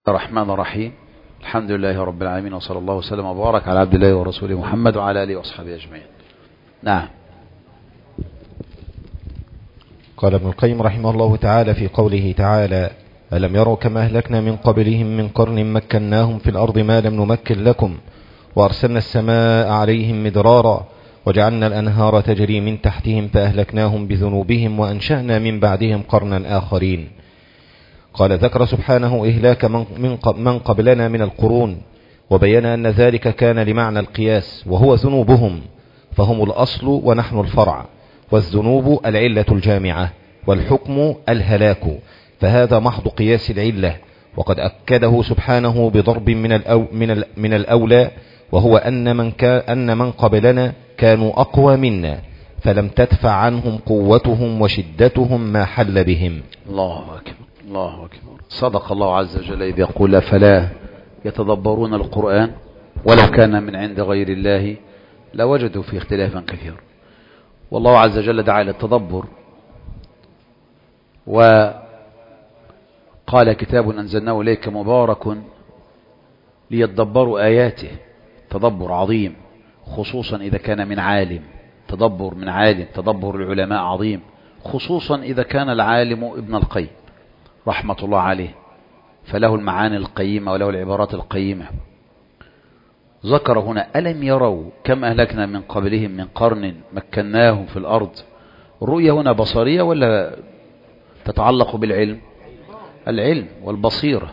الرحمن الرحيم. الحمد لله رب العالمين، وصلى الله وسلم وبارك على عبد الله ورسوله محمد وعلى آله وأصحابه أجمعين. نعم. قال ابن القيم رحمه الله تعالى في قوله تعالى: ألم يروا كما أهلكنا من قبلهم من قرن مكناهم في الأرض ما لم نمكن لكم وأرسلنا السماء عليهم مدرارا وجعلنا الأنهار تجري من تحتهم فأهلكناهم بذنوبهم وأنشأنا من بعدهم قرنا آخرين. قال: ذكر سبحانه إهلاك من قبلنا من القرون، وبين أن ذلك كان لمعنى القياس وهو ذنوبهم، فهم الأصل ونحن الفرع، والذنوب العلة الجامعة، والحكم الهلاك، فهذا محض قياس العلة. وقد أكده سبحانه بضرب من الأولى، وهو أن من قبلنا كانوا أقوى منا، فلم تدفع عنهم قوتهم وشدتهم ما حل بهم. الله أكبر، الله أكبر. صدق الله عز وجل إذ يقول: فلا يتدبرون القرآن ولو كان من عند غير الله لوجدوا فيه اختلافا كثيرا. والله عز وجل دعا للتدبر، وقال: كتاب أنزلناه إليك مبارك ليتدبروا آياته. تدبر عظيم، خصوصا إذا كان من عالم. تدبر من عالم، تدبر العلماء عظيم، خصوصا إذا كان العالم ابن القيم رحمة الله عليه، فله المعاني القيمة وله العبارات القيمة. ذكر هنا: ألم يروا كم أهلكنا من قبلهم من قرن مكناهم في الأرض. الرؤية هنا بصرية ولا تتعلق بالعلم؟ العلم والبصيرة.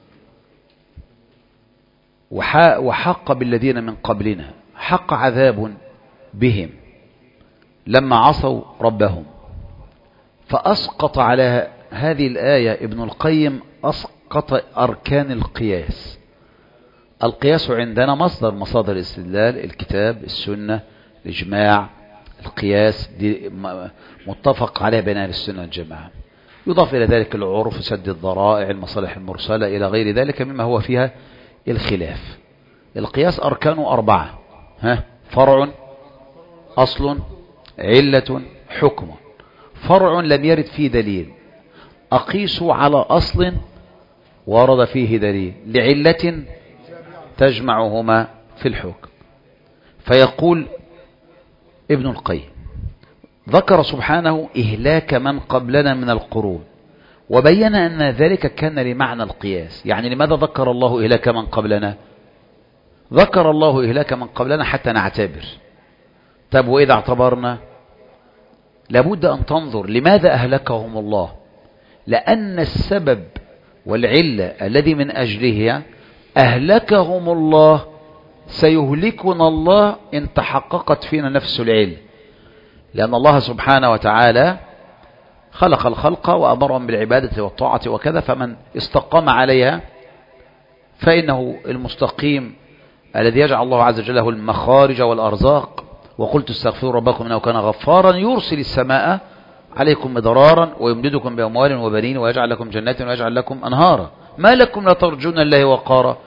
وحق بالذين من قبلنا، حق عذاب بهم لما عصوا ربهم. فأسقط على هذه الآية ابن القيم، أسقط أركان القياس. القياس عندنا مصادر الاستدلال: الكتاب، السنة، الإجماع. القياس دي متفق عليه بين أهل السنة والجماعة. يضاف إلى ذلك العرف، سد الذرائع، المصالح المرسلة، إلى غير ذلك مما هو فيها الخلاف. القياس أركانه 4: فرع، أصل، علة، حكم. فرع لم يرد فيه دليل، أقيس على أصل ورد فيه دليل، لعلة تجمعهما في الحكم. فيقول ابن القيم: ذكر سبحانه إهلاك من قبلنا من القرون، وبين أن ذلك كان لمعنى القياس. يعني لماذا ذكر الله إهلاك من قبلنا؟ ذكر الله إهلاك من قبلنا حتى نعتبر. طب وإذا اعتبرنا لابد أن تنظر لماذا أهلكهم الله، لأن السبب والعلة الذي من أجله أهلكهم الله سيهلكنا الله إن تحققت فينا نفس العلة. لأن الله سبحانه وتعالى خلق الخلق وأمرهم بالعبادة والطاعة وكذا، فمن استقام عليها فإنه المستقيم الذي يجعل الله عز وجل له المخارج والأرزاق. وقلت استغفروا ربكم إنه كان غفارا يرسل السماء عليكم مدرارا ويمددكم بأموال وبنين ويجعل لكم جنات ويجعل لكم أنهارا ما لكم لا ترجون الله وقارا.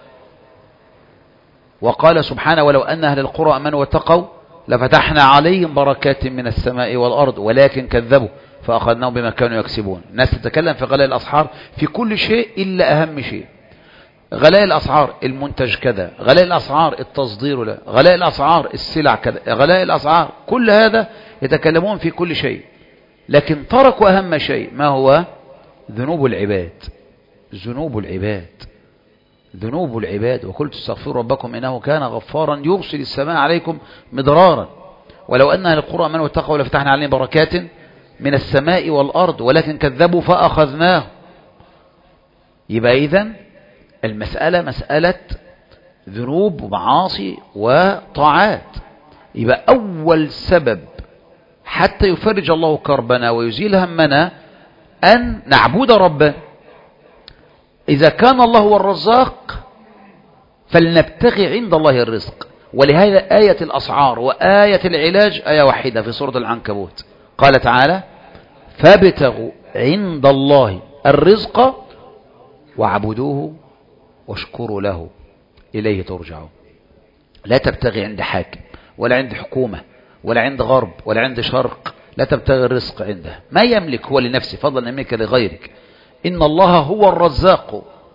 وقال سبحانه: ولو أن أهل القرى آمنوا واتقوا لفتحنا عليهم بركات من السماء والأرض ولكن كذبوا فأخذناهم بما كانوا يكسبون. الناس تتكلم في غلاء الأسعار في كل شيء إلا أهم شيء. غلاء الأسعار المنتج كذا، غلاء الأسعار التصدير لا، غلاء الأسعار السلع كذا، غلاء الأسعار، كل هذا يتكلمون في كل شيء، لكن تركوا أهم شيء. ما هو؟ ذنوب العباد. ذنوب العباد، ذنوب العباد. وقلت استغفروا ربكم إنه كان غفارا يرسل السماء عليكم مدرارا ولو أن أهل القرى آمنوا واتقوا لفتحنا عليهم بركات من السماء والأرض ولكن كذبوا فأخذناهم. يبقى إذن المسألة مسألة ذنوب ومعاصي وطاعات. يبقى أول سبب حتى يفرج الله كربنا ويزيل همنا أن نعبد ربنا. إذا كان الله هو الرزاق فلنبتغي عند الله الرزق. ولهذا آية الأسعار وآية العلاج آية واحدة في سورة العنكبوت. قال تعالى: فابتغوا عند الله الرزق واعبدوه واشكروا له إليه ترجعون. لا تبتغي عند حاكم ولا عند حكومة ولا عند غرب ولا عند شرق، لا تبتغي الرزق عنده. ما يملك هو لنفسه فضلا يملك لغيرك. إن الله هو الرزاق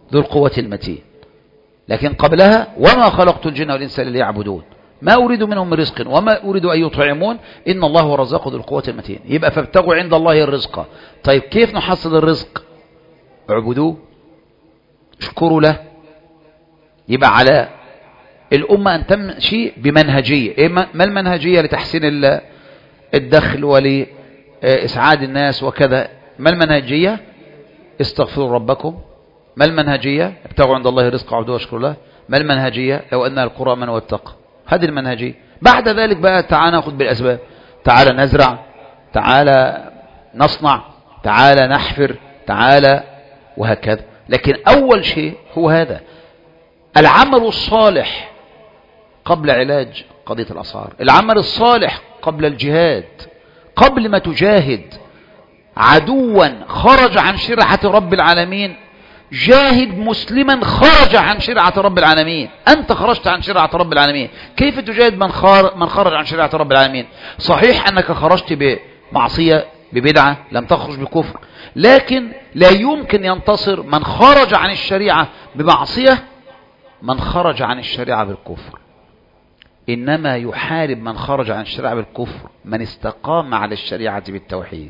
ذو القوة المتين. لكن قبلها وما خلقت الجن والإنس إلا ليعبدون ما أريد منهم من رزق وما أريد أن يطعمون إن الله هو الرزاق ذو القوة المتين. يبقى فابتغوا عند الله الرزق. طيب كيف نحصل الرزق؟ اعبدوه، اشكروا له. يبقى على الأمة أن تمشي بمنهجية. ما المنهجية؟ لتحسين الدخل ولإسعاد الناس وكذا. ما المنهجية؟ استغفروا ربكم. ما المنهجية؟ ابتغوا عند الله الرزق واعبدوه واشكروا له. ما المنهجية؟ لو أن القرى من واتقى. هذه المنهجية. بعد ذلك بقى تعالى نأخذ بالأسباب، تعالى نزرع، تعالى نصنع، تعالى نحفر، تعالى وهكذا. لكن أول شيء هو هذا العمل الصالح قبل علاج قضية الأسعار، العمل الصالح قبل الجهاد. قبل ما تجاهد عدوا خرج عن شرعة رب العالمين، جاهد مسلما خرج عن شرعة رب العالمين. أنت خرجت عن شرعة رب العالمين، كيف تجاهد من خرج عن شرعة رب العالمين؟ صحيح أنك خرجت بمعصية ببدعة، لم تخرج بكفر، لكن لا يمكن ينتصر من خرج عن الشريعة بمعصية من خرج عن الشريعة بالكفر. إنما يحارب من خرج عن الشريعة بالكفر من استقام على الشريعة بالتوحيد.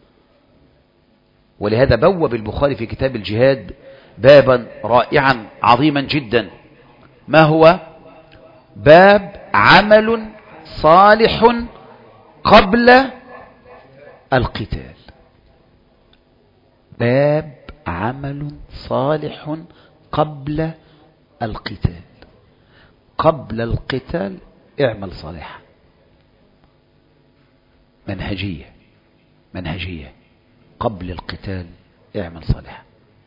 ولهذا بوب البخاري في كتاب الجهاد بابا رائعا عظيما جدا. ما هو؟ باب عمل صالح قبل القتال. باب عمل صالح قبل القتال. قبل القتال اعمل صالحا. منهجية قبل القتال اعمل صالحا.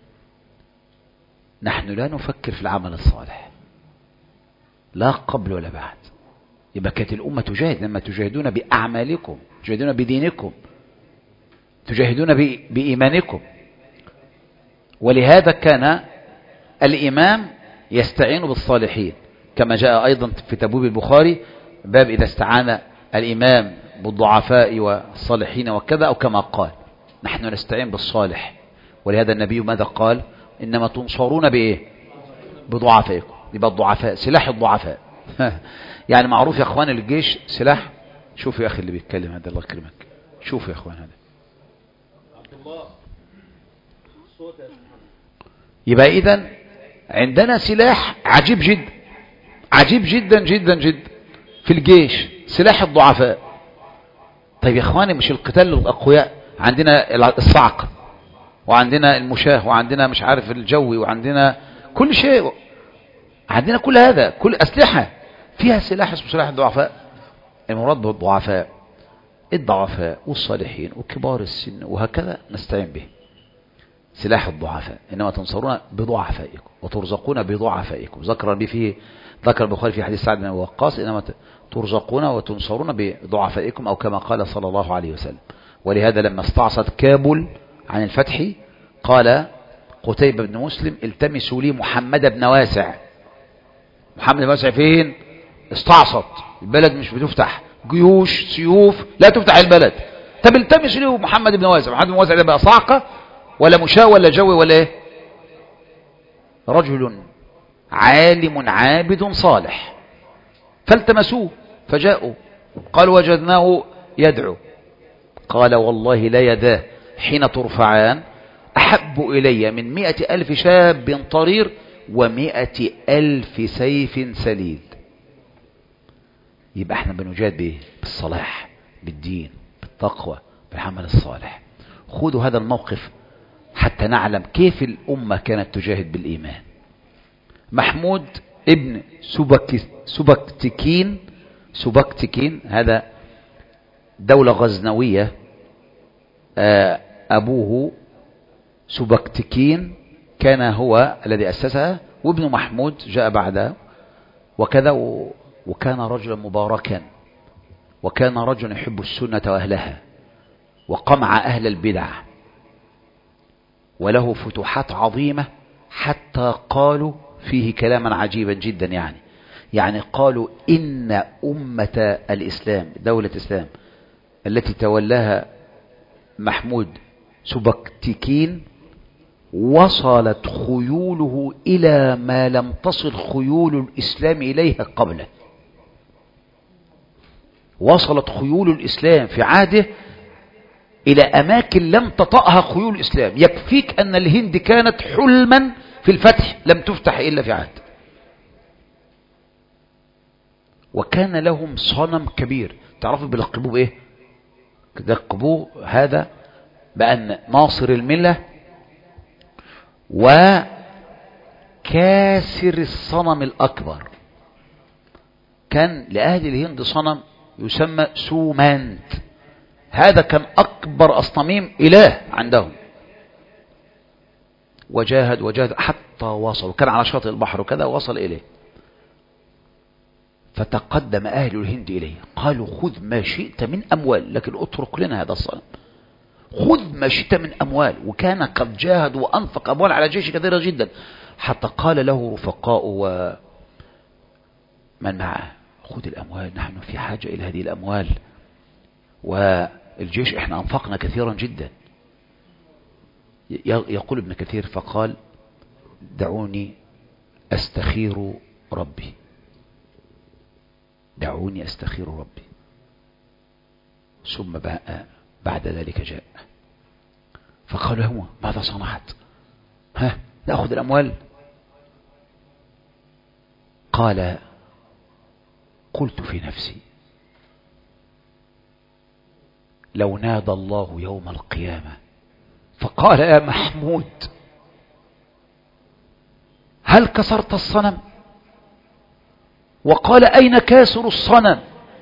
نحن لا نفكر في العمل الصالح لا قبل ولا بعد. يبقى كانت الأمة تجاهد لما تجاهدون بأعمالكم، تجاهدون بدينكم، تجاهدون بإيمانكم. ولهذا كان الإمام يستعين بالصالحين كما جاء أيضا في تبويب البخاري باب إذا استعان الإمام بالضعفاء والصالحين وكذا، أو كما قال نحن نستعين بالصالح. ولهذا النبي ماذا قال؟ إنما تنصرون بإيه؟ بضعفائكم. يبقى الضعفاء سلاح الضعفاء. يعني معروف يا أخوان الجيش سلاح. شوف يا أخي اللي بيتكلم هذا الله يكرمك، شوف يا أخوان هذا. يبقى إذن عندنا سلاح عجيب جدا، عجيب جدا جدا جدا في الجيش، سلاح الضعفاء. طيب يا اخواني مش القتال للأقوياء؟ عندنا الصعق وعندنا المشاه وعندنا مش عارف الجوي وعندنا كل شيء، عندنا كل هذا، كل أسلحة فيها سلاح اسمه سلاح الضعفاء. المراد بالضعفاء الضعفاء والصالحين وكبار السن وهكذا نستعين به. سلاح الضعفاء إنما تنصرون بضعفائكم وترزقون بضعفائكم. ذكر البخاري في حديث سعد بن وقاص إنما ترزقون وتنصرون بضعفائكم أو كما قال صلى الله عليه وسلم. ولهذا لما استعصت كابل عن الفتح قال قتيبة بن مسلم التمسوا لي محمد بن واسع. محمد بن واسع فين؟ استعصت البلد مش بتفتح، جيوش سيوف لا تفتح البلد. طب التمسوا لي محمد بن واسع. محمد بن واسع ده بقى صعقة ولا مشاة ولا جوي ولا ايه؟ رجل عالم عابد صالح. فالتمسوه فجاءوا قالوا وجدناه يدعو. قال والله لا يداه حين ترفعان أحب إلي من 100,000 شاب طرير و100,000 سيف سليل. يبقى احنا بنجاهد بايه؟ بالصلاح، بالدين، بالتقوى، بالعمل الصالح. خذوا هذا الموقف حتى نعلم كيف الأمة كانت تجاهد بالإيمان. محمود ابن سبكتكين هذا دولة غزنوية، أبوه سبكتكين كان هو الذي أسسها، وابن محمود جاء بعده وكذا. وكان رجلا مباركا، وكان رجلا يحب السنة وأهلها وقمع أهل البدع، وله فتوحات عظيمة حتى قالوا فيه كلاما عجيبا جدا. يعني قالوا إن أمة الإسلام، دولة الإسلام التي تولاها محمود سبكتكين وصلت خيوله إلى ما لم تصل خيول الإسلام إليها قبله. وصلت خيول الإسلام في عهده إلى أماكن لم تطأها خيول الإسلام. يكفيك أن الهند كانت حلما في الفتح، لم تفتح إلا في عهد. وكان لهم صنم كبير، تعرفوا بيلقبوه بإيه؟ يلقبوه هذا بأن ناصر الملة وكاسر الصنم الأكبر. كان لأهل الهند صنم يسمى سومانت، هذا كان أكبر أصنامهم إله عندهم. وجاهد حتى وصل، كان على شاطئ البحر وكذا، وصل إليه. فتقدم أهل الهند إليه قالوا خذ ما شئت من أموال، لكن اترك لنا هذا الصنم. خذ ما شئت من أموال. وكان قد جاهد وأنفق أموال على جيش كثيرة جدا، حتى قال له رفقاء ومن معه خذ الأموال، نحن في حاجة إلى هذه الأموال، والجيش احنا أنفقنا كثيرا جدا. يقول ابن كثير فقال دعوني أستخير ربي، دعوني أستخير ربي. ثم بعد ذلك جاء فقال له ماذا صنعت؟ نأخذ الأموال؟ قال قلت في نفسي لو نادى الله يوم القيامة فقال يا محمود هل كسرت الصنم؟ وقال أين كاسر الصنم؟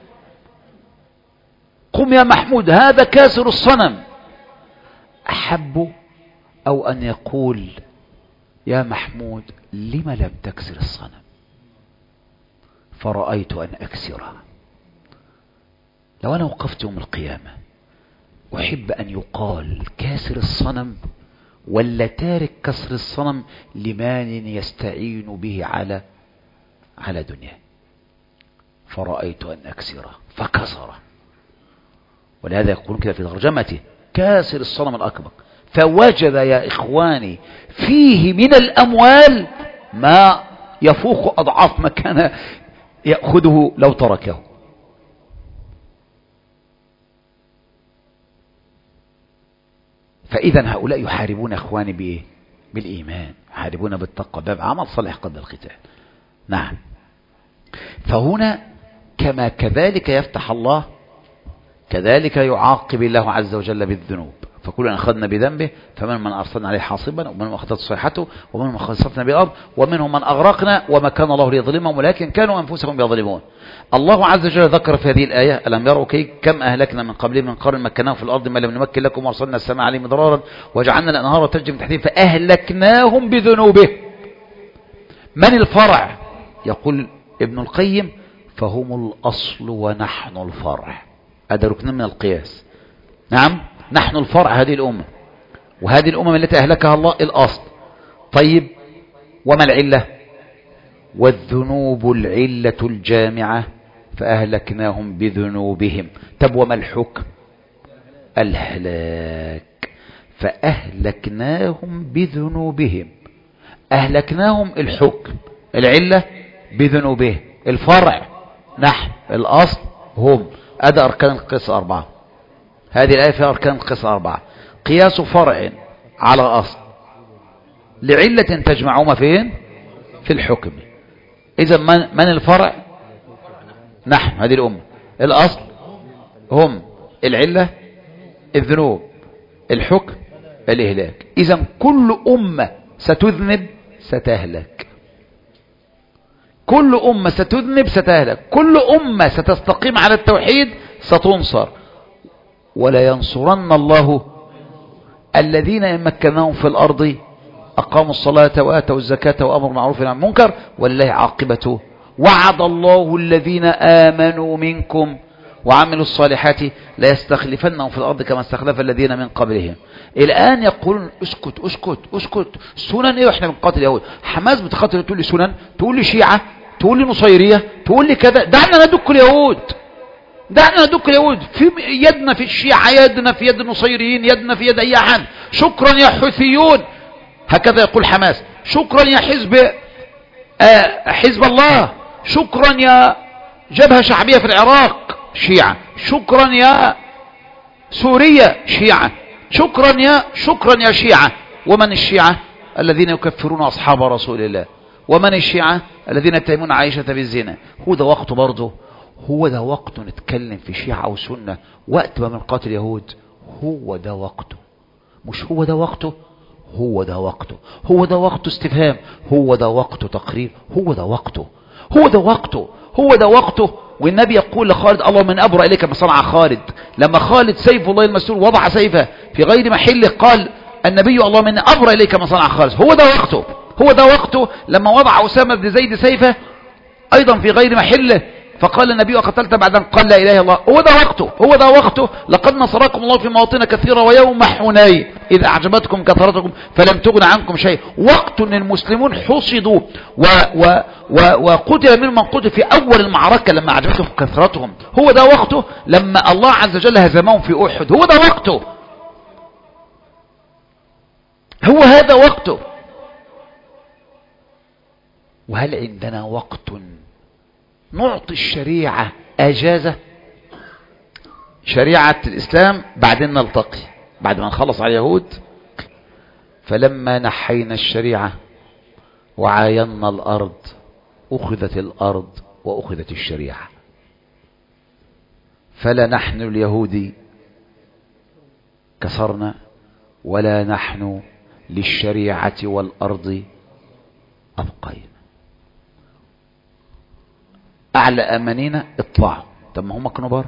قم يا محمود هذا كاسر الصنم. أحب أو أن يقول يا محمود لم لم تكسر الصنم؟ فرأيت أن أكسره. لو أنا وقفت يوم القيامة أحب أن يقال كاسر الصنم ولا تارك كسر الصنم لمن يستعين به على دنيا. فرأيت أن أكسره فكسره. ولهذا يقولون كده في ترجمته كاسر الصنم الأكبر. فوجد يا إخواني فيه من الأموال ما يفوق أضعاف ما كان يأخذه لو تركه. فإذا هؤلاء يحاربون إخواني بإيه؟ بالإيمان، يحاربون بالتقوى، باب عمل صالح قبل القتال. نعم. فهنا كما كذلك يفتح الله كذلك يعاقب الله عز وجل بالذنوب. فكلنا أخذنا بذنبه، فمن أرسلنا عليه حاصبا، ومن أخذت صيحته، ومن خسفنا بالأرض، ومنهم من أغرقنا وما كان الله ليظلمهم ولكن كانوا أنفسهم يظلمون. الله عز وجل ذكر في هذه الآية ألم يروا كم أهلكنا من قبلهم من قرن مكناهم في الأرض ما لم نمكن لكم وأرسلنا السماء عليهم مدرارا وجعلنا الأنهار تجري من تحتهم فأهلكناهم بذنوبهم. من الفرع؟ يقول ابن القيم فهم الأصل ونحن الفرع. هذا ركن من القياس. نعم نحن الفرع هذه الأمة، وهذه الأمم التي أهلكها الله الأصل. طيب وما العلة؟ والذنوب العلة الجامعة فأهلكناهم بذنوبهم. طب وما الحكم؟ الهلاك فأهلكناهم بذنوبهم. أهلكناهم الحكم، العلة بذنوبهم، الفرع نحن، الأصل هم. هذا أركان القياس 4. هذه الآية فيها أركان القياس 4. قياس فرع على أصل لعلة تجمعهما فين؟ في الحكم. إذا من الفرع؟ نحن هذه الأمة. الأصل هم، العلة الذنوب، الحكم الإهلاك. إذا كل أمة ستذنب ستهلك، كل أمة ستذنب ستهلك، كل أمة ستستقيم على التوحيد ستنصر. ولا ينصرن الله الذين يمكنهم في الأرض أقاموا الصلاة وآتوا الزكاة وأمروا بالمعروف والنهي عن المنكر ولله عاقبته. وعد الله الذين آمنوا منكم وعملوا الصالحات لا يستخلفنهم في الأرض كما استخلف الذين من قبلهم. الآن يقولون اسكت اسكت اسكت، سنن ايه واحنا بنقاتل اليهود؟ حماس بتقاتل تقول لي سنن، تقول لي شيعة، تقول لي نصيرية، تقول لي كذا. دعنا ندك اليهود، دعنا ندك اليهود. في يدنا في الشيعة، يدنا في يد النصيريين، يدنا في يد أي أحد. شكرا يا حوثيون، هكذا يقول حماس. شكرا يا حزب الله، شكرا يا جبهة شعبية في العراق شيعة، شكرا يا سوريا شيعة، شكرا يا شيعة. ومن الشيعة؟ الذين يكفرون أصحاب رسول الله. ومن الشيعة؟ الذين يتهمون عائشة بالزنا. هو ده وقته برضه، هو ده وقته نتكلم في شيعة أو سنة وقت ما بنقاتل اليهود. هو ده وقته، مش هو ده وقته، هو ده وقته، هو ده وقته استفهام، هو ده وقته تقرير، هو ده وقته، هو ده وقته، هو ده وقته. والنبي يقول لخالد: اللهم من أبرأ إليك ما صنع خالد. لما خالد سيف الله المسلول وضع سيفه في غير محله قال النبي: اللهم من أبرأ إليك ما صنع خالد. هو ده وقته، هو ده وقته. لما وضع أسامة بن زيد سيفه أيضا في غير محله فقال النبي: أقتلت بعد أن قال لا إله إلا الله. هو ده وقته، هو ده وقته. لقد نصركم الله في مواطن كثيرة ويوم حنين إذ أعجبتكم كثرتكم فلم تغن عنكم شيء. وقت المسلمون حصدوا وقتل منهم من قتل في أول المعركة لما أعجبتهم كثرتهم. هو ده وقته. لما الله عز وجل هزمهم في أحد، هو ده وقته، هو هذا وقته. وهل عندنا وقت نعطي الشريعة أجازة؟ شريعة الإسلام بعدين نلتقي بعد ما نخلص على اليهود. فلما نحينا الشريعة وعاينا الأرض أخذت الأرض وأخذت الشريعة. فلا نحن اليهودي كسرنا ولا نحن للشريعة والأرض أبقينا. أعلى أمانينا اطلعوا. طب ما هم كانوا بره،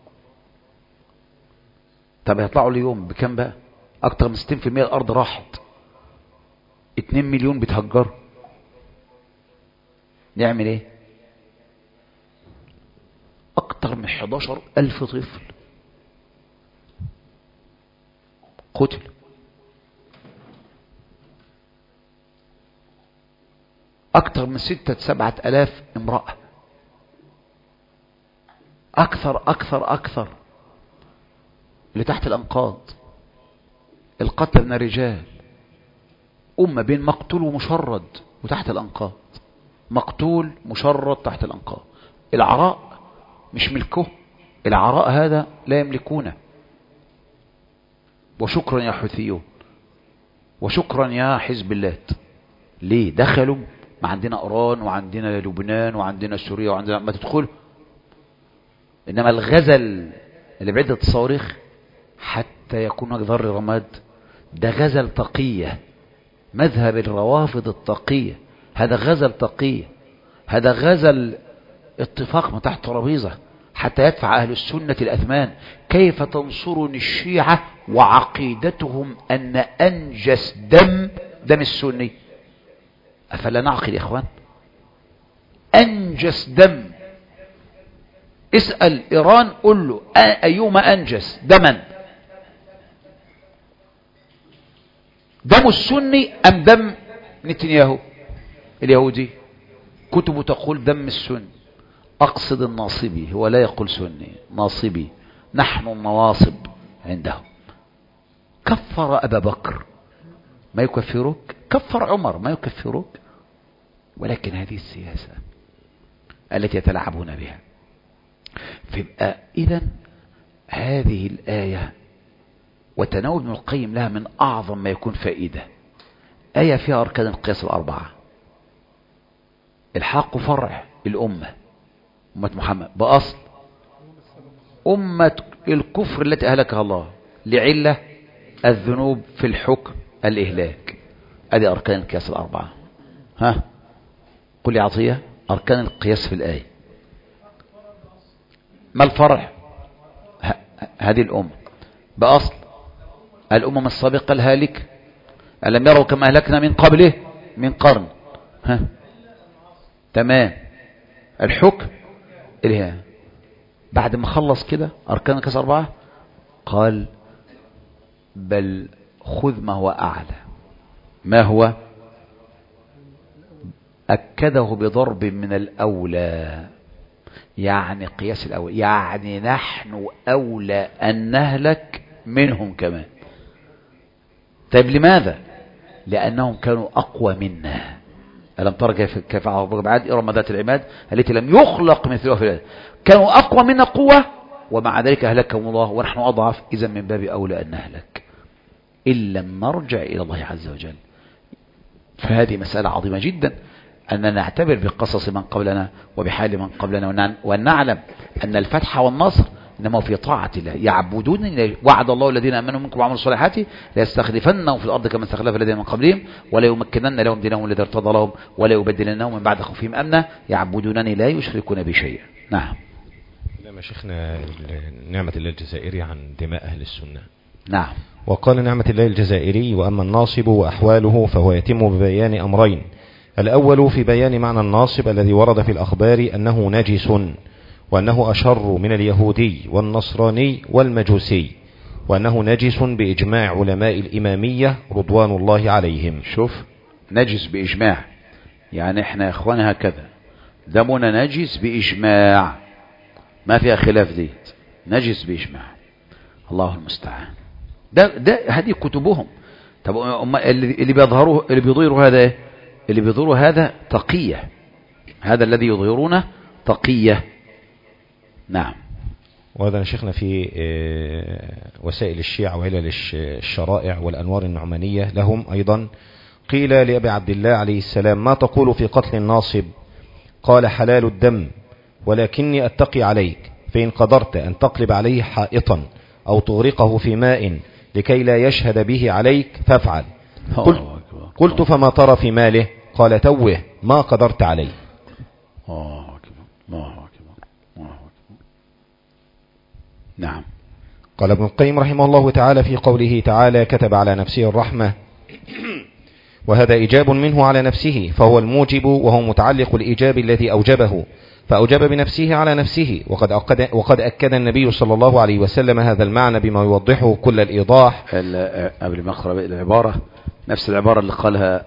طب هيطلعوا اليوم بكم بقى؟ أكتر من 60% الأرض راحت، 2 مليون بتهجروا. نعمل ايه؟ أكتر من 11,000 طفل قتل. أكتر من 6-7 آلاف امرأة. أكثر اللي تحت الأنقاض. القتل من الرجال. أمة بين مقتول ومشرد وتحت الأنقاض. مقتول مشرد تحت الأنقاض. العراء مش ملكه، العراء هذا لا يملكونه. وشكرا يا حوثيون، وشكرا يا حزب الله. ليه دخلوا؟ ما عندنا إيران وعندنا لبنان وعندنا سوريا وعندنا، ما تدخلوا. إنما الغزل اللي بعدة الصواريخ حتى يكون ذر رماد، ده غزل تقية. مذهب الروافض التقية، هذا غزل تقية، هذا غزل اتفاق من تحت ترابيزة حتى يدفع أهل السنة الأثمان. كيف تنصرني الشيعة وعقيدتهم أن أنجس دم السني؟ أفلا نعقل يا إخوان؟ أنجس دم. اسأل إيران قل له أيهما أنجس دما، دم السني أم دم نتنياهو اليهودي؟ كتب تقول دم السني. أقصد الناصبي، هو لا يقول سني، ناصبي. نحن النواصب عنده. كفر أبا بكر ما يكفروك، كفر عمر ما يكفروك. ولكن هذه السياسة التي يتلاعبون بها. فيبقى إذن هذه الآية وتناول ابن القيم لها من أعظم ما يكون فائدة. آية فيها أركان القياس الأربعة. الحق فرع الأمة، أمة محمد بأصل أمة الكفر التي أهلكها الله لعلة الذنوب في الحكم الإهلاك. هذه أركان القياس الأربعة. ها قل يا عطية أركان القياس في الآية. ما الفرع؟ هذه الأمة بأصل الأمم السابقة الهالك. ألم يروا كما أهلكنا من قبله من قرن. ها تمام. الحكم إليها. بعد ما خلص كده أركان القياس أربعة قال بل خذ ما هو أعلى. ما هو؟ أكده بضرب من الأولى، يعني قياس الأول، يعني نحن أولى أن نهلك منهم كمان. طيب لماذا؟ لأنهم كانوا أقوى منا. ألم ترى كيف فعل ربك بعاد إرم ذات العماد التي لم يخلق مثلها في الأرض. كانوا أقوى منا قوة ومع ذلك أهلكهم الله ونحن أضعف. إذا من باب أولى أن نهلك إن لم نرجع إلى الله عز وجل. فهذه مسألة عظيمة جدا أن نعتبر بقصص من قبلنا وبحال من قبلنا وأن نعلم أن الفتح والنصر إنما في طاعة الله. يعبدون وعد الله الذين آمنوا منكم وعملوا الصالحات ليستخلفنهم في الأرض كما استخلف الذين من قبلهم ولا يمكنن لهم دينهم الذي ارتضى لهم ولا يبدلنهم من بعد خوفهم أمنا يعبدونني لا يشركون بي شيئا. نعم. لما شيخنا نعمة الله الجزائري عن دماء أهل السنة. نعم. وقال نعمة الله الجزائري: وأما الناصب وأحواله فهو يتم ببيان أمرين. الأول في بيان معنى الناصب الذي ورد في الأخبار أنه نجس وأنه أشر من اليهودي والنصراني والمجوسي وأنه نجس بإجماع علماء الإمامية رضوان الله عليهم. شوف، نجس بإجماع، يعني احنا يا اخوانا هكذا دمنا نجس بإجماع ما فيها خلاف، دي نجس بإجماع. الله المستعان. ده هذه كتبهم. طب اللي بيظهروا هذا ايه؟ اللي بيظهروا هذا تقية، هذا الذي يظهرونه تقية. نعم. وهذا شيخنا في وسائل الشيعة وعلل الشرائع والأنوار النعمانية لهم أيضا. قيل لأبي عبد الله عليه السلام: ما تقول في قتل الناصب؟ قال: حلال الدم، ولكني أتقي عليك، فإن قدرت أن تقلب عليه حائطا أو تغرقه في ماء لكي لا يشهد به عليك فافعل. قلت: فما ترى في ماله؟ قال: توه ما قدرت عليه. نعم. قال ابن القيم رحمه الله تعالى في قوله تعالى: كتب على نفسه الرحمة، وهذا إيجاب منه على نفسه فهو الموجب، وهو متعلق الإيجاب الذي أوجبه، فأوجب بنفسه على نفسه. وقد أكد النبي صلى الله عليه وسلم هذا المعنى بما يوضحه كل الإيضاح. قبل ما أقرأ العبارة، نفس العبارة اللي قالها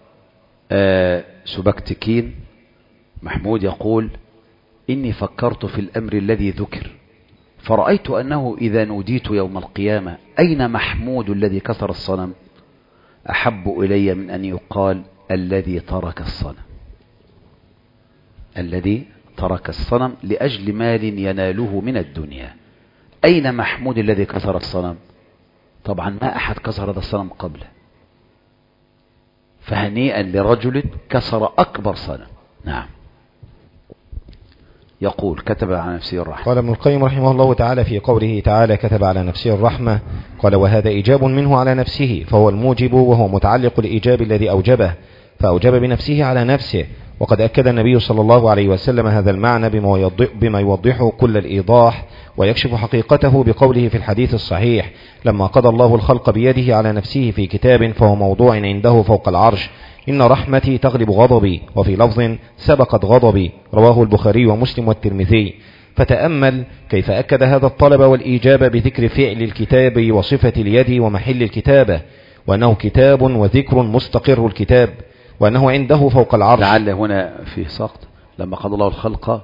سبكتكين محمود، يقول: إني فكرت في الأمر الذي ذكر فرأيت أنه إذا نوديت يوم القيامة أين محمود الذي كسر الصنم أحب إلي من أن يقال الذي ترك الصنم، الذي ترك الصنم لأجل مال يناله من الدنيا. أين محمود الذي كسر الصنم؟ طبعا ما أحد كسر هذا الصنم قبله، فهنيئا لرجل كسر أكبر صنم. نعم. يقول: كتب على نفسه الرحمة. قال ابن القيم رحمه الله تعالى في قوله تعالى: كتب على نفسه الرحمة، قال: وهذا إيجاب منه على نفسه فهو الموجب، وهو متعلق الإيجاب الذي أوجبه، فأوجب بنفسه على نفسه. وقد أكد النبي صلى الله عليه وسلم هذا المعنى بما يوضحه كل الإيضاح ويكشف حقيقته بقوله في الحديث الصحيح: لما قضى الله الخلق بيده على نفسه في كتاب فهو موضوع عنده فوق العرش، إن رحمتي تغلب غضبي، وفي لفظ سبقت غضبي، رواه البخاري ومسلم والترمذي. فتأمل كيف أكد هذا الطلب والإيجاب بذكر فعل الكتاب وصفة اليد ومحل الكتابة، وأنه كتاب وذكر مستقر الكتاب، وأنه عنده فوق العرش. لعل هنا فيه سقط. لما قضى الله الخلق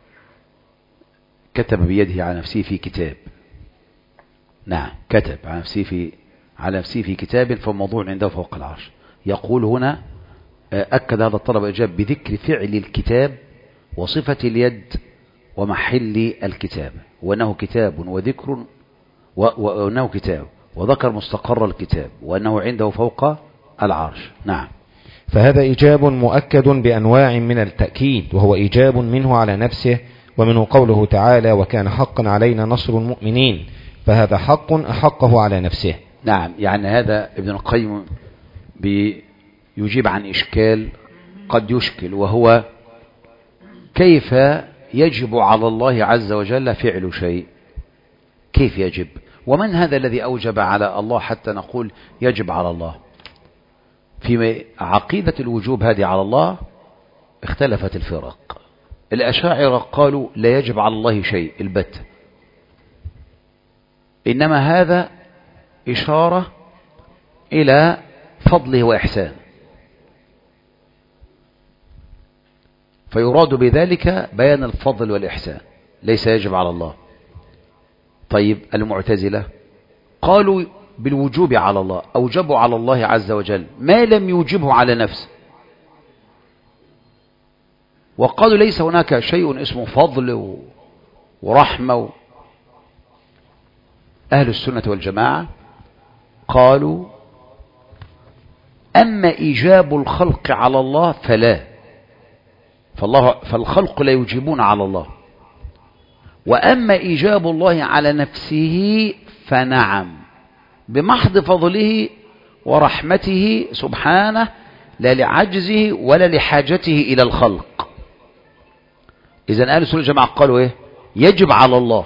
كتب بيده على نفسه في كتاب. نعم، كتب على نفسه في كتاب فموضوع عنده فوق العرش. يقول هنا أكد هذا الطلب والإيجاب بذكر فعل الكتاب وصفة اليد ومحل الكتابة، وأنه كتاب وذكر، وأنه كتاب وذكر مستقر الكتاب، وأنه عنده فوق العرش. نعم. فهذا إيجاب مؤكد بأنواع من التأكيد، وهو إيجاب منه على نفسه، ومنه قوله تعالى: وكان حقا علينا نصر المؤمنين، فهذا حق أحقه على نفسه. نعم. يعني هذا ابن القيم يجيب عن إشكال قد يشكل، وهو كيف يجب على الله عز وجل فعل شيء؟ كيف يجب؟ ومن هذا الذي أوجب على الله حتى نقول يجب على الله؟ في عقيدة الوجوب هذه على الله اختلفت الفرق. الأشاعرة قالوا لا يجب على الله شيء البتة، إنما هذا إشارة إلى فضله وإحسانه، فيراد بذلك بيان الفضل والإحسان، ليس يجب على الله. طيب المعتزلة قالوا بالوجوب على الله، أوجبوا على الله عز وجل ما لم يوجبه على نفسه، وقالوا ليس هناك شيء اسمه فضل ورحمة. أهل السنة والجماعة قالوا أما إيجاب الخلق على الله فلا، فالخلق لا يجيبون على الله، وأما إيجاب الله على نفسه فنعم بمحض فضله ورحمته سبحانه، لا لعجزه ولا لحاجته إلى الخلق. إذن أهل السنة والجماعة قالوا إيه؟ يجب على الله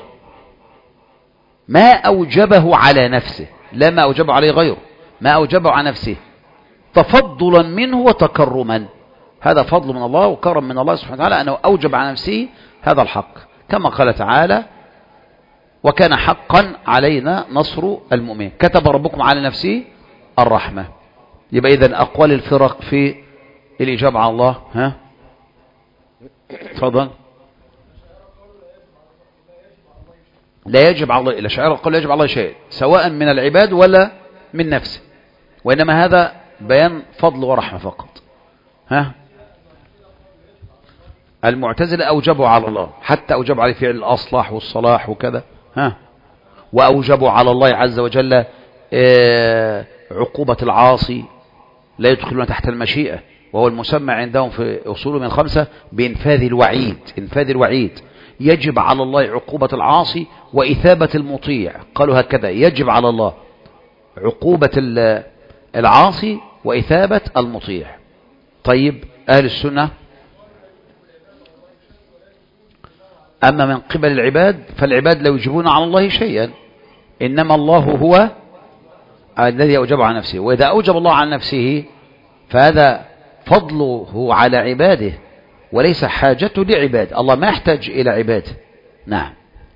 ما أوجبه على نفسه، لا ما أوجبه عليه غيره، ما أوجبه على نفسه تفضلا منه وتكرما. هذا فضل من الله وكرم من الله سبحانه وتعالى أنه أوجب على نفسه هذا الحق، كما قال تعالى وكان حقا علينا نصر المؤمنين، كتب ربكم على نفسه الرحمة. يبقى إذن أقوال الفرق في الإجابة على الله. ها تفضل. لا يجب على الله، الأشاعرة قالوا لا يجب على الله شيء سواء من العباد ولا من نفسه، وإنما هذا بيان فضل ورحمة فقط. ها المعتزلة أوجبوا على الله، حتى أوجبوا عليه فعل الأصلاح والصلاح وكذا. ها وأوجبوا على الله عز وجل عقوبة العاصي، لا يدخلون تحت المشيئة، وهو المسمى عندهم في أصولهم الخمسة بإنفاذ الوعيد. إنفاذ الوعيد يجب على الله عقوبة العاصي وإثابة المطيع، قالوا هكذا يجب على الله عقوبة العاصي وإثابة المطيع. طيب أهل السنة أما من قبل العباد فالعباد لا يجبون على الله شيئا، إنما الله هو الذي أوجب على نفسه، وإذا أوجب الله على نفسه فهذا فضله على عباده وليس حاجته لعباد، الله ما يحتاج إلى عباده. نعم.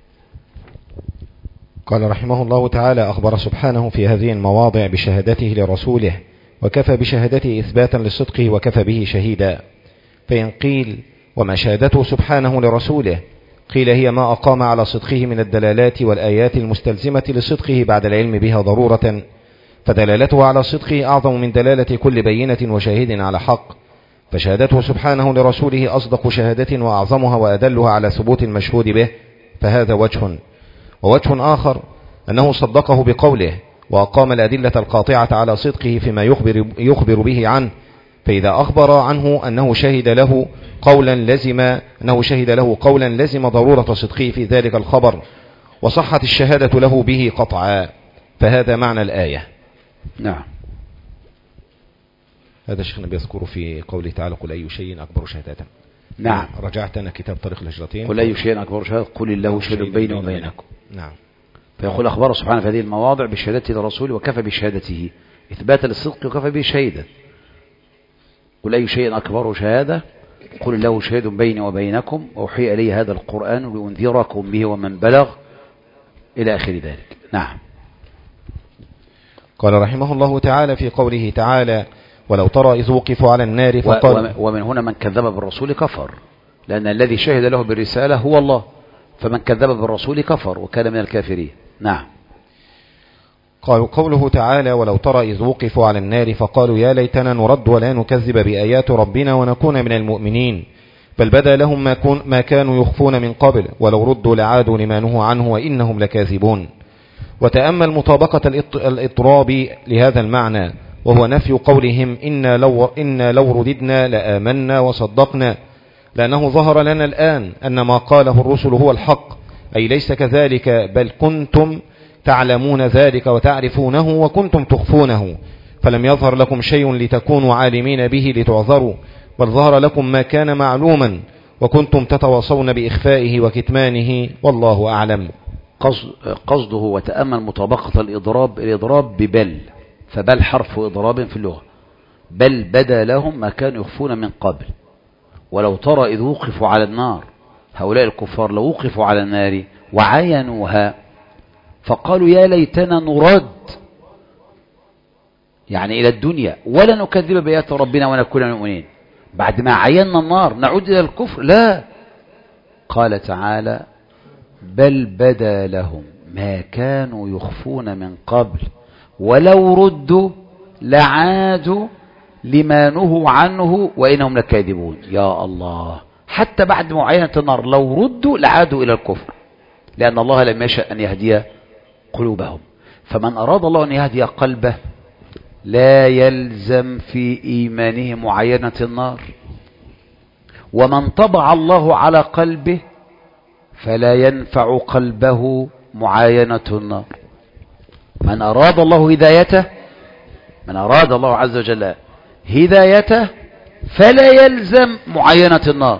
قال رحمه الله تعالى أخبر سبحانه في هذه المواضع بشهادته لرسوله، وكفى بشهادته إثباتا لصدقه وكفى به شهيدا. فإن قيل وما شهادته سبحانه لرسوله، قيل هي ما أقام على صدقه من الدلالات والآيات المستلزمة لصدقه بعد العلم بها ضرورة، فدلالته على صدقه أعظم من دلالة كل بينة وشاهد على حق، فشهادته سبحانه لرسوله أصدق شهادة وأعظمها وأدلها على ثبوت المشهود به، فهذا وجه. ووجه آخر أنه صدقه بقوله وأقام الأدلة القاطعة على صدقه فيما يخبر به عنه، فإذا أخبر عنه أنه شهد له قولا لزم ضرورة صدقه في ذلك الخبر، وصحت الشهادة له به قطعا، فهذا معنى الآية. نعم. هذا شيخنا بيذكر في قوله تعالى قل أي شيء أكبر شهادة. نعم. رجعت أنا كتاب طريق الهجرتين، قل أي شيء أكبر شهادة قل الله شهيد بيني وبينكم. نعم. فيقول أخبره سبحانه في هذه المواضع بشهادته لرسوله وكفى بشهادته إثباتا للصدق وكفى به شهيدا. قل أي شيء أكبر شهادة قل الله شهيد بيني وبينكم وأوحي إلي هذا القرآن لأنذركم به ومن بلغ إلى آخر ذلك. نعم. قال رحمه الله تعالى في قوله تعالى ولو ترى إذ وقفوا على النار فقال، ومن هنا من كذب بالرسول كفر، لأن الذي شهد له بالرسالة هو الله، فمن كذب بالرسول كفر وكان من الكافرين. نعم. قالوا قوله تعالى ولو ترى إذ وقفوا على النار فقالوا يا ليتنا نرد ولا نكذب بآيات ربنا ونكون من المؤمنين، بل بدا لهم ما كانوا يخفون من قبل ولو ردوا لعادوا لما نهوا عنه وإنهم لكاذبون. وتأمل مطابقة الإضراب لهذا المعنى، وهو نفي قولهم إنا لو رددنا لآمنا وصدقنا، لأنه ظهر لنا الآن أن ما قاله الرسل هو الحق، أي ليس كذلك، بل كنتم تعلمون ذلك وتعرفونه وكنتم تخفونه، فلم يظهر لكم شيء لتكونوا عالمين به لتعذروا، بل ظهر لكم ما كان معلوما وكنتم تتواصون بإخفائه وكتمانه، والله أعلم. قصده وتأمل مطابقة الإضراب ببل، فبل حرف إضراب في اللغة، بل بدا لهم ما كانوا يخفون من قبل. ولو ترى إذ وقفوا على النار، هؤلاء الكفار لو وقفوا على النار وعينوها فقالوا يا ليتنا نرد، يعني إلى الدنيا، ولا نكذب بآيات ربنا ونكون من المؤمنين، بعد ما عينا النار نعود إلى الكفر؟ لا. قال تعالى بل بدا لهم ما كانوا يخفون من قبل ولو ردوا لعادوا لما نهوا عنه وإنهم لكاذبون. يا الله، حتى بعد معاينة النار لو ردوا لعادوا إلى الكفر، لأن الله لم يشأ أن يهدي قلوبهم. فمن أراد الله أن يهدي قلبه لا يلزم في إيمانه معاينة النار، ومن طبع الله على قلبه فلا ينفع قلبه معاينة النار. من أراد الله هدايته، من أراد الله عز وجل هدايته فلا يلزم معاينة النار،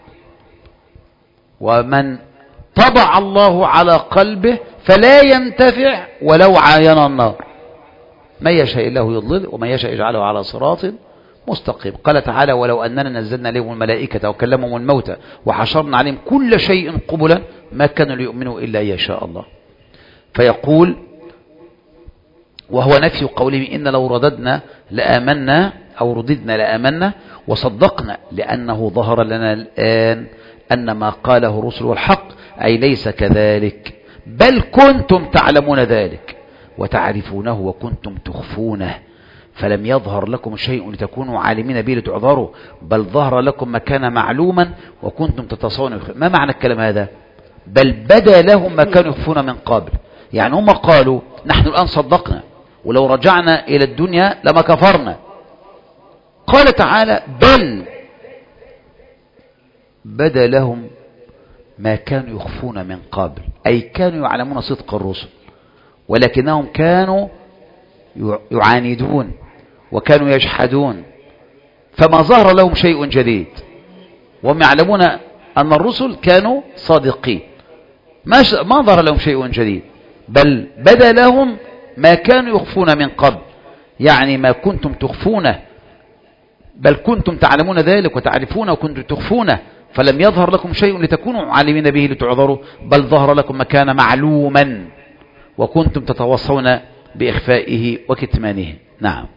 ومن طبع الله على قلبه فلا ينتفع ولو عاين النار. من يشاء الله يضلل ومن يشاء يجعله على صراط مستقيم. قال تعالى: ولو أننا نزلنا عليهم الملائكة وكلمهم الموتى وحشرنا عليهم كل شيء قبلا ما كانوا ليؤمنوا إلا أن يشاء الله. فيقول، وهو نفي قوله: إن لو رددنا لآمنا أو رددنا لآمنا وصدقنا، لأنه ظهر لنا الآن أن ما قاله الرسل والحق، أي ليس كذلك، بل كنتم تعلمون ذلك وتعرفونه وكنتم تخفونه، فلم يظهر لكم شيء لتكونوا عالمين به لتعذروا، بل ظهر لكم ما كان معلوما وكنتم تتصون. ما معنى الكلام هذا؟ بل بدا لهم ما كانوا يخفون من قبل. يعني هم قالوا نحن الآن صدقنا، ولو رجعنا إلى الدنيا لما كفرنا. قال تعالى: بل بدا لهم ما كانوا يخفون من قبل، أي كانوا يعلمون صدق الرسل ولكنهم كانوا يعاندون وكانوا يجحدون، فما ظهر لهم شيء جديد، وهم يعلمون أن الرسل كانوا صادقين. ما ظهر لهم شيء جديد، بل بدا لهم ما كانوا يخفون من قبل، يعني ما كنتم تخفونه، بل كنتم تعلمون ذلك وتعرفونه وكنتم تخفونه، فلم يظهر لكم شيء لتكونوا عالمين به لتعذروا، بل ظهر لكم ما كان معلوما وكنتم تتوصون بإخفائه وكتمانه. نعم.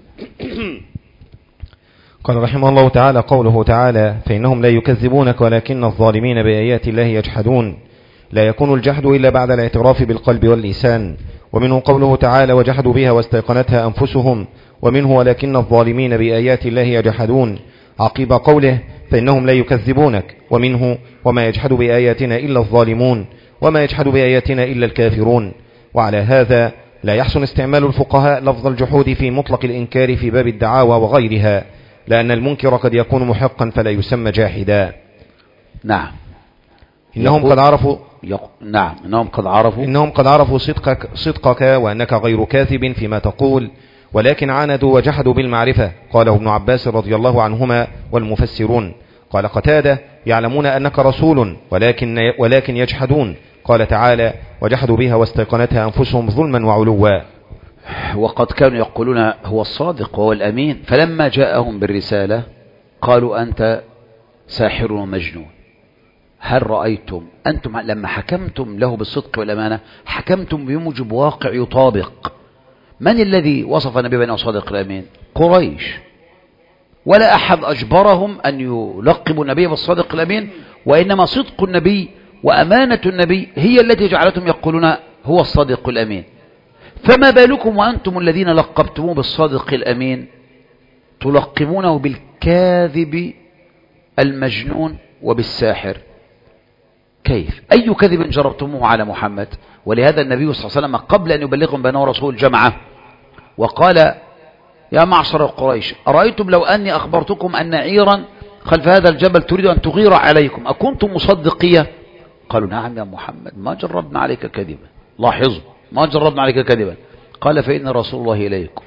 قال رحمه الله تعالى: قوله تعالى: فإنهم لا يكذبونك ولكن الظالمين بآيات الله يجحدون. لا يكون الجحد إلا بعد الاعتراف بالقلب واللسان. ومنه قوله تعالى: وجحدوا بها واستيقنتها أنفسهم. ومنه ولكن الظالمين بآيات الله يجحدون عقيب قوله: فإنهم لا يكذبونك. ومنه: وما يجحد بآياتنا إلا الظالمون وما يجحد بآياتنا إلا الكافرون. وعلى هذا لا يحسن استعمال الفقهاء لفظ الجحود في مطلق الإنكار في باب الدعاوى وغيرها، لأن المنكر قد يكون محقا فلا يسمى جاحدا. نعم. إنهم قد عرفوا نعم إنهم قد عرفوا صدقك وأنك غير كاذب فيما تقول، ولكن عاندوا وجحدوا بالمعرفة. قاله ابن عباس رضي الله عنهما والمفسرون. قال قتادة: يعلمون أنك رسول ولكن يجحدون. قال تعالى: وجحدوا بها واستيقنتها أنفسهم ظلما وعلوا. وقد كانوا يقولون هو الصادق وهو الأمين، فلما جاءهم بالرسالة قالوا أنت ساحر ومجنون. هل رأيتم أنتم لما حكمتم له بالصدق والأمانة حكمتم بموجب واقع يطابق؟ من الذي وصف النبي بأنه صادق الأمين؟ قريش، ولا أحد أجبرهم أن يلقبوا النبي بالصادق الأمين، وإنما صدق النبي وأمانة النبي هي التي جعلتهم يقولون هو الصادق الأمين. فما بالكم وأنتم الذين لقبتموه بالصادق الأمين تلقبونه بالكاذب المجنون وبالساحر؟ كيف؟ أي كذب جربتموه على محمد؟ ولهذا النبي صلى الله عليه وسلم قبل أن يبلغهم بأنه رسول جمعه وقال: يا معشر قريش، أرأيتم لو أني أخبرتكم أن عيرا خلف هذا الجبل تريد أن تغير عليكم أكنتم مصدقية؟ قالوا: نعم يا محمد، ما جربنا عليك كذبا. لاحظوا، ما جربنا عليك كذبا. قال: فإن رسول الله إليكم.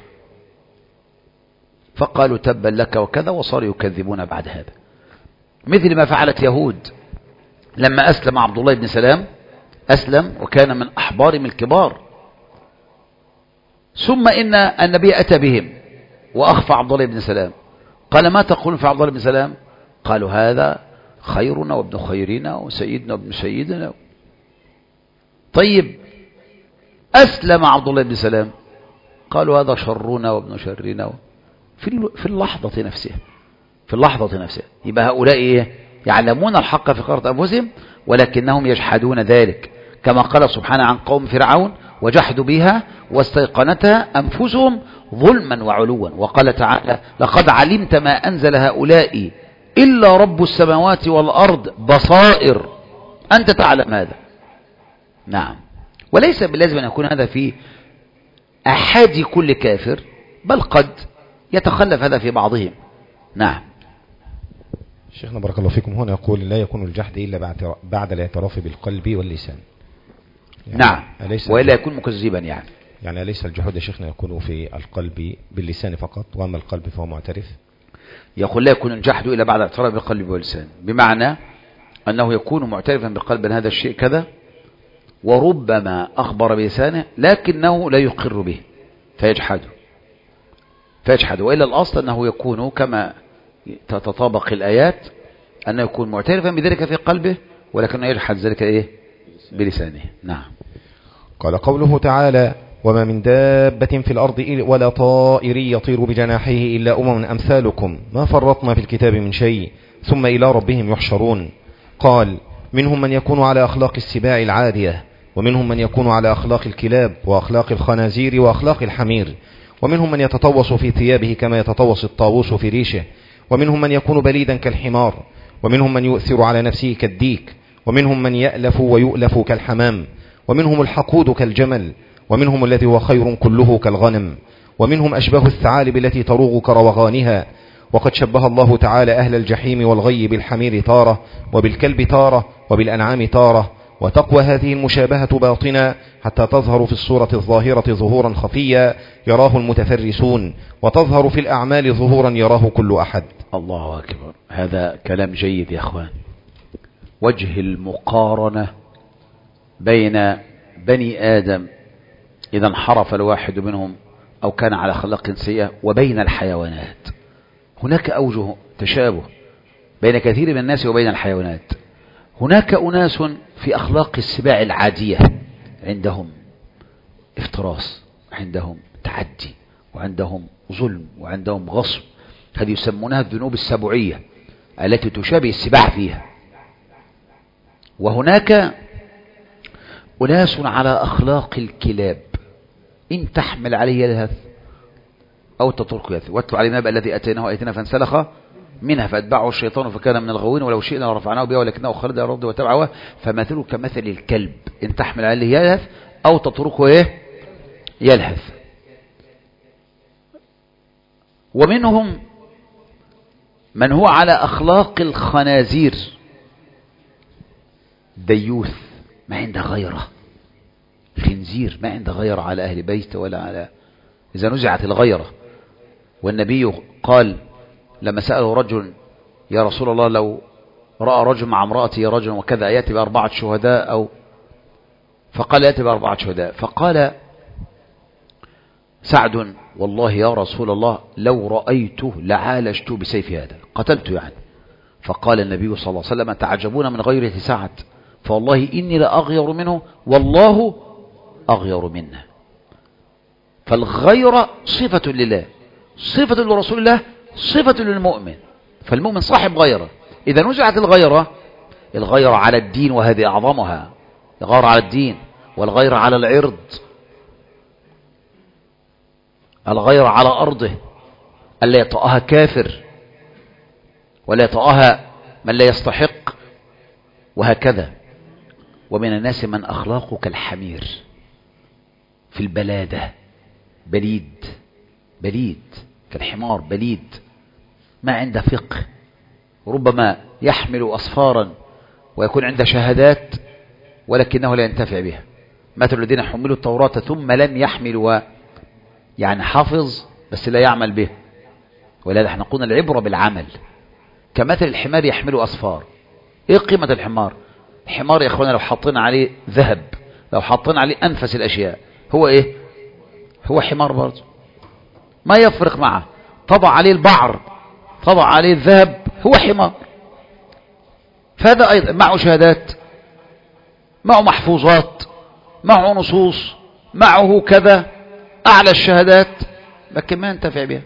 فقالوا: تبا لك وكذا، وصاروا يكذبون بعد هذا، مثل ما فعلت يهود لما أسلم عبد الله بن سلام. أسلم وكان من أحبارهم الكبار، ثم إن النبي أتى بهم وأخفى عبد الله بن سلام. قال: ما تقولون في عبد الله بن سلام؟ قالوا: هذا خيرنا وابن خيرنا وسيدنا وابن سيدنا. طيب، أسلم عبد الله بن سلام، قالوا: هذا شرنا وابن شرنا. في اللحظة نفسها، في اللحظة نفسها. يبقى هؤلاء يعلمون الحق في قرة أنفسهم ولكنهم يجحدون ذلك، كما قال سبحانه عن قوم فرعون: وجحدوا بها واستيقنتها أنفسهم ظلما وعلوا. وقال تعالى لقد علمت ما أنزل هؤلاء إلا رب السماوات والأرض بصائر أنت تعلم هذا. نعم. وليس بلازم أن يكون هذا في أحد كل كافر، بل قد يتخلف هذا في بعضهم. نعم. شيخنا بارك الله فيكم، هنا يقول لا يكون الجحد إلا بعد الاعتراف بالقلب واللسان. يعني نعم، وإلا يكون مكذبا يعني أليس الجحود يا شيخنا يكون في القلب باللسان فقط، وأما القلب فهو معترف؟ يقول لا يكون الجحد إلا بعد الاعتراف بالقلب واللسان، بمعنى أنه يكون معترفا بالقلب أن هذا الشيء كذا، وربما أخبر بلسانه لكنه لا يقر به فيجحده. وإلا الأصل أنه يكون كما تتطابق الآيات، أنه يكون معترفا بذلك في قلبه ولكنه يجحد ذلك بلسانه. نعم. قال قوله تعالى وما من دابة في الأرض ولا طائر يطير بجناحيه إلا أمثالكم ما فرطنا في الكتاب من شيء ثم إلى ربهم يحشرون. قال منهم من يكون على أخلاق السباع العادية، ومنهم من يكون على أخلاق الكلاب وأخلاق الخنازير وأخلاق الحمير، ومنهم من يتطوس في ثيابه كما يتطوس الطاووس في ريشه، ومنهم من يكون بليدا كالحمار، ومنهم من يؤثر على نفسه كالديك، ومنهم من يألف ويؤلف كالحمام، ومنهم الحقود كالجمل، ومنهم الذي هو خير كله كالغنم، ومنهم أشبه الثعالب التي تروغ كروغانها. وقد شبه الله تعالى أهل الجحيم والغي بالحمير تارة، وبالكلب تارة، وبالأنعام تارة. وتقوى هذه المشابهة باطنا حتى تظهر في الصورة الظاهرة ظهورا خفيا يراه المتفرسون، وتظهر في الأعمال ظهورا يراه كل أحد. الله أكبر. هذا كلام جيد يا أخوان. وجه المقارنة بين بني آدم إذا انحرف الواحد منهم أو كان على خلق سيئة وبين الحيوانات. هناك أوجه تشابه بين كثير من الناس وبين الحيوانات. هناك أناس في أخلاق السباع العادية، عندهم افتراس، عندهم تعدي، وعندهم ظلم، وعندهم غصب. هذه يسمونها الذنوب السبعية التي تشابه السباع فيها. وهناك أناس على أخلاق الكلاب، إن تحمل عليه يلهث أو تتركه يلهث. واتلو عليه النبأ الذي أتيناه آياتنا فانسلخ منها فأتبعه الشيطان فكان من الغاوين ولو شئنا لرفعناه بها ولكنه خلد إلى الأرض واتبع هواه فمثله كمثل الكلب إن تحمل عليه يلهث أو تتركه يلهث. ومنهم من هو على أخلاق الخنازير، ديوث ما عنده غيره، خنزير ما عنده غيره على أهل بيته ولا على، إذا نزعت الغيرة. والنبي قال لما سأله رجل يا رسول الله لو رأى رجل مع امرأته رجل وكذا يأتي ب4 شهداء أو، فقال يأتي ب4 شهداء. فقال سعد والله يا رسول الله لو رأيته لعالجته بسيف هذا، قتلته يعني. فقال النبي صلى الله عليه وسلم تعجبون من غيرة سعد فوالله إني لأغير منه والله أغير منه. فالغيرة صفة لله، صفة لرسول الله، صفة للمؤمن. فالمؤمن صاحب غيرة. إذا نزعت الغيرة على الدين وهذه أعظمها، الغيرة على الدين، والغيرة على العرض، الغيرة على أرضه، ألا يطأها كافر ولا يطأها من لا يستحق، وهكذا. ومن الناس من أخلاقه كالحمير في البلادة، بليد كالحمار، بليد ما عنده فقه، ربما يحمل أصفارا ويكون عنده شهادات ولكنه لا ينتفع بها. مثل الذين حملوا التوراة ثم لم يحملوا، يعني حافظ بس لا يعمل به. ولذا احنا قلنا العبرة بالعمل. كمثل الحمار يحمل أصفار. ايه قيمة الحمار؟ الحمار يا اخوانا لو حطينا عليه ذهب، لو حطينا عليه أنفس الأشياء، هو ايه؟ هو حمار برضه، ما يفرق معه. طبع عليه البعر، طبع عليه الذهب، هو حمار. فهذا أيضا معه شهادات، معه محفوظات، معه نصوص، معه كذا أعلى الشهادات، لكن ما ينتفع بها.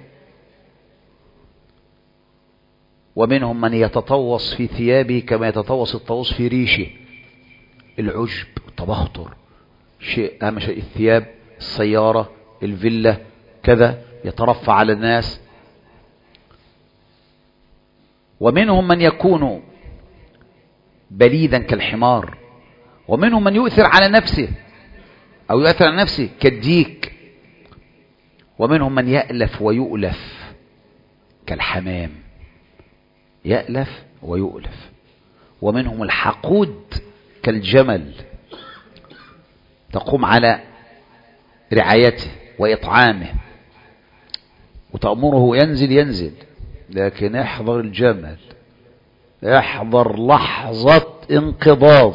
ومنهم من يتطوص في ثيابه كما يتطوص الطاووس في ريشه، العجب والتبختر، شيء أهم شيء الثياب، السيارة، الفيلا، كذا، يترفع على الناس. ومنهم من يكون بليدا كالحمار، ومنهم من يؤثر على نفسه أو يؤثر على نفسه كالديك، ومنهم من يألف ويؤلف كالحمام، يألف ويؤلف. ومنهم الحقود كالجمل، تقوم على رعايته وإطعامه وتأمره ينزل، لكن احذر الجمل، احذر لحظة انقباض،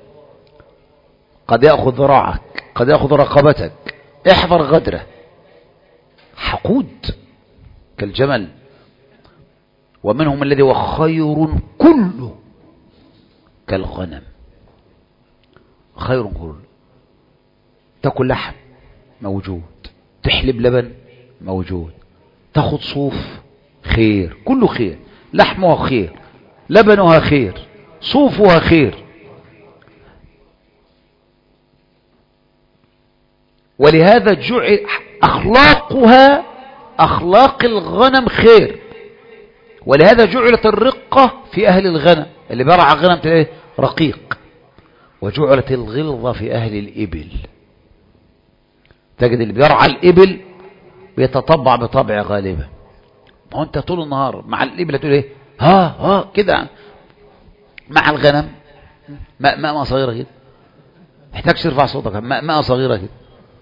قد يأخذ ذراعك، قد يأخذ رقبتك، احذر غدره. حقود كالجمل. ومنهم الذي هو خير كله كالغنم، خير كله. تاكل لحم موجود، تحلب لبن موجود، تاخد صوف خير، كله خير، لحمها خير، لبنها خير، صوفها خير. ولهذا جعل أخلاقها أخلاق الغنم خير. ولهذا جعلت الرقة في أهل الغنم، اللي بيرعى غنم تلاقيه رقيق. وجعلت الغلظة في أهل الإبل، تجد اللي بيرعى الإبل بيتطبع بطبع غالبا. ما هو أنت طول النهار مع الإبل تقول إيه؟ ها كده. مع الغنم ماء صغيرة كده، محتاج ترفع صوتك، ماء صغيرة كده.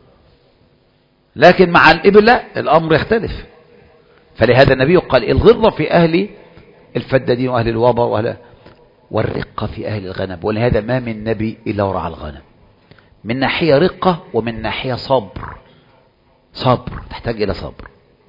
لكن مع الإبل لا، الأمر يختلف. فلهذا النبي قال الغلظة في أهل الفدادين وأهل الوبر والرقة في أهل الغنم. ولهذا ما من نبي إلا ورعى الغنم، من ناحية رقة ومن ناحية صبر، تحتاج إلى صبر.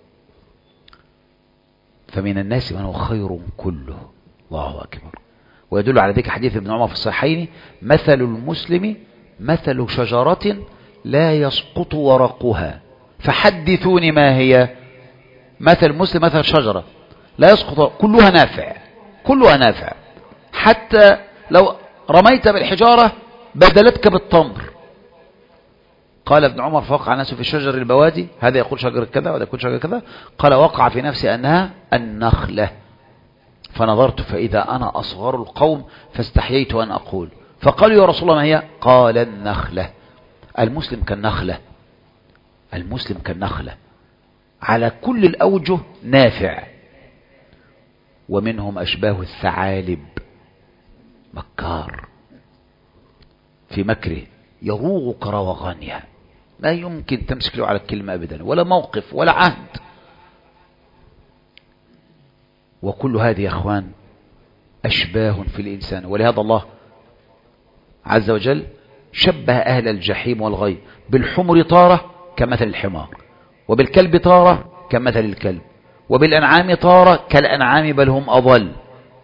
فمن الناس من هو خير كله. الله أكبر. ويدل على ذلك حديث ابن عمر في الصحيحين: مثل المسلم مثل شجرة لا يسقط ورقها، فحدثوني ما هي. مثل المسلم مثل شجرة لا يسقط، كلها نافع، حتى لو رميت بالحجارة بدلتك بالتمر. قال ابن عمر: فوقع الناس في الشجر البوادي، هذا يقول شجر كذا وهذا يقول شجر كذا. قال: وقع في نفسي أنها النخلة، فنظرت فإذا أنا أصغر القوم فاستحييت أن أقول. فقالوا: يا رسول الله ما هي؟ قال: النخلة. المسلم كالنخلة على كل الأوجه نافع. ومنهم أشباه الثعالب، مكار في مكره، يروغك روغانها، لا يمكن تمسك له على الكلمة أبدا، ولا موقف ولا عهد. وكل هذه يا أخوان أشباه في الإنسان. ولهذا الله عز وجل شبه أهل الجحيم والغي بالحمر طارة كمثل الحمار، وبالكلب طارة كمثل الكلب، وبالأنعام طارة كالأنعام بل هم أضل.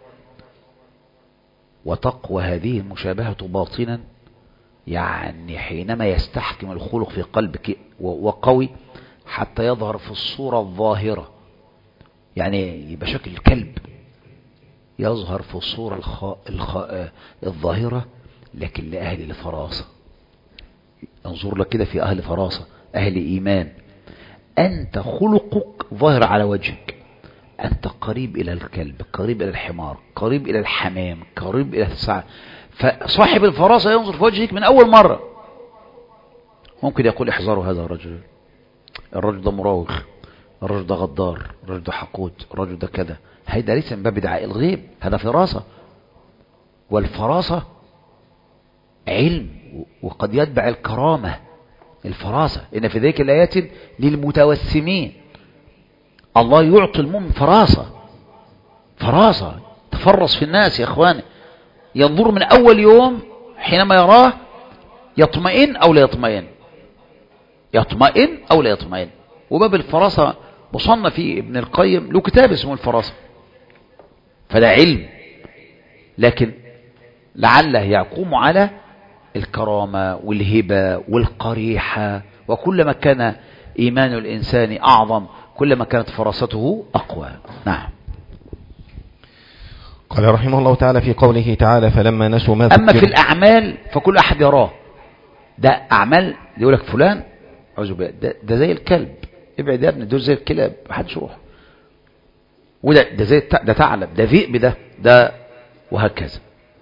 وتقوى هذه المشابهة باطنا، يعني حينما يستحكم الخلق في قلبك وقوي حتى يظهر في الصورة الظاهرة، يعني يبقى شكل الكلب يظهر في الصورة الظاهرة، لكن لأهل الفراسة. انظر لك كده في أهل فراسة، أهل إيمان، أنت خلقك ظاهر على وجهك، أنت قريب إلى الكلب، قريب إلى الحمار، قريب إلى الحمام، قريب إلى الساعة. فصاحب الفراسة ينظر في وجهك من أول مرة. ممكن يقول: احذروا هذا الرجل ده مراوغ، الرجل ده غدار، الرجل ده حقود، الرجل ده كذا. هذا ليس من باب دعاء الغيب، هذا فراسة. والفراسة علم، وقد يتبع الكرامة الفراسة. إن في ذلك الآيات للمتوسمين. الله يعطي المؤمن فراسة تفرس في الناس يا أخواني، ينظر من أول يوم حينما يراه يطمئن أو لا يطمئن. وباب الفراسة مصنف فيه ابن القيم له كتاب اسمه الفراسة، فده علم، لكن لعله يقوم على الكرامة والهبة والقريحة. وكلما كان إيمان الإنسان أعظم كلما كانت فراسته أقوى. نعم. قال رحمه الله تعالى في قوله تعالى: فلما نسوا ما أما في الأعمال فكل أحد يراه، ده أعمال يقول لك فلان أعوذ بالله ده زي الكلب، ابعد يا ابني، دول زي الكلاب محدش يروح. وده زي ده ثعلب، ده ذئب، ده وهكذا.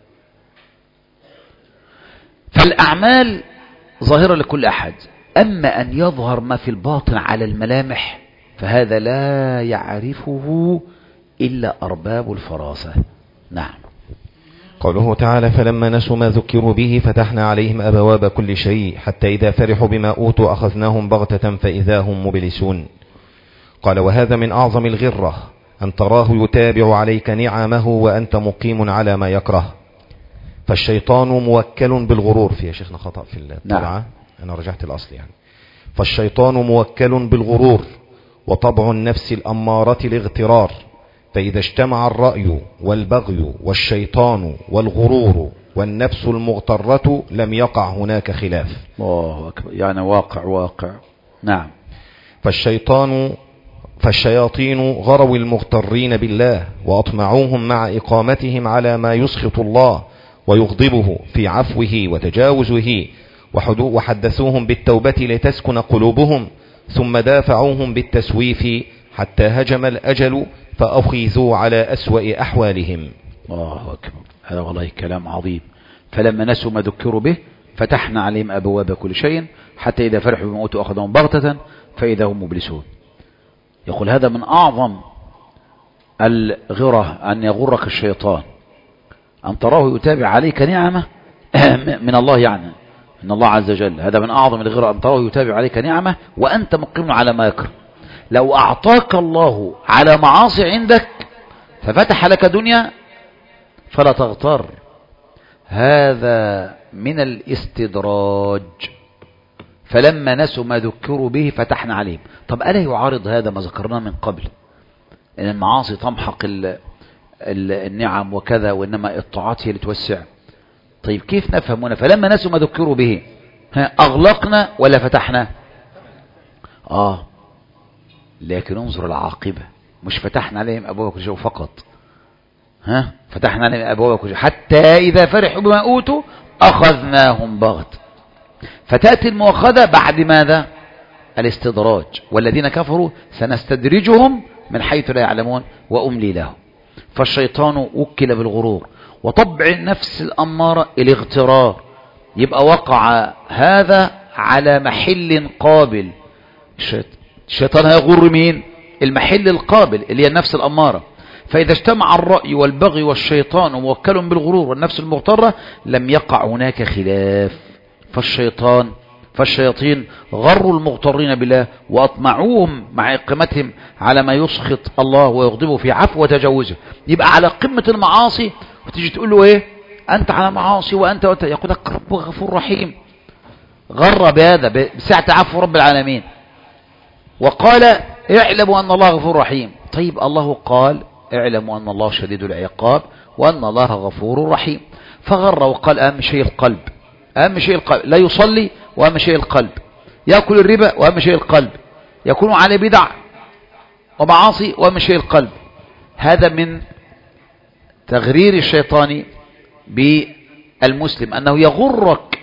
فالأعمال ظاهرة لكل أحد، أما أن يظهر ما في الباطن على الملامح فهذا لا يعرفه إلا أرباب الفراسة. نعم. قوله تعالى فلما نسوا ما ذكروا به فتحنا عليهم أبواب كل شيء حتى إذا فرحوا بما أوتوا أخذناهم بغتة فإذا هم مبلسون. قال وهذا من أعظم الغرة أن تراه يتابع عليك نعمه وأنت مقيم على ما يكره. فالشيطان موكل بالغرور. في يا شيخنا خطأ في الطبعة. نعم. أنا رجعت الأصل يعني. فالشيطان موكل بالغرور وطبع النفس الأمارة الاغترار، فإذا اجتمع الرأي والبغي والشيطان والغرور والنفس المغترة لم يقع هناك خلاف. الله أكبر، يعني واقع. نعم. فالشياطين غروا المغترين بالله وأطمعوهم مع إقامتهم على ما يسخط الله ويغضبه في عفوه وتجاوزه، وحدثوهم بالتوبة لتسكن قلوبهم، ثم دافعوهم بالتسويف حتى هجم الأجل فأخذوا على أسوأ أحوالهم. الله أكبر، هذا والله كلام عظيم. فلما نسوا ما ذكروا به فتحنا عليهم أبواب كل شيء حتى إذا فرحوا بما أوتوا أخذهم بغتة فإذا هم مبلسون. يقول هذا من أعظم الغرة أن يغرك الشيطان، أن تراه يتابع عليك نعمة من الله، يعني من الله عز وجل. هذا من أعظم الغرة أن تراه يتابع عليك نعمة وأنت مقيم على ما يكره. لو أعطاك الله على معاصي عندك ففتح لك دنيا فلا تغتر، هذا من الاستدراج. فلما نسوا ما ذكروا به فتحنا عليهم. طب ألا يعارض هذا ما ذكرناه من قبل، إن المعاصي تمحق النعم وكذا، وإنما الطاعات هي اللي توسع؟ طيب كيف نفهم هنا فلما نسوا ما ذكروا به أغلقنا ولا فتحنا؟ لكن انظر العاقبة، مش فتحنا عليهم أبواب كل شيء فقط، فتحنا عليهم أبواب كل شيء حتى إذا فرحوا بما أوتوا أخذناهم بغت. فتأتي المؤاخذة بعد ماذا؟ الاستدراج. والذين كفروا سنستدرجهم من حيث لا يعلمون وأملي لهم. فالشيطان وكل بالغرور وطبع النفس الأمارة الاغترار، يبقى وقع هذا على محل قابل. الشيطان هيغر مين؟ المحل القابل اللي هي النفس الأمارة. فإذا اجتمع الرأي والبغي والشيطان موكل بالغرور والنفس المغترة لم يقع هناك خلاف. فالشياطين غروا المغترين بالله وأطمعوهم مع إقامتهم على ما يسخط الله ويغضبه في عفو وتجاوزه. يبقى على قمة المعاصي وتيجي تقول له إيه؟ أنت على معاصي وأنت يقول لك رب غفور رحيم. غر بهذا بسعة عفو رب العالمين، وقال اعلموا أن الله غفور رحيم. طيب الله قال اعلموا أن الله شديد العقاب وأن الله غفور رحيم، فغر وقال أهم شيء القلب، أهم شيء القلب، لا يصلي وأهم شيء القلب، يأكل الربا وأهم شيء القلب، يكون على بدع ومعاصي وأهم شيء القلب. هذا من تغرير الشيطان بالمسلم، أنه يغرك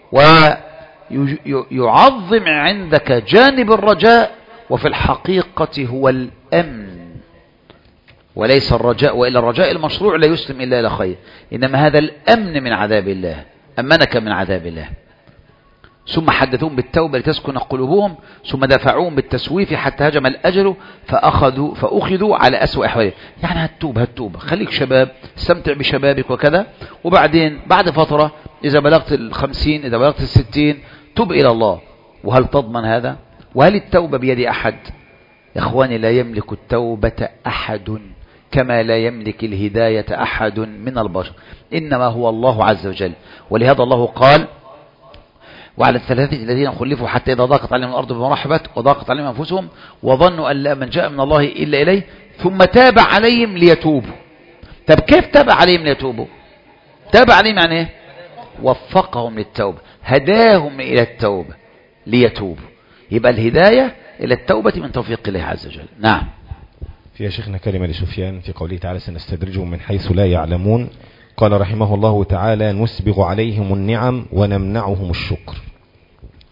ويعظم عندك جانب الرجاء، وفي الحقيقة هو الأمن وليس الرجاء، وإلا الرجاء المشروع لا يسلم إلا إلى خير، إنما هذا الأمن من عذاب الله، أمنك من عذاب الله. ثم حدثوهم بالتوبة لتسكن قلوبهم، ثم دفعوهم بالتسويف حتى هجم الأجل فأخذوا على أسوأ أحوالهم. يعني هتوب خليك شباب، استمتع بشبابك وكذا، وبعدين بعد فترة إذا بلغت 50 إذا بلغت 60 تب إلى الله. وهل تضمن هذا؟ وهل التوبة بيد أحد؟ يا إخواني لا يملك التوبة أحد كما لا يملك الهداية أحد من البشر، إنما هو الله عز وجل. ولهذا الله قال وعلى الثلاثة الذين خلفوا حتى إذا ضاقت عليهم الأرض بما رحبت وضاقت عليهم أنفسهم وظنوا أن لا من جاء من الله إلا إليه ثم تاب عليهم ليتوبوا. طب كيف تاب عليهم ليتوبوا؟ تاب عليهم يعني إيه؟ وفقهم للتوبة، هداهم إلى التوبة ليتوبوا. يبقى الهداية إلى التوبة من توفيق الله عز وجل. نعم. في شيخنا كلمة لسفيان في قوله تعالى سنستدرجهم من حيث لا يعلمون. قال رحمه الله تعالى نسبغ عليهم النعم ونمنعهم الشكر.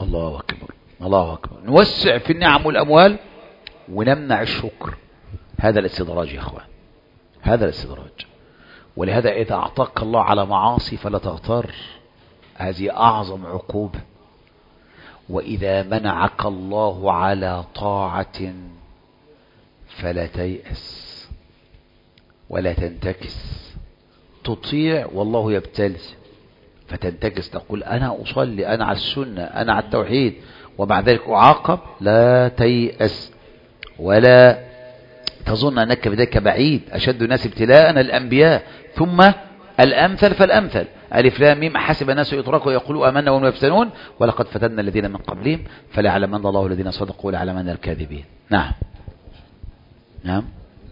الله أكبر، الله أكبر. نوسع في النعم والأموال ونمنع الشكر. هذا الاستدراج يا أخوان، هذا الاستدراج. ولهذا إذا أعطاك الله على معاصي فلا تغتر، هذه أعظم عقوبة. وإذا منعك الله على طاعة فلا تيأس ولا تنتكس. تطيع والله يبتلي فتنتكس، تقول أنا أصلي، أنا على السنة، أنا على التوحيد، ومع ذلك أعاقب. لا تيأس ولا تظن أنك بذلك بعيد. أشد الناس ابتلاء الأنبياء ثم الأمثل فالأمثل. ألف لام ميم حسب الناس يتركوا يقولوا آمنا وهم يفتنون ولقد فتنا الذين من قبلهم فليعلمن الله الذين صدقوا وليعلمن الكاذبين. نعم نعم.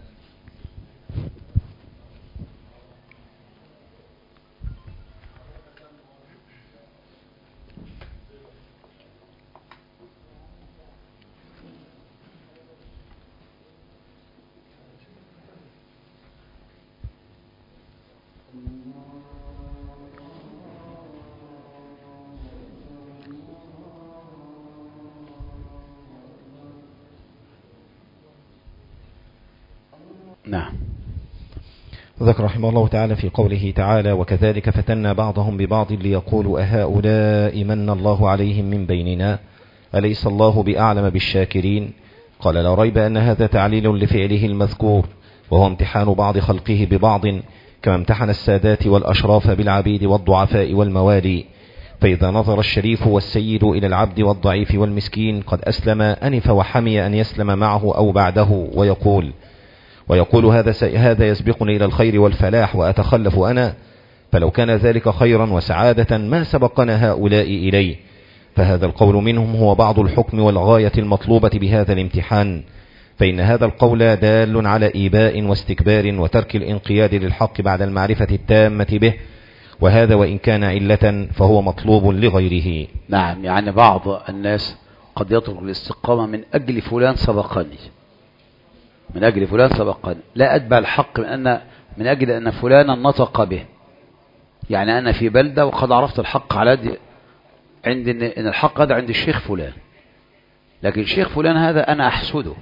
نعم. ذكر رحمه الله تعالى في قوله تعالى وكذلك فتنا بعضهم ببعض ليقولوا أهؤلاء من الله عليهم من بيننا أليس الله بأعلم بالشاكرين. قال لا ريب أن هذا تعليل لفعله المذكور، وهو امتحان بعض خلقه ببعض، كما امتحن السادات والأشراف بالعبيد والضعفاء والموالي. فإذا نظر الشريف والسيد إلى العبد والضعيف والمسكين قد أسلم أنف وحمي أن يسلم معه أو بعده ويقول هذا يسبقني إلى الخير والفلاح وأتخلف أنا، فلو كان ذلك خيرا وسعادة ما سبقنا هؤلاء إليه. فهذا القول منهم هو بعض الحكم والغاية المطلوبة بهذا الامتحان، فإن هذا القول دال على إيباء واستكبار وترك الانقياد للحق بعد المعرفة التامة به، وهذا وإن كان علة فهو مطلوب لغيره. نعم، يعني بعض الناس قد يترك الاستقامة من أجل فلان سبقني، من أجل فلان سبقني، لا أتبع الحق من أجل أن فلانا نطق به. يعني أنا في بلدة وقد عرفت الحق على عند إن الحق هذا عند الشيخ فلان، لكن الشيخ فلان هذا أنا أحسده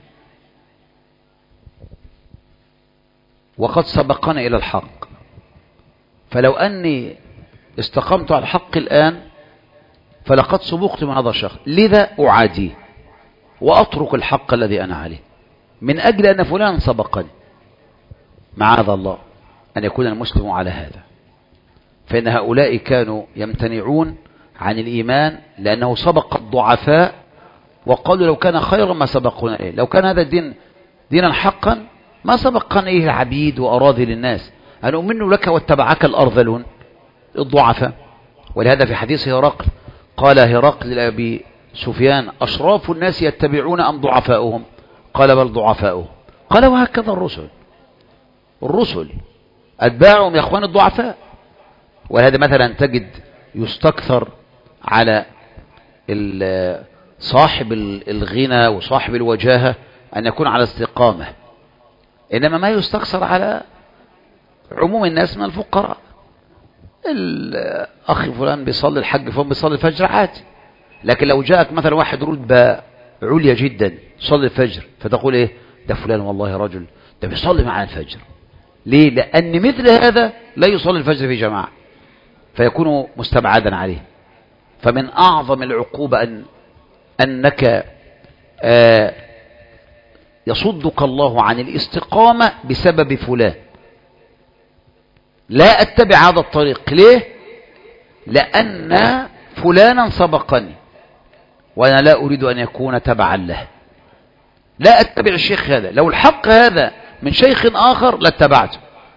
وقد سبقنا إلى الحق، فلو أني استقمت على الحق الآن فلقد سبقت من هذا الشخص، لذا أعاديه وأترك الحق الذي أنا عليه من أجل أن فلان سبقني. معاذ الله أن يكون المسلم على هذا، فإن هؤلاء كانوا يمتنعون عن الإيمان لأنه سبق الضعفاء وقالوا لو كان خيرا ما سبقنا إليه، لو كان هذا الدين دينا حقا ما سبقنا إليه العبيد وأراذل الناس، أن أؤمن لك واتبعك الأرذلون الضعفاء. ولهذا في حديث هرقل قال هرقل لأبي سفيان أشراف الناس يتبعون أم ضعفاؤهم؟ قال بل ضعفاؤهم. قال وهكذا الرسل أتباعهم يا أخوان الضعفاء. ولهذا مثلا تجد يستكثر على صاحب الغنى وصاحب الوجاهة أن يكون على استقامة، إنما ما يستكثر على عموم الناس من الفقراء. الأخ فلان بيصلي الحج فلان بيصلي الفجر عادي، لكن لو جاءك مثلا واحد رتبة عليا جدا صلي الفجر فتقول ايه ده فلان والله رجل ده بيصلي معنا الفجر. ليه؟ لأن مثل هذا لا يصلي الفجر في جماعة فيكون مستبعدا عليه. فمن أعظم العقوبة أنك يصدك الله عن الاستقامة بسبب فلان. لا أتبع هذا الطريق. ليه؟ لأن فلانا سبقني وأنا لا أريد أن يكون تبعا له. لا أتبع الشيخ هذا، لو الحق هذا من شيخ آخر لاتبعته،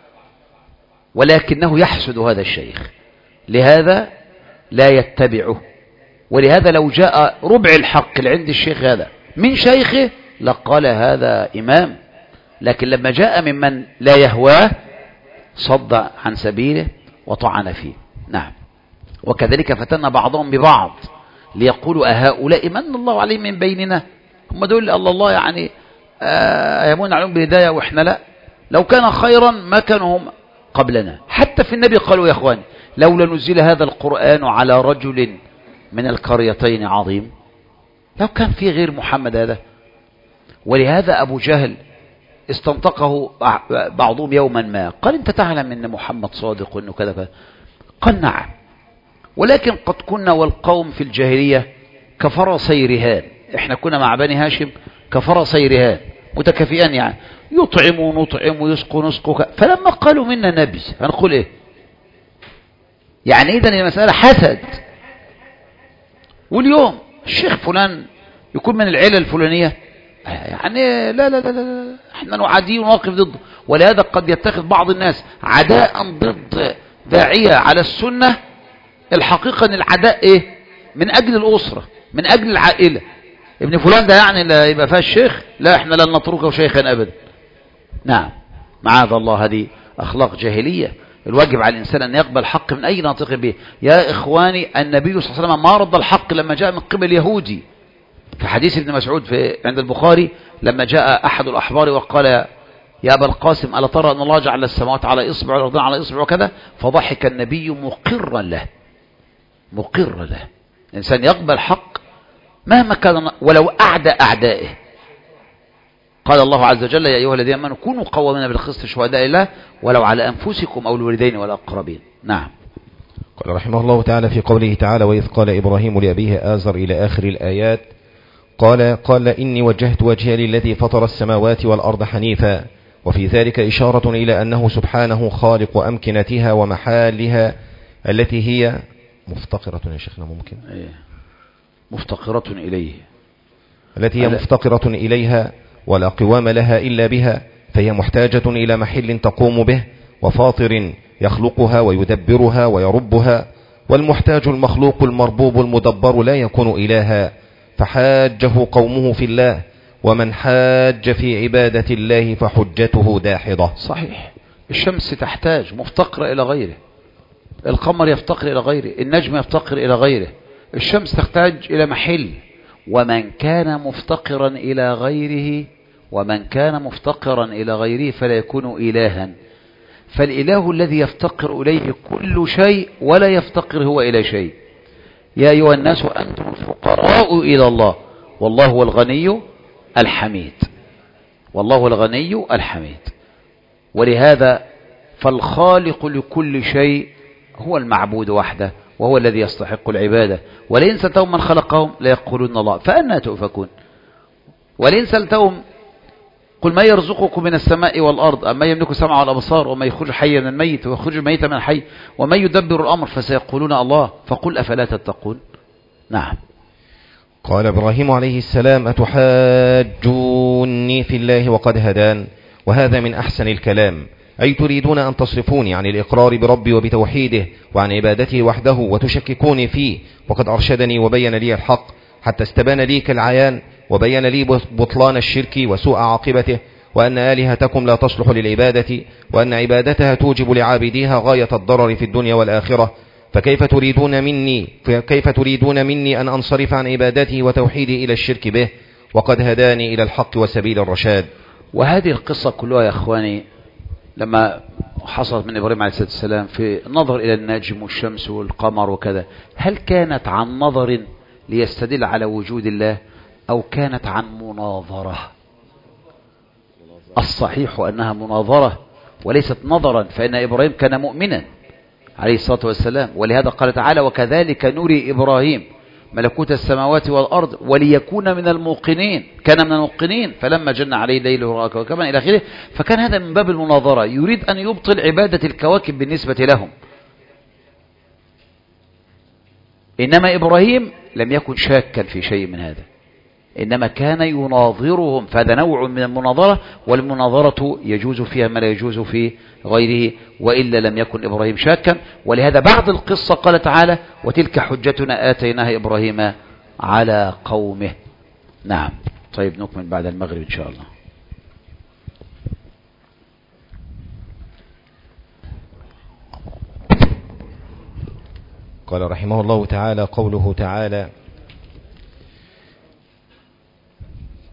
ولكنه يحسد هذا الشيخ لهذا لا يتبعه. ولهذا لو جاء ربع الحق اللي عند الشيخ هذا من شيخه لقال هذا إمام، لكن لما جاء ممن لا يهواه صد عن سبيله وطعن فيه. نعم. وكذلك فتنا بعضهم ببعض ليقولوا أهؤلاء من الله عليهم من بيننا، هم دول الله يعني يمون عليهم بالهداية وإحنا لا. لو كان خيرا ما كانوا هم قبلنا. حتى في النبي قالوا يا أخوان لولا نزل هذا القرآن على رجل من القريتين عظيم. لو كان في غير محمد هذا. ولهذا أبو جهل استنطقه بعضهم يوما ما، قال أنت تعلم أن محمد صادق وأنه كذا كذا. قال نعم، ولكن قد كنا والقوم في الجاهلية كفرسي رهان، احنا كنا مع بني هاشم كفرسي رهان متكافئان، يعني يطعم ونطعم ويسقوا نسقوا، فلما قالوا منا نبي هنقول ايه؟ يعني اذا المسألة حسد. واليوم الشيخ فلان يكون من العيلة الفلانية، يعني لا لا لا لا، احنا نعاديه ونوقف ضده. ولهذا قد يتخذ بعض الناس عداء ضد داعية على السنة، الحقيقة ان العداء ايه؟ من اجل الاسرة، من اجل العائلة. ابن فلان ده يعني لا يبقى فيها الشيخ، لا احنا لن نتركه شيخا ابدا. نعم، معاذ الله، هذه اخلاق جاهلية. الواجب على الانسان ان يقبل حق من اي ناطق به. يا اخواني، النبي صلى الله عليه وسلم ما رد الحق لما جاء من قبل يهودي. في حديث ابن مسعود عند البخاري، لما جاء احد الاحبار وقال يا ابا القاسم الا ترى ان الله جعل السماوات على اصبع والارض على اصبع وكذا، فضحك النبي مقرا له، مقرا له. الانسان يقبل حق مهما كان ولو اعدى اعدائه. قال الله عز وجل يا ايها الذين امنوا كونوا قوامين بالقسط شهداء لله ولو على انفسكم او الوالدين والاقربين. نعم. قال رحمه الله تعالى في قوله تعالى وإذ قال إبراهيم لأبيه آزر إلى آخر الآيات، قال إني وجهت وجهي للذي فطر السماوات والأرض حنيفا، وفي ذلك إشارة إلى أنه سبحانه خالق أمكنتها ومحالها التي هي مفتقرة. يا شيخنا ممكن مفتقرة إليه، التي هي مفتقرة إليها ولا قوام لها إلا بها، فهي محتاجة إلى محل تقوم به، وفاطر يخلقها ويدبرها ويربها. والمحتاج المخلوق المربوب المدبر لا يكون إلها، فحاجه قومه في الله، ومن حاج في عبادة الله فحجته داحضة. صحيح. الشمس تحتاج، مفتقرة إلى غيره، القمر يفتقر إلى غيره، النجم يفتقر إلى غيره، الشمس تحتاج إلى محل. ومن كان مفتقرا إلى غيره فلا يكون إلها. فالإله الذي يفتقر إليه كل شيء ولا يفتقر هو إلى شيء. يا أيها الناس أنتم الفقراء إلى الله والله هو الغني الحميد، والله هو الغني الحميد. ولهذا فالخالق لكل شيء هو المعبود وحده، وهو الذي يستحق العبادة. ولئن سألتهم من خلقهم ليقولون الله فأنى تؤفكون. ولئن سألتهم قل ما يرزقكم من السماء والأرض أما يملك السمع والأبصار وما يخرج حي من الميت ويخرج الميت من الحي وما يدبر الأمر فسيقولون الله فقل أفلا تتقون. نعم. قال إبراهيم عليه السلام أتحاجوني في الله وقد هدان، وهذا من أحسن الكلام، أي تريدون أن تصرفوني عن الإقرار بربي وبتوحيده وعن عبادته وحده وتشككوني فيه، وقد أرشدني وبين لي الحق حتى استبان لي كالعيان، وبين لي بطلان الشرك وسوء عاقبته، وأن آلهتكم لا تصلح للعبادة، وأن عبادتها توجب لعابديها غاية الضرر في الدنيا والآخرة. فكيف تريدون مني أن أنصرف عن عبادته وتوحيدي إلى الشرك به، وقد هداني إلى الحق وسبيل الرشاد. وهذه القصة كلها يا أخواني لما حصلت من إبراهيم عليه السلام في النظر إلى النجم والشمس والقمر وكذا، هل كانت عن نظر ليستدل على وجود الله أو كانت عن مناظرة؟ الصحيح أنها مناظرة وليست نظرا، فإن إبراهيم كان مؤمنا عليه الصلاة والسلام. ولهذا قال تعالى وكذلك نري إبراهيم ملكوت السماوات والأرض وليكون من الموقنين، كان من الموقنين فلما جن عليه الليل ورأى كوكبا إلى آخره. فكان هذا من باب المناظرة، يريد أن يبطل عبادة الكواكب بالنسبة لهم. إنما إبراهيم لم يكن شاكا في شيء من هذا، إنما كان يناظرهم، فهذا نوع من المناظرة، والمناظرة يجوز فيها ما لا يجوز في غيره، وإلا لم يكن إبراهيم شاكا. ولهذا بعد القصة قال تعالى وتلك حجتنا آتيناها إبراهيم على قومه. نعم. طيب نكمل بعد المغرب إن شاء الله. قال رحمه الله تعالى قوله تعالى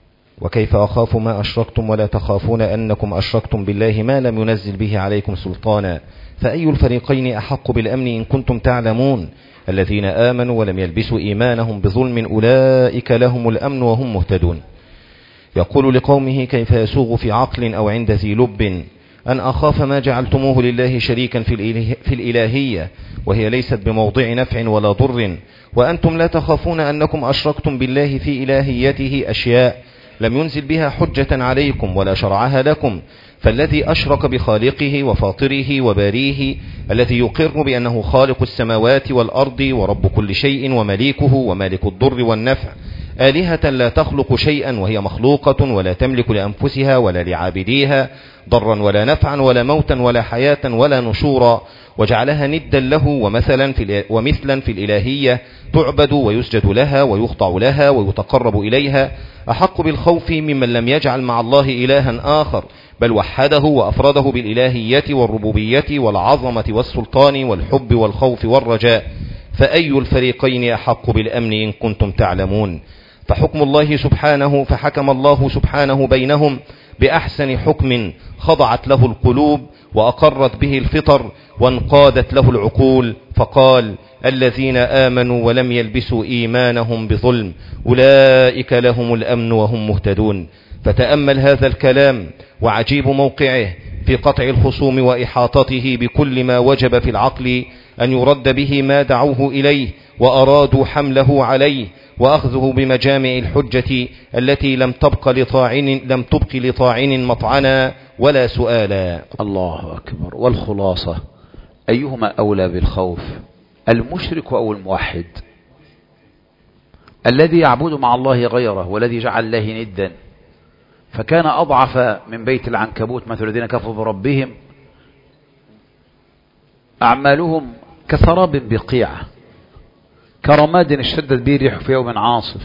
وكيف أخاف ما أشركتم ولا تخافون أنكم أشركتم بالله ما لم ينزل به عليكم سلطانا فأي الفريقين أحق بالأمن إن كنتم تعلمون الذين آمنوا ولم يلبسوا إيمانهم بظلم أولئك لهم الأمن وهم مهتدون. يقول لقومه كيف يسوغ في عقل أو عند ذي لب أن أخاف ما جعلتموه لله شريكا في الإلهية وهي ليست بموضع نفع ولا ضر وأنتم لا تخافون أنكم أشركتم بالله في إلهيته أشياء لم ينزل بها حجة عليكم ولا شرعها لكم فالذي أشرك بخالقه وفاطره وباريه الذي يقر بأنه خالق السماوات والأرض ورب كل شيء ومليكه ومالك الضر والنفع آلهة لا تخلق شيئا وهي مخلوقة ولا تملك لأنفسها ولا لعابديها ضرا ولا نفعا ولا موتا ولا حياة ولا نشورا وجعلها ندا له ومثلا في الإلهية تعبد ويسجد لها ويخضع لها ويتقرب إليها أحق بالخوف ممن لم يجعل مع الله إلها آخر بل وحده وأفرده بالإلهية والربوبية والعظمة والسلطان والحب والخوف والرجاء فأي الفريقين أحق بالأمن إن كنتم تعلمون فحكم فحكم الله سبحانه بينهم بأحسن حكم خضعت له القلوب وأقرت به الفطر وانقادت له العقول فقال الذين آمنوا ولم يلبسوا إيمانهم بظلم أولئك لهم الأمن وهم مهتدون. فتأمل هذا الكلام وعجيب موقعه في قطع الخصوم وإحاطته بكل ما وجب في العقل أن يرد به ما دعوه إليه وأرادوا حمله عليه وأخذه بمجامع الحجة التي لم تبق لطاعن مطعنا ولا سؤالا. الله أكبر. والخلاصة أيهما أولى بالخوف المشرك أو الموحد الذي يعبد مع الله غيره والذي جعل الله ندا فكان أضعف من بيت العنكبوت مثل الذين كفروا بربهم أعمالهم كسراب بقيعة كرماد اشتدت به الريح في يوم عاصف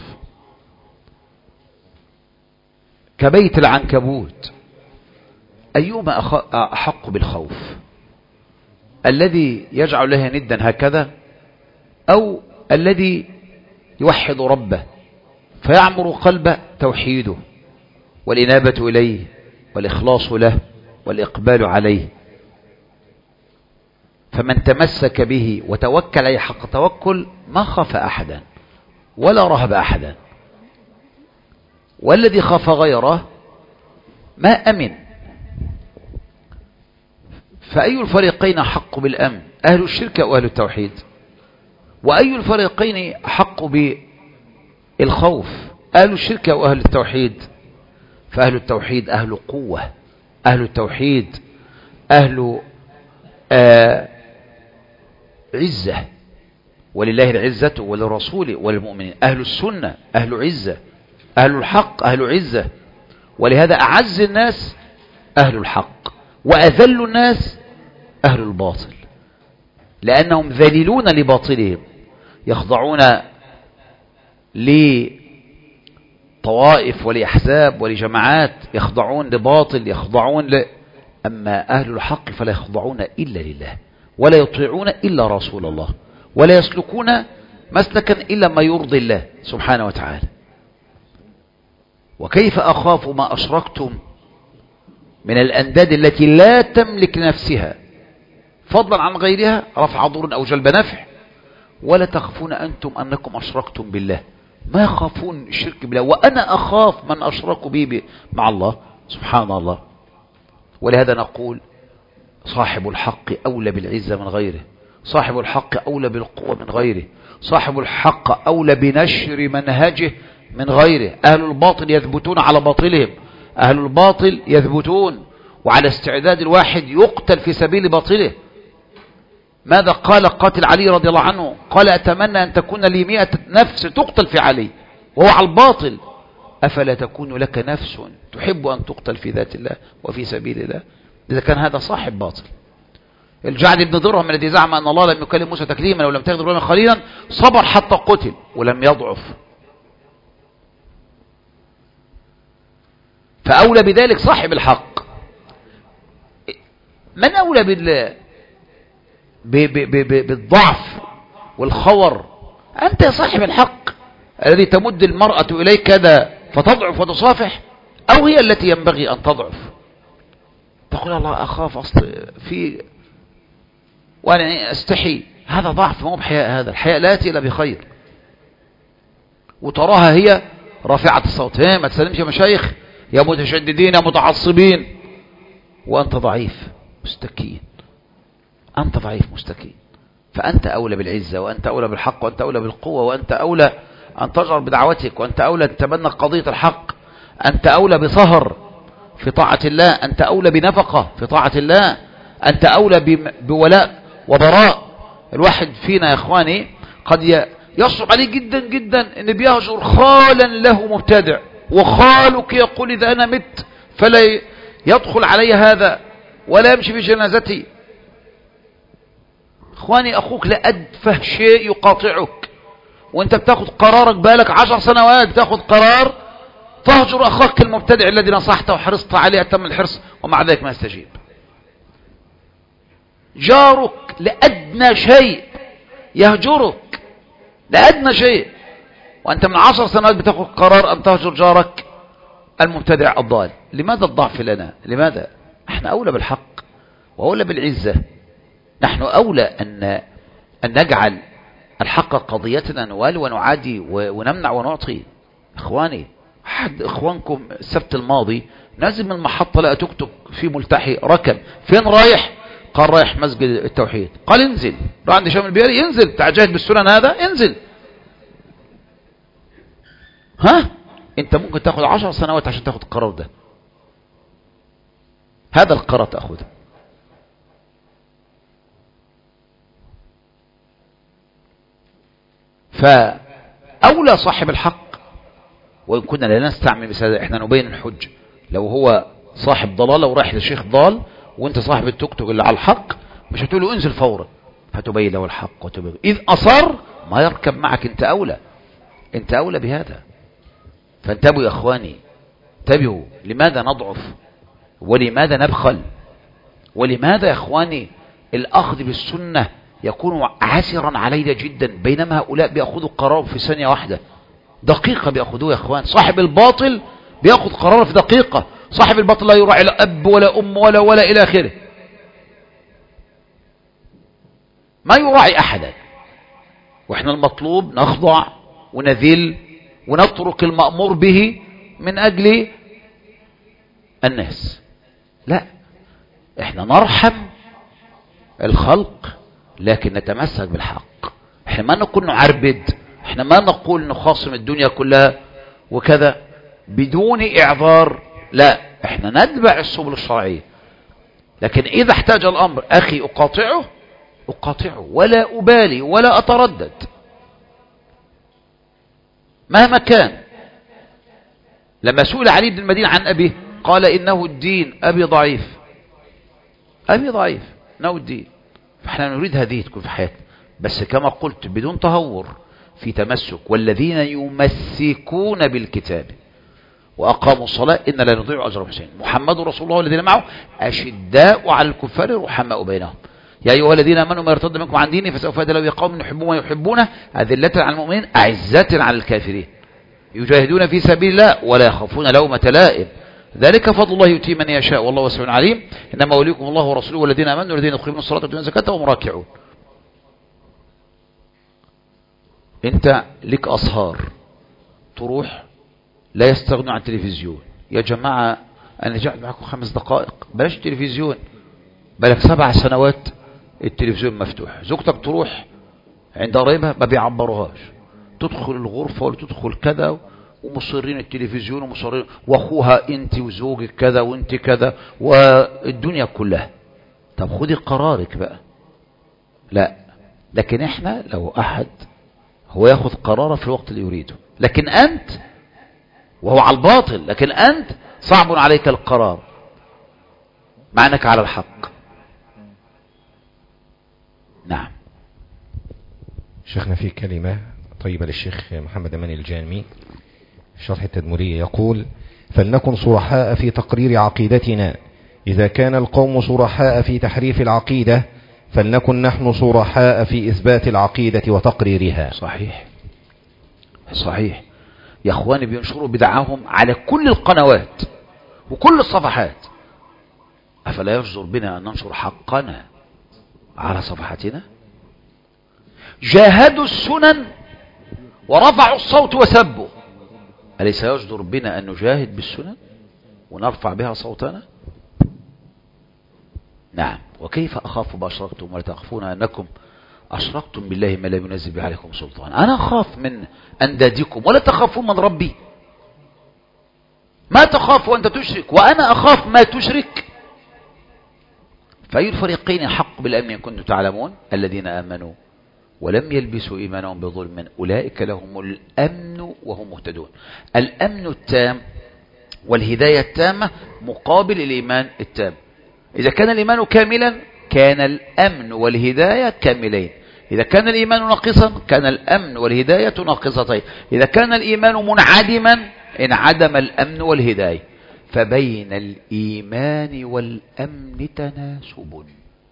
كبيت العنكبوت. أيهما أحق بالخوف الذي يجعل له ندا هكذا أو الذي يوحد ربه فيعمر قلبه توحيده والإنابة إليه والإخلاص له والإقبال عليه فمن تمسك به وتوكل عليه حق توكل ما خاف أحدا ولا رهب أحدا والذي خاف غيره ما أمن. فأي الفريقين حق بالأمن أهل الشرك أو أهل التوحيد وأي الفريقين حق بالخوف أهل الشرك أو أهل التوحيد فأهل التوحيد أهل قوة أهل التوحيد أهل عزة ولله العزة وللرسول وللمؤمنين. أهل السنة أهل عزة أهل الحق أهل عزة ولهذا أعز الناس أهل الحق وأذل الناس أهل الباطل لأنهم ذليلون لباطلهم يخضعون لطوائف ولأحزاب ولجماعات يخضعون لباطل أما أهل الحق فلا يخضعون إلا لله ولا يطيعون إلا رسول الله ولا يسلكون مسلكا إلا ما يرضي الله سبحانه وتعالى. وكيف أخاف ما أشركتم من الأنداد التي لا تملك نفسها فضلا عن غيرها رفع ضر أو جلب نفع ولا تخافون أنتم أنكم أشركتم بالله ما يخافون الشرك بالله وأنا أخاف من أشرك به مع الله سبحان الله. ولهذا نقول صاحب الحق أولى بالعزة من غيره صاحب الحق أولى بالقوة من غيره صاحب الحق أولى بنشر منهجه من غيره. أهل الباطل يثبتون على باطلهم أهل الباطل يثبتون وعلى استعداد الواحد يقتل في سبيل باطله. ماذا قال قاتل علي رضي الله عنه قال أتمنى أن تكون لي 100 نفس تقتل في علي وهو على الباطل أفلا تكون لك نفس تحب أن تقتل في ذات الله وفي سبيل الله. إذا كان هذا صاحب باطل. الجعد بن درهم الذي زعم أن الله لم يكلم موسى تكليما ولم تغدر له خليلا صبر حتى قتل ولم يضعف. فأولى بذلك صاحب الحق. من أولى بالضعف والخور؟ أنت يا صاحب الحق الذي تمد المرأة إليك كذا فتضعف وتصافح أو هي التي ينبغي أن تضعف. تقول الله أخاف أصل في وأنا أستحي، هذا ضعف مو بحياء، هذا الحياء لا يأتي إلا بخير. وتراها هي رافعة الصوت، ما تسلمش يا مشايخ يا متشددين يا متعصبين، وأنت ضعيف مستكين، أنت ضعيف مستكين. فأنت أولى بالعزة، وأنت أولى بالحق، وأنت أولى بالقوة، وأنت أولى أن تجر بدعوتك، وأنت أولى أن تتبنى قضية الحق، أنت أولى بسهر في طاعة الله، أنت أولى بنفقة في طاعة الله، أنت أولى بولاء وبراء. الواحد فينا يا إخواني قد يصعب عليه جدا جدا أن بيهجر خالا له مبتدع، وخالك يقول إذا أنا مت فلا يدخل علي هذا ولا يمشي في جنازتي. إخواني أخوك لأدفه شيء يقاطعك، وانت بتاخد قرارك بالك 10 سنوات، بتاخد قرار تهجر أخاك المبتدع الذي نصحته وحرصت عليه أتم الحرص، ومع ذلك ما يستجيب. جارك لأدنى شيء يهجرك، لأدنى شيء، وأنت من 10 سنوات بتاخد قرار أن تهجر جارك المبتدع الضال. لماذا الضعف لنا؟ لماذا؟ احنا أولى بالحق وأولى بالعزة، نحن أولى أن نجعل الحق قضيتنا، نوالي ونعادي ونمنع ونعطي. إخواني، أحد إخوانكم السبت الماضي نازل من المحطة لقى توك توك في ملتحي ركب، فين رايح؟ قال رايح مسجد التوحيد. قال انزل، راح عند هشام البياري، انزل تعجهد بالسنن، هذا انزل. ها انت ممكن تاخد 10 سنوات عشان تاخد القرار ده، هذا القرار تاخده. فأولى صاحب الحق، وإن كنا لا نستعمل مثال، احنا نبين الحج. لو هو صاحب ضلالة ورايح للشيخ ضال، وانت صاحب التوك توك اللي على الحق، مش هتقول له انزل فورا، فتبين له الحق وتبين. إذ أصر ما يركب معك، انت أولى، انت أولى بهذا. فانتبهوا يا اخواني، انتبهوا. لماذا نضعف؟ ولماذا نبخل؟ ولماذا يا اخواني الأخذ بالسنة يكون عسرا علينا جدا، بينما هؤلاء بيأخذوا قرار في ثانية واحدة، دقيقة بيأخذوه يا اخوان. صاحب الباطل بيأخذ قرار في دقيقة، صاحب الباطل لا يراعي لا أب ولا أم ولا إلى آخره، ما يراعي أحدا. وإحنا المطلوب نخضع ونذل ونترك المأمور به من أجل الناس. لا، إحنا نرحم الخلق لكن نتمسك بالحق. إحنا ما نكون نعربد، إحنا ما نقول نخاصم الدنيا كلها وكذا بدون إعذار، لا، إحنا نتبع السبل الشرعية. لكن إذا احتاج الأمر أخي أقاطعه ولا أبالي ولا أتردد مهما كان. لما سئل علي بن المدينة عن أبيه قال إنه الدين، أبي ضعيف، إنه الدين. فإحنا نريد هذه تكون في حياتنا، بس كما قلت بدون تهور، في تمسك. والذين يمسكون بالكتاب وأقاموا الصلاة إن لا نضيع أجر المحسنين. محمد رسول الله والذين معه أشداء على الكفار رحماء بينهم. يا أيها الذين آمنوا ما يرتد منكم عن دينه فسوف يأتي الله بقوم يحبون ويحبونه أذلة على المؤمنين أعزة على الكافرين يجاهدون في سبيل الله ولا يخافون لومة لائم ذلك فضل الله يؤتيه من يشاء والله واسع عليم. إنما وليكم الله ورسوله والذين آمنوا والذين يقيمون الصلاة ويؤتون الزكاة وهم راكعون. أنت لك أسهار تروح لا يستغنوا عن التلفزيون. يا جماعة أنا جاء معكم 5 دقائق، بلاش التلفزيون، بلك 7 سنوات التلفزيون مفتوح. زوجتك تروح عند قريبها ما بيعبروهاش، تدخل الغرفة ولا تدخل كذا ومصرين التلفزيون ومصرين، واخوها انت وزوجك كذا وانت كذا والدنيا كلها. طب خدي قرارك بقى. لا، لكن احنا لو احد هو ياخذ قراره في الوقت اللي يريده، لكن انت وهو على الباطل، لكن انت صعب عليك القرار مع انك على الحق. نعم. شيخنا في كلمة طيبة للشيخ محمد أمان الجامي شرح التدمرية يقول: فلنكن صرحاء في تقرير عقيدتنا، إذا كان القوم صرحاء في تحريف العقيدة فلنكن نحن صرحاء في إثبات العقيدة وتقريرها. صحيح صحيح يا أخواني، بينشروا بدعاهم على كل القنوات وكل الصفحات. أفلا يجدر بنا أن ننشر حقنا على صفحتنا؟ جاهدوا السنن ورفعوا الصوت وسبوا، أليس يجدر بنا أن نجاهد بالسنن ونرفع بها صوتنا؟ نعم. وكيف أخاف ما أشركتم ولا تخافون أنكم أشركتم بالله ما لم ينزل به عليكم سلطان. أنا أخاف من أندادكم ولا تخافون من ربي. ما تخاف وأنت تشرك وأنا أخاف ما تشرك. فأي الفريقين حق بالأمن إن كنتم تعلمون؟ الذين آمنوا ولم يلبسوا إيمانهم بظلم أولئك لهم الأمن وهم مهتدون. الأمن التام والهداية التامة مقابل الإيمان التام. إذا كان الإيمان كاملا كان الأمن والهداية كاملين. إذا كان الإيمان ناقصا كان الأمن والهداية ناقصتين. إذا كان الإيمان منعدما انعدم الأمن والهداية. فبين الإيمان والأمن تناسب،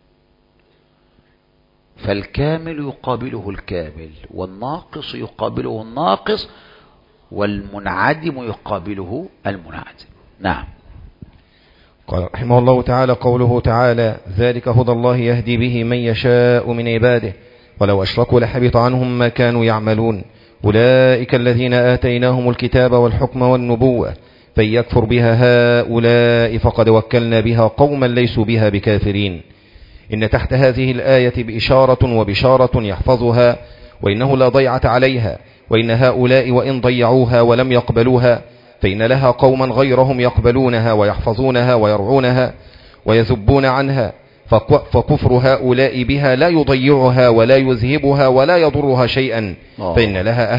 فالكامل يقابله الكامل، والناقص يقابله الناقص، والمنعدم يقابله المنعدم. نعم. قال رحمه الله تعالى: قوله تعالى: ذلك هدى الله يهدي به من يشاء من عباده ولو أشركوا لحبط عنهم ما كانوا يعملون أولئك الذين آتيناهم الكتاب والحكم والنبوة فإن يكفر بها هؤلاء فقد وكلنا بها قوما ليسوا بها بكافرين. إن تحت هذه الآية بإشارة وبشارة يحفظها، وإنه لا ضيعة عليها، وإن هؤلاء وإن ضيعوها ولم يقبلوها فإن لها قوما غيرهم يقبلونها ويحفظونها ويرعونها ويذبون عنها، فكفر هؤلاء بها لا يضيعها ولا يذهبها ولا يضرها شيئا، فإن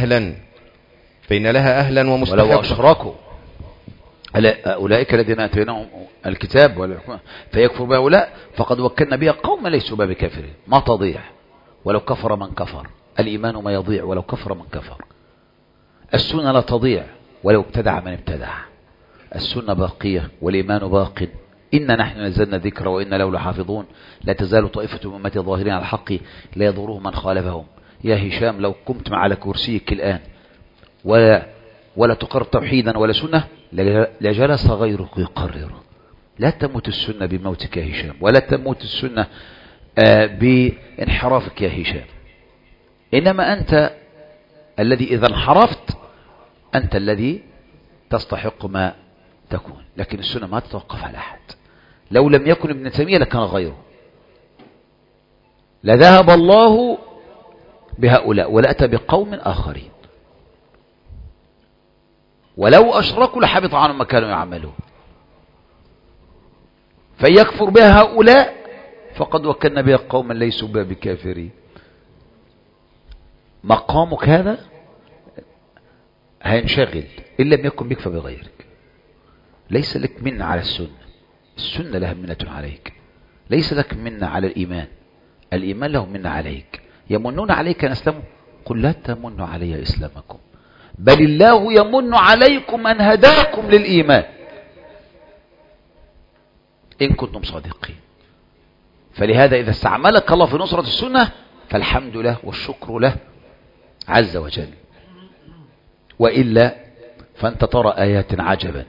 لها أهلا ومستحقا. ولو أشركوا أولئك الذين آتيناهم الكتاب والحكمة فيكفر بهؤلاء فقد وكلنا بها قوما ليسوا بها بكافرين. ما تضيع ولو كفر من كفر. الإيمان ما يضيع ولو كفر من كفر. السنة لا تضيع ولو ابتدع من ابتدع. السنة باقية والإيمان باق. إنا نحن نزلنا الذكر وإنا له لحافظون. لا تزال طائفة من أمتي ظاهرين على الحق لا يضرهم من خالفهم. يا هشام لو قمت على كرسيك الآن ولا تقرر توحيدا ولا سنة لجلس غيرك يقرر. لا تموت السنة بموتك يا هشام، ولا تموت السنة بانحرافك يا هشام. إنما أنت الذي إذا انحرفت أنت الذي تستحق ما تكون. لكن السنة ما تتوقف على أحد. لو لم يكن ابن تيمية لكان غيره. لذهب الله بهؤلاء ولأتى بقوم آخرين. ولو أشركوا لحبط عنهم ما كانوا يعملون. فيكفر بها هؤلاء فقد وكلنا بها قوما ليسوا بها بكافرين. مقامك هذا هينشغل إن لم يكن بك فبغيرك. ليس لك منة على السنة، السنة لها منة عليك. ليس لك منة على الإيمان، الإيمان له منة عليك. يمنون عليك أن أسلموا، قل لا تمنوا علي إسلامكم بل الله يمن عليكم أن هداكم للإيمان إن كنتم صادقين. فلهذا إذا استعملك الله في نصرة السنة فالحمد له والشكر له عز وجل، وإلا فأنت ترى آيات عجبا.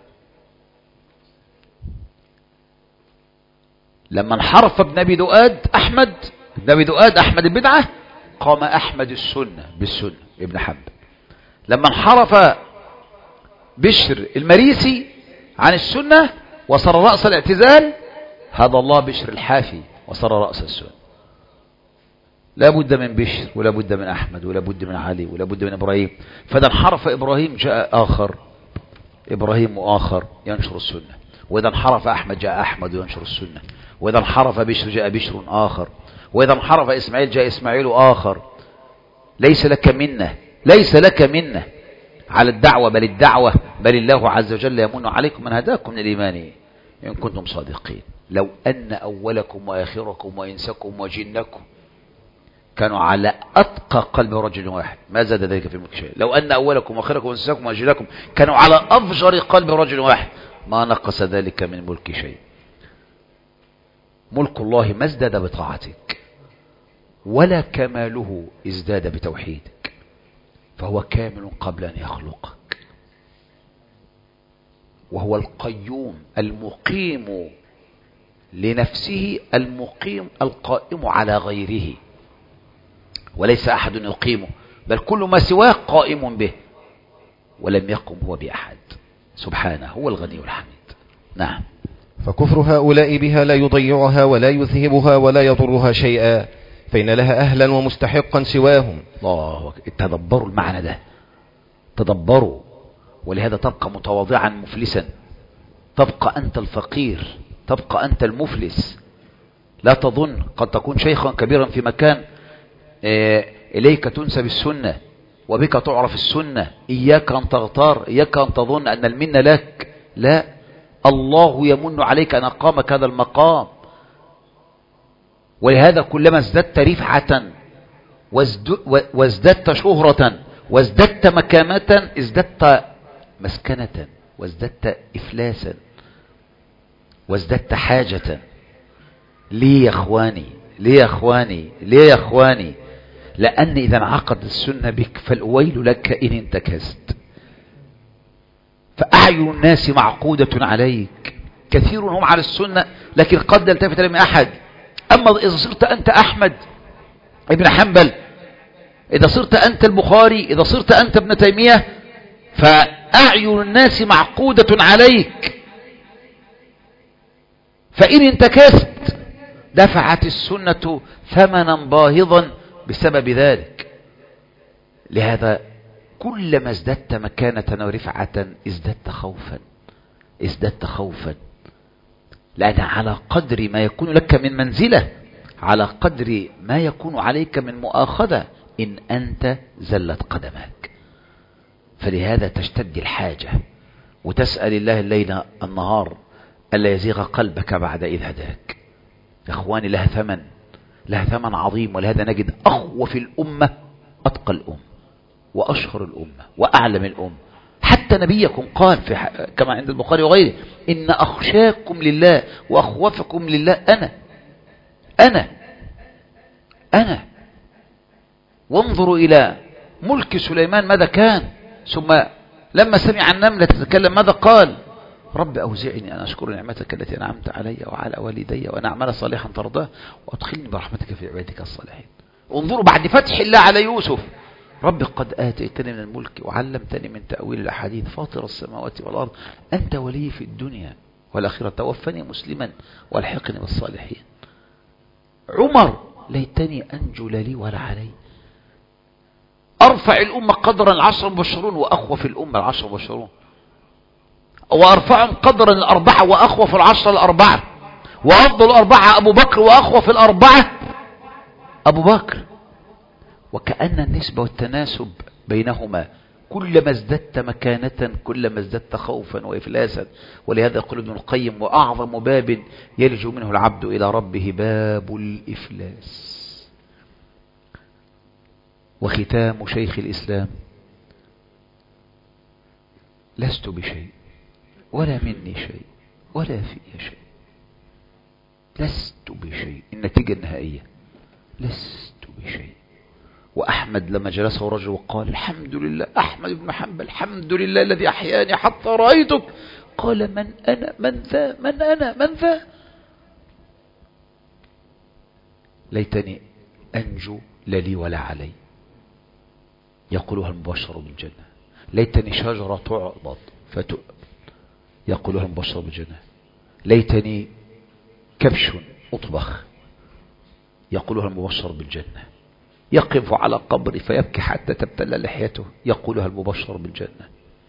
لما انحرف ابن أبي دؤاد أحمد البدعة قام أحمد السنة بالسنة ابن حنبل. لما انحرف بشر المريسي عن السنة وصار رأس الاعتزال هذا الله بشر الحافي وصار رأس السنة. لا بد من بشر ولا بد من أحمد ولا بد من علي ولا بد من إبراهيم. فإذا انحرف إبراهيم جاء آخر إبراهيم وآخر ينشر السنة، وإذا انحرف أحمد جاء أحمد ينشر السنة، وإذا انحرف بشر جاء بشر آخر، وإذا انحرف إسماعيل جاء إسماعيل آخر. ليس لك منة على الدعوة، بل الله عز وجل يمن عليكم من هداكم من الإيمان إن كنتم صادقين. لو أن أولكم وآخركم وإنسكم وجنكم كانوا على أتقى قلب رجل واحد ما زاد ذلك في الملك شيء. لو أن أولكم وآخركم وإنسكم وجنكم كانوا على أفجر قلب رجل واحد ما نقص ذلك من ملك شيء. ملك الله ما ازداد بطاعتك ولا كماله ازداد بتوحيدك، فهو كامل قبل أن يخلقك. وهو القيوم المقيم لنفسه، المقيم القائم على غيره، وليس أحد يقيمه، بل كل ما سواه قائم به، ولم يقم هو بأحد سبحانه، هو الغني الحميد. نعم. فكفر هؤلاء بها لا يضيعها ولا يذهبها ولا يضرها شيئا، فإن لها أهلا ومستحقا سواهم. الله، تدبروا المعنى ده، تدبروا. ولهذا تبقى متواضعا مفلسا، تبقى أنت الفقير، تبقى أنت المفلس. لا تظن قد تكون شيخا كبيرا في مكان، إليك تنسب السنة وبك تعرف السنة، إياك أن تغتار، إياك أن تظن أن المنة لك، لا، الله يمن عليك أن أقامك هذا المقام. ولهذا كلما ازددت رفعة وازددت شهرة وازددت مكانة، ازددت مسكنة وازددت إفلاسا وازددت حاجة. ليه يا أخواني؟ ليه يا أخواني؟ ليه يا أخواني؟ لأن إذا انعقد السنة بك فالويل لك إن انتكست. فأعين الناس معقودة عليك، كثير هم على السنة لكن قد يلتفت لهم أحد. أما إذا صرت أنت أحمد ابن حنبل، إذا صرت أنت البخاري، إذا صرت أنت ابن تيمية، فأعين الناس معقودة عليك، فإن انتكست دفعت السنة ثمنا باهظا بسبب ذلك. لهذا كلما ازددت مكانة ورفعة ازددت خوفا، ازددت خوفا، لأن على قدر ما يكون لك من منزلة على قدر ما يكون عليك من مؤاخذة إن أنت زلت قدمك. فلهذا تشتد الحاجة وتسأل الله الليل النهار ألا يزيغ قلبك بعد إذ هداك. يا أخواني، لها ثمن، لها ثمن عظيم. ولهذا نجد أخوف الأمة أتقى الأمة وأشهر الأمة وأعلم الأمة. حتى نبيكم قال كما عند البخاري وغيره: إن أخشاكم لله وأخوفكم لله أنا. وانظروا إلى ملك سليمان ماذا كان، ثم لما سمع النملة تتكلم ماذا قال؟ رب أوزعني أن أشكر نعمتك التي أنعمت علي وعلى والدي وأن أعمل صالحا ترضاه وأدخلني برحمتك في عبادك الصالحين. انظروا بعد فتح الله على يوسف: رب قد آتيتني من الملك وعلمتني من تأويل الأحاديث فاطر السماوات والأرض أنت ولي في الدنيا والآخرة توفني مسلما والحقني بالصالحين. عمر: ليتني أنجو لا لي ولا علي. أرفع الأمة قدرا العشر المبشرون وأخوف الأمة العشر المبشرون، وأرفعهم قدرا الأربعة وأخوف العشر الأربعة، وأفضل الأربعة أبو بكر وأخوف الأربعة أبو بكر. وكأن النسبة والتناسب بينهما كلما ازددت مكانة كلما ازددت خوفا وإفلاسا. ولهذا يقول ابن القيم: وأعظم باب يلجو منه العبد إلى ربه باب الإفلاس. وختام شيخ الإسلام: لست بشيء ولا مني شيء ولا في شيء. لست بشيء، النتيجة النهائية لست بشيء. وأحمد لما جلسه رجل وقال: الحمد لله، أحمد بن حنبل، الحمد لله الذي أحياني حتى رأيتك، قال: من أنا؟ من ذا؟ من أنا؟ من ذا؟ ليتني أنجو لا لي ولا علي، يقولها المبشر بالجنة. ليتني شجرة تعضد فتؤكل، يقولها المبشر بالجنة. ليتني كبش أطبخ، يقولها المبشر بالجنة. يقف على قبري فيبكي حتى تبتل لحيته، يقولها المبشر بالجنة.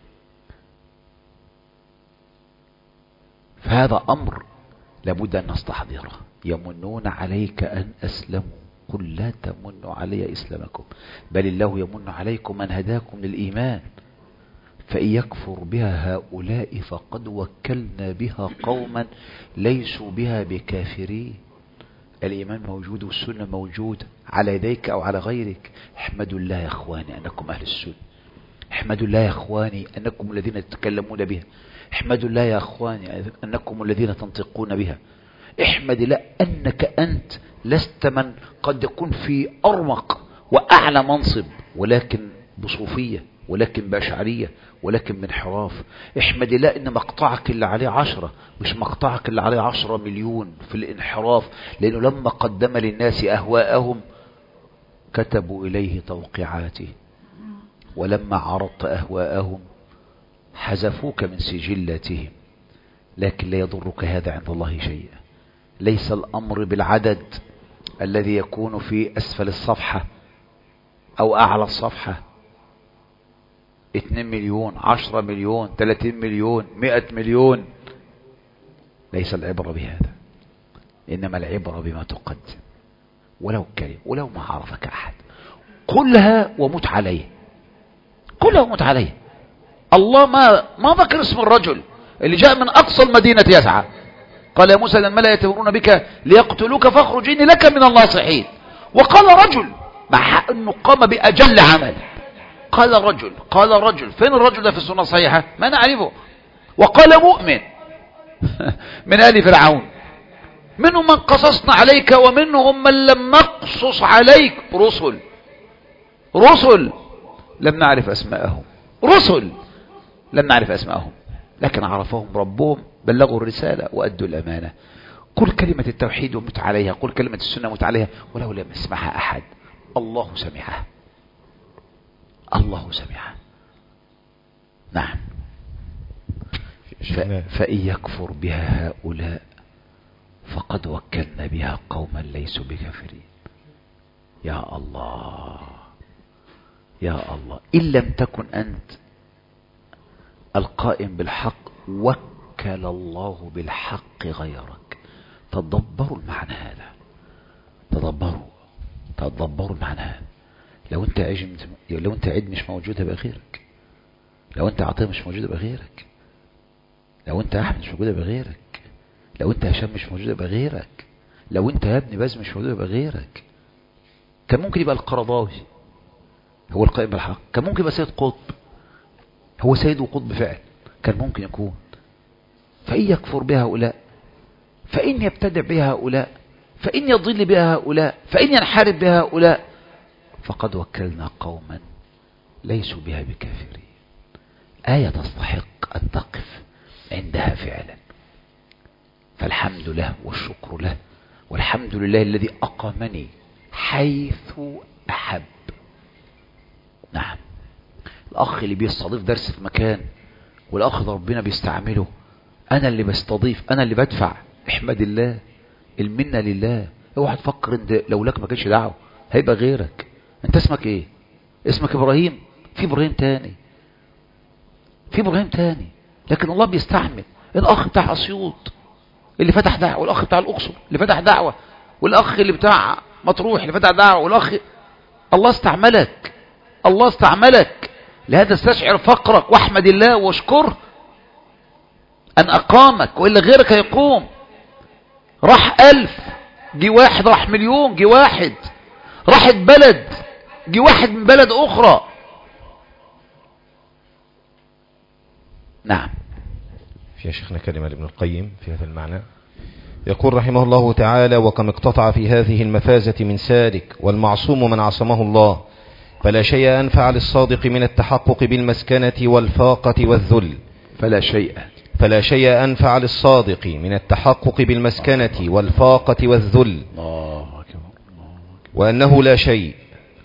فهذا أمر لابد أن نستحضره. يمنون عليك أن أسلموا، قل لا تمنوا علي إسلامكم بل الله يمن عليكم أن هداكم للإيمان، فإن يكفر بها هؤلاء فقد وكلنا بها قوما ليسوا بها بكافرين. الإيمان موجود والسنة موجودة على يديك أو على غيرك. احمدوا الله يا أخواني أنكم أهل السنة، احمدوا الله يا أخواني أنكم الذين تتكلمون بها، احمدوا الله يا أخواني أنكم الذين تنطقون بها. احمد الله أنك أنت لست من قد يكون في أرمق وأعلى منصب ولكن بصوفية ولكن بأشعرية، ولكن بانحراف. احمد الله ان مقطعك اللي عليه 10 مش مقطعك اللي عليه 10 مليون في الانحراف. لانه لما قدم للناس اهواءهم كتبوا اليه توقيعاته، ولما عرضت اهواءهم حذفوك من سجلاتهم. لكن لا يضرك هذا عند الله شيئا. ليس الامر بالعدد الذي يكون في اسفل الصفحة او اعلى الصفحة، 2 مليون 10 مليون 30 مليون 100 مليون. ليس العبرة بهذا، إنما العبرة بما تقدم. ولو كلمة، ولو ما عرفك أحد، قلها ومت عليه، قلها ومت عليه. الله ما ذكر اسم الرجل اللي جاء من أقصى المدينة يسعى. قال يا موسى لما لا يتمرون بك ليقتلوك فاخرج إني لك من الناصحين. وقال رجل مع أنه قام بأجل عمل. قال رجل فين الرجل ده في السنة الصحيحة؟ ما نعرفه. وقال مؤمن من آل فرعون، منهم من قصصنا عليك ومنهم من لم نقصص عليك. رسل لم نعرف أسماءهم، رسل لم نعرف أسماءهم، لكن عرفهم ربهم، بلغوا الرسالة وأدوا الأمانة. قل كلمة التوحيد ومت عليها، قل كلمة السنة ومت عليها، ولو لم يسمعها أحد الله سمعها، الله سمعها. نعم. فإن يكفر بها هؤلاء فقد وكلنا بها قوما ليسوا بكافرين. يا الله يا الله، إن لم تكن أنت القائم بالحق وكل الله بالحق غيرك. تدبروا المعنى هذا، تدبروا المعنى هذا. لو انت عيد مش موجود يبقى غيرك، لو انت عطيه مش موجود يبقى غيرك، لو انت احمد مش موجود يبقى غيرك، لو انت هشام مش موجود يبقى غيرك، لو انت يا ابني باز مش موجود يبقى غيرك. كان ممكن يبقى القرضاوي هو القائم بالحق، كان ممكن يبقى سيد قطب هو سيد وقطب فعل، كان ممكن يكون. فإن يكفر بها هؤلاء، فإن يبتدع بها هؤلاء، فإن يضل بها هؤلاء، فإن ينحرف بها هؤلاء، فقد وكلنا قوما ليسوا بها بكافرين. آية تستحق أن تقف عندها فعلا. فالحمد له والشكر له، والحمد لله الذي أقامني حيث أحب. نعم. الأخ اللي بيستضيف درس في مكان والأخ ده ربنا بيستعمله، أنا اللي بستضيف، أنا اللي بدفع، احمد الله، المنة لله. اوعى تفكر ان لو لك ما كانش دعوه هيبقى غيرك. انت اسمك ايه؟ اسمك ابراهيم، في ابراهيم تاني، في ابراهيم تاني، لكن الله بيستعمل الاخ بتاع اسيوط اللي فتح دعوه، والاخ بتاع الاقصر اللي فتح دعوه، والاخ اللي بتاع مطروح اللي فتح دعوه، والاخ. الله استعملك، الله استعملك. لهذا استشعر فقرك واحمد الله واشكره ان اقامك، والا غيرك هيقوم. راح 1000 جي واحد، راح مليون جي واحد، راحت بلد جي واحد من بلد اخرى. نعم. في شيخنا كلمة لابن القيم في هذا المعنى، يقول رحمه الله تعالى: وكم اقتطع في هذه المفازة من سالك، والمعصوم من عصمه الله، فلا شيء أنفع للصادق من التحقق بالمسكنة والفاقة والذل. فلا شيء أنفع للصادق من التحقق بالمسكنة والفاقة والذل، وأنه لا شيء،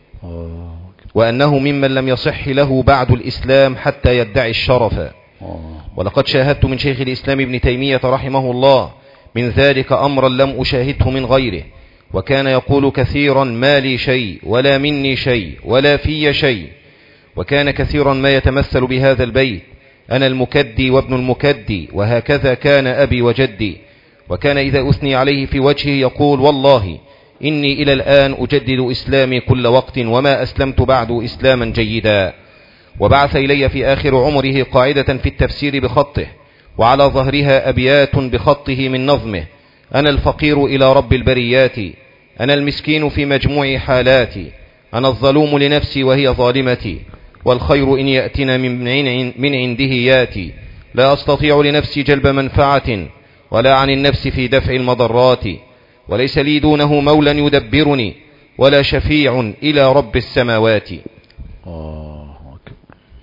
وأنه ممن لم يصح له بعد الإسلام حتى يدعي الشرف. ولقد شاهدت من شيخ الإسلام ابن تيمية رحمه الله من ذلك أمرا لم أشاهده من غيره، وكان يقول كثيرا: ما لي شيء ولا مني شيء ولا في شيء. وكان كثيرا ما يتمثل بهذا البيت: أنا المكدي وابن المكدي، وهكذا كان أبي وجدي. وكان إذا أثني عليه في وجهه يقول: والله إني إلى الآن أجدد إسلامي كل وقت، وما أسلمت بعد إسلاما جيدا. وبعث إلي في آخر عمره قاعدة في التفسير بخطه، وعلى ظهرها أبيات بخطه من نظمه: أنا الفقير إلى رب البريات، أنا المسكين في مجموع حالاتي، أنا الظلوم لنفسي وهي ظالمتي، والخير إن يأتنا من عنده ياتي، لا أستطيع لنفسي جلب منفعة ولا عن النفس في دفع المضرات، وليس لي دونه مولا يدبرني ولا شفيع إلى رب السماوات.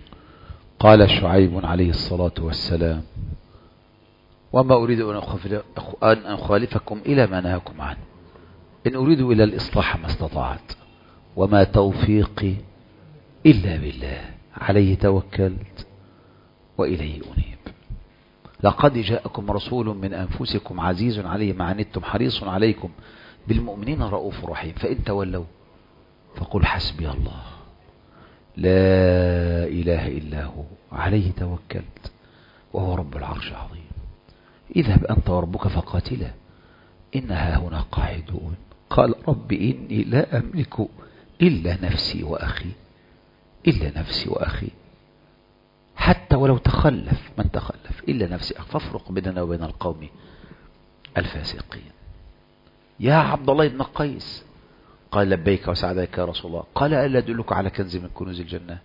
قال شعيب عليه الصلاة والسلام: وما أريد أن أخالفكم إلى ما نهاكم عنه، إن أريد إلى الإصلاح ما استطعت، وما توفيقي إلا بالله، عليه توكلت وإليه أنيب. لقد جاءكم رسول من أنفسكم عزيز عليه ما عنتم حريص عليكم بالمؤمنين رؤوف رحيم، فإن تولوا فقل حسبي الله لا إله إلا هو عليه توكلت وهو رب العرش العظيم. اذهب أنت وربك فقاتلا إنها هنا قاعدون. قال: رب إني لا أملك إلا نفسي وأخي، حتى ولو تخلف من تخلف إلا نفسي فافرق بيننا وبين القوم الفاسقين. يا عبد الله بن قيس، قال: لبيك وسعديك يا رسول الله. قال: ألا أدلك على كنز من كنوز الجنة؟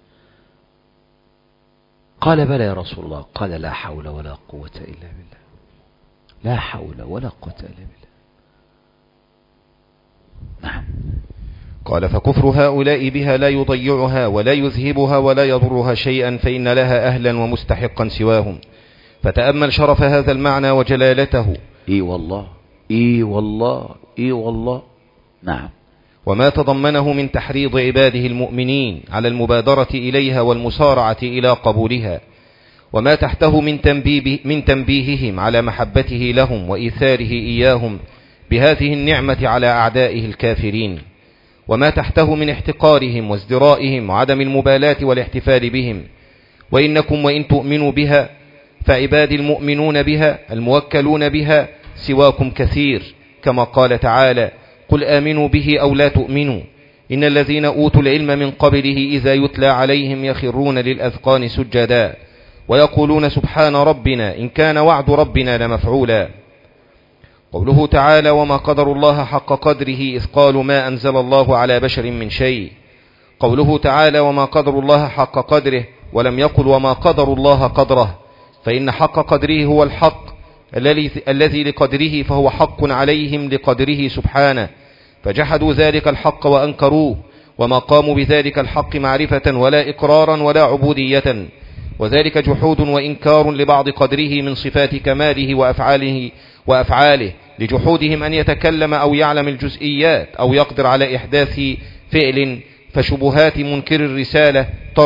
قال: بلى يا رسول الله. قال: لا حول ولا قوة إلا بالله، لا حول ولا قوة إلا بالله. نعم. قال: فكفر هؤلاء بها لا يضيعها ولا يذهبها ولا يضرها شيئا، فإن لها أهلا ومستحقا سواهم. فتأمل شرف هذا المعنى وجلالته. إي والله، إي والله، إي والله. نعم. وما تضمنه من تحريض عباده المؤمنين على المبادرة إليها والمسارعة إلى قبولها، وما تحته من تنبيههم على محبته لهم وإيثاره إياهم بهذه النعمة على أعدائه الكافرين، وما تحته من احتقارهم وازدرائهم وعدم المبالاة والاحتفال بهم. وإنكم وإن تؤمنوا بها فعباد المؤمنون بها الموكلون بها سواكم كثير، كما قال تعالى: قل آمنوا به أو لا تؤمنوا إن الذين أوتوا العلم من قبله إذا يتلى عليهم يخرون للأذقان سجدا ويقولون سبحان ربنا إن كان وعد ربنا لمفعولا. قوله تعالى: وما قدر الله حق قدره إذ قالوا ما أنزل الله على بشر من شيء. قوله تعالى: وما قدر الله حق قدره، ولم يقل وما قدر الله قدره، فإن حق قدره هو الحق الذي لقدره، فهو حق عليهم لقدره سبحانه، فجحدوا ذلك الحق وأنكروه، وما قاموا بذلك الحق معرفة ولا إقرارا ولا عبودية، وذلك جحود وإنكار لبعض قدره من صفات كماله وأفعاله لجحودهم أن يتكلم أو يعلم الجزئيات أو يقدر على إحداث فعل. فشبهات منكر الرسالة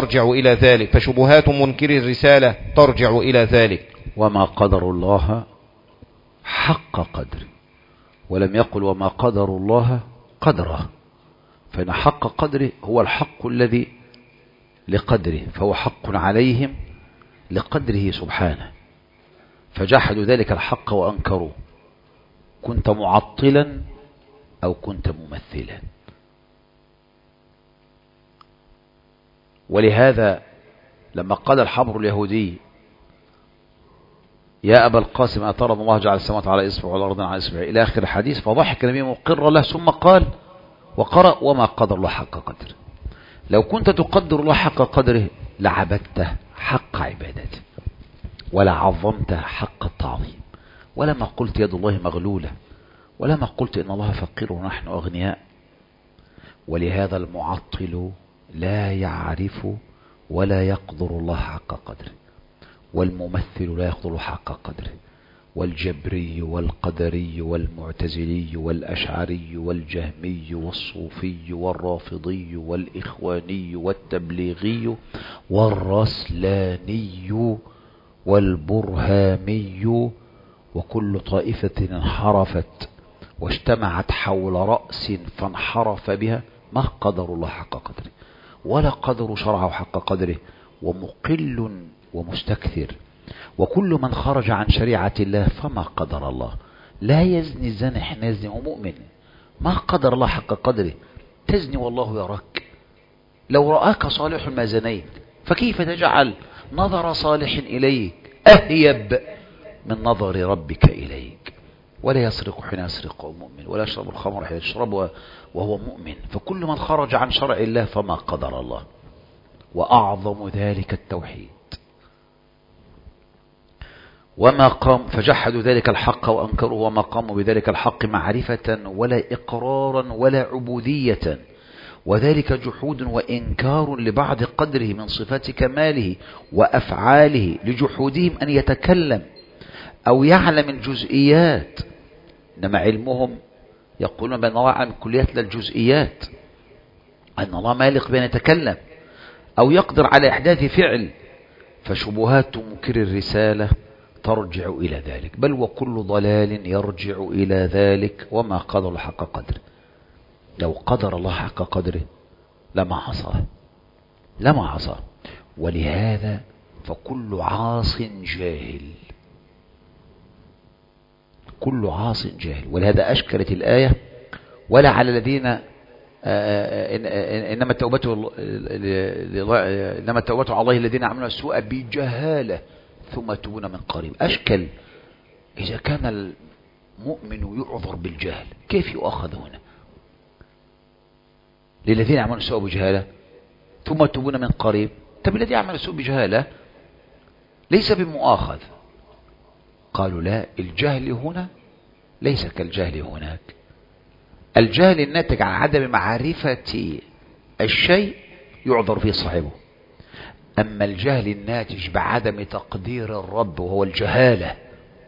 ترجع إلى ذلك. وما قدر الله حق قدره، ولم يقل وما قدر الله قدره، فإن حق قدره هو الحق الذي لقدره، فهو حق عليهم لقدره سبحانه، فجحدوا ذلك الحق وأنكروه. كنت معطلا أو كنت ممثلا. ولهذا لما قال الحبر اليهودي: يا أبا القاسم أترى أن الله جعل السماوات على إصبع والأرض على إصبع إلى آخر الحديث، فضحك النبي مقرا له، ثم قال وقرأ: وما قدر الله حق قدره. لو كنت تقدر الله حق قدره لعبدته حق عبادته، ولا عظمته حق التعظيم، ولما قلت يد الله مغلولة، ولما قلت إن الله فقير ونحن أغنياء. ولهذا المعطل لا يعرف ولا يقدر الله حق قدره، والممثل لا يقدر حق قدره، والجبري والقدري والمعتزلي والأشعري والجهمي والصوفي والرافضي والإخواني والتبليغي والرسلاني والبرهامي وكل طائفة انحرفت واجتمعت حول رأس فانحرف بها ما قدر الله حق قدره، ولا قدر شرعه حق قدره، ومقل ومستكثر. وكل من خرج عن شريعة الله فما قدر الله. لا يزني الزاني حين يزني ومؤمن، ما قدر الله حق قدره. تزني والله يراك، لو رآك صالح ما زنيت، فكيف تجعل نظر صالح إليك أهيب من نظر ربك إليك؟ ولا يسرق حين يسرق مؤمن، ولا يشرب الخمر حين يشرب وهو مؤمن. فكل من خرج عن شرع الله فما قدر الله. وأعظم ذلك التوحيد. وما قام فجحدوا ذلك الحق وأنكروا، وما قاموا بذلك الحق معرفة ولا إقرارا ولا عبودية، وذلك جحود وإنكار لبعض قدره من صفات كماله وأفعاله، لجحودهم أن يتكلم أو يعلم الجزئيات. إنما علمهم يقولون بأن الله عالم الكليات لا الجزئيات، أن الله مالك بأن يتكلم أو يقدر على إحداث فعل. فشبهات منكر الرسالة ترجع إلى ذلك، بل وكل ضلال يرجع إلى ذلك. وما قدر الله حق قدره، لو قدر الله حق قدره لما عصاه. ولهذا فكل عاص جاهل، كل عاص جاهل. ولهذا أشكلت الآية ولا على الذين إنما التوبة على الله الذين عملوا السوء بجهالة ثم يتوبون من قريب. أشكل إذا كان المؤمن يعذر بالجهل كيف يؤخذ هنا؟ للذين عملوا السوء بجهالة ثم يتوبون من قريب. طب الذي عمل السوء بجهالة ليس بمؤاخذ. قالوا لا، الجهل هنا ليس كالجهل هناك. الجهل الناتج عن عدم معرفة الشيء يعذر فيه صاحبه، أما الجهل الناتج بعدم تقدير الرب وهو الجهالة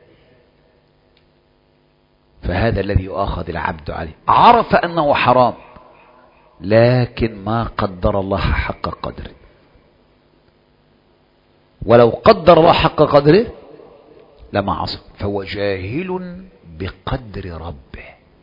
فهذا الذي يؤاخذ العبد عليه. عرف أنه حرام لكن ما قدر الله حق قدره، ولو قدر الله حق قدره لما عصى. فهو جاهل بقدر ربه،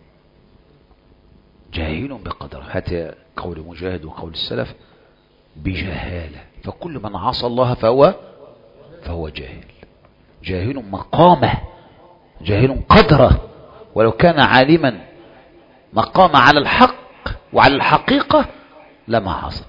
جاهل بقدره. هذا قول مجاهد وقول السلف بجهالة. فكل من عصى الله فهو جاهل مقامه، جاهل قدره. ولو كان عالما مقام على الحق وعلى الحقيقة لما عصى.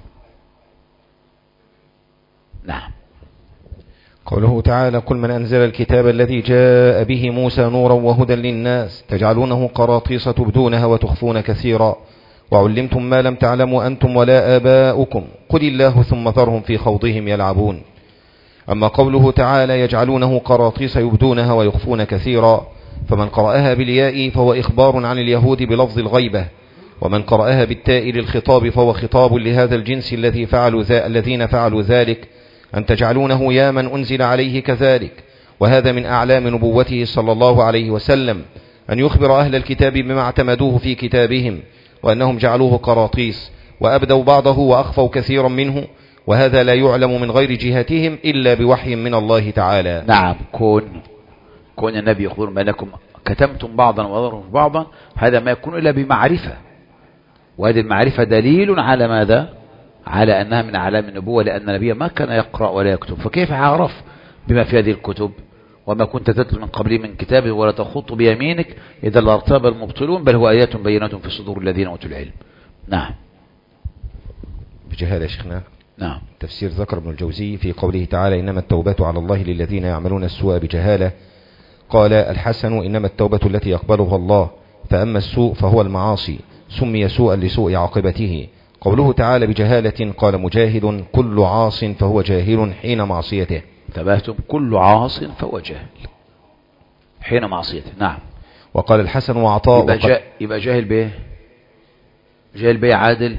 نعم. قوله تعالى: قل من أنزل الكتاب الذي جاء به موسى نورا وهدى للناس تجعلونه قراطيس تبدونها وتخفون كثيرا وعلمتم ما لم تعلموا أنتم ولا آباؤكم قل الله ثم ذرهم في خوضهم يلعبون. أما قوله تعالى: يجعلونه قراطيس يبدونها ويخفون كثيرا، فمن قرأها بالياء فهو إخبار عن اليهود بلفظ الغيبة، ومن قرأها بالتاء للخطاب فهو خطاب لهذا الجنس الذين فعلوا ذلك، أن تجعلونه يا من أنزل عليه كذلك. وهذا من أعلام نبوته صلى الله عليه وسلم، أن يخبر أهل الكتاب بما اعتمدوه في كتابهم، وأنهم جعلوه قراطيس وأبدوا بعضه وأخفوا كثيرا منه، وهذا لا يعلم من غير جهتهم إلا بوحي من الله تعالى. نعم. كون النبي يخبر بأنكم كتمتم بعضا وضربتم بعضا، هذا ما يكون إلا بمعرفة، وهذه المعرفة دليل على ماذا؟ على أنها من أعلام النبوة، لأن النبي ما كان يقرأ ولا يكتب، فكيف عرف بما في هذه الكتب؟ وما كنت تتلو من قبله من كتاب ولا تخط بيمينك إذا لارتاب المبطلون، بل هو آيات بينات في صدور الذين أوتوا العلم. نعم. بجهالة يا شيخنا. نعم. تفسير ذكر ابن الجوزي في قوله تعالى: إنما التوبة على الله للذين يعملون السوء بجهالة. قال الحسن: إنما التوبة التي يقبلها الله، فأما السوء فهو المعاصي، سمي سوءا لسوء عاقبته. قوله تعالى بجهالة، قال مجاهد: كل عاص فهو جاهل حين معصيته. تبهتم كل عاص فهو جاهل حين معصيته. نعم. وقال الحسن وعطاء: يبقى جاهل بيه، جاهل بيه عادل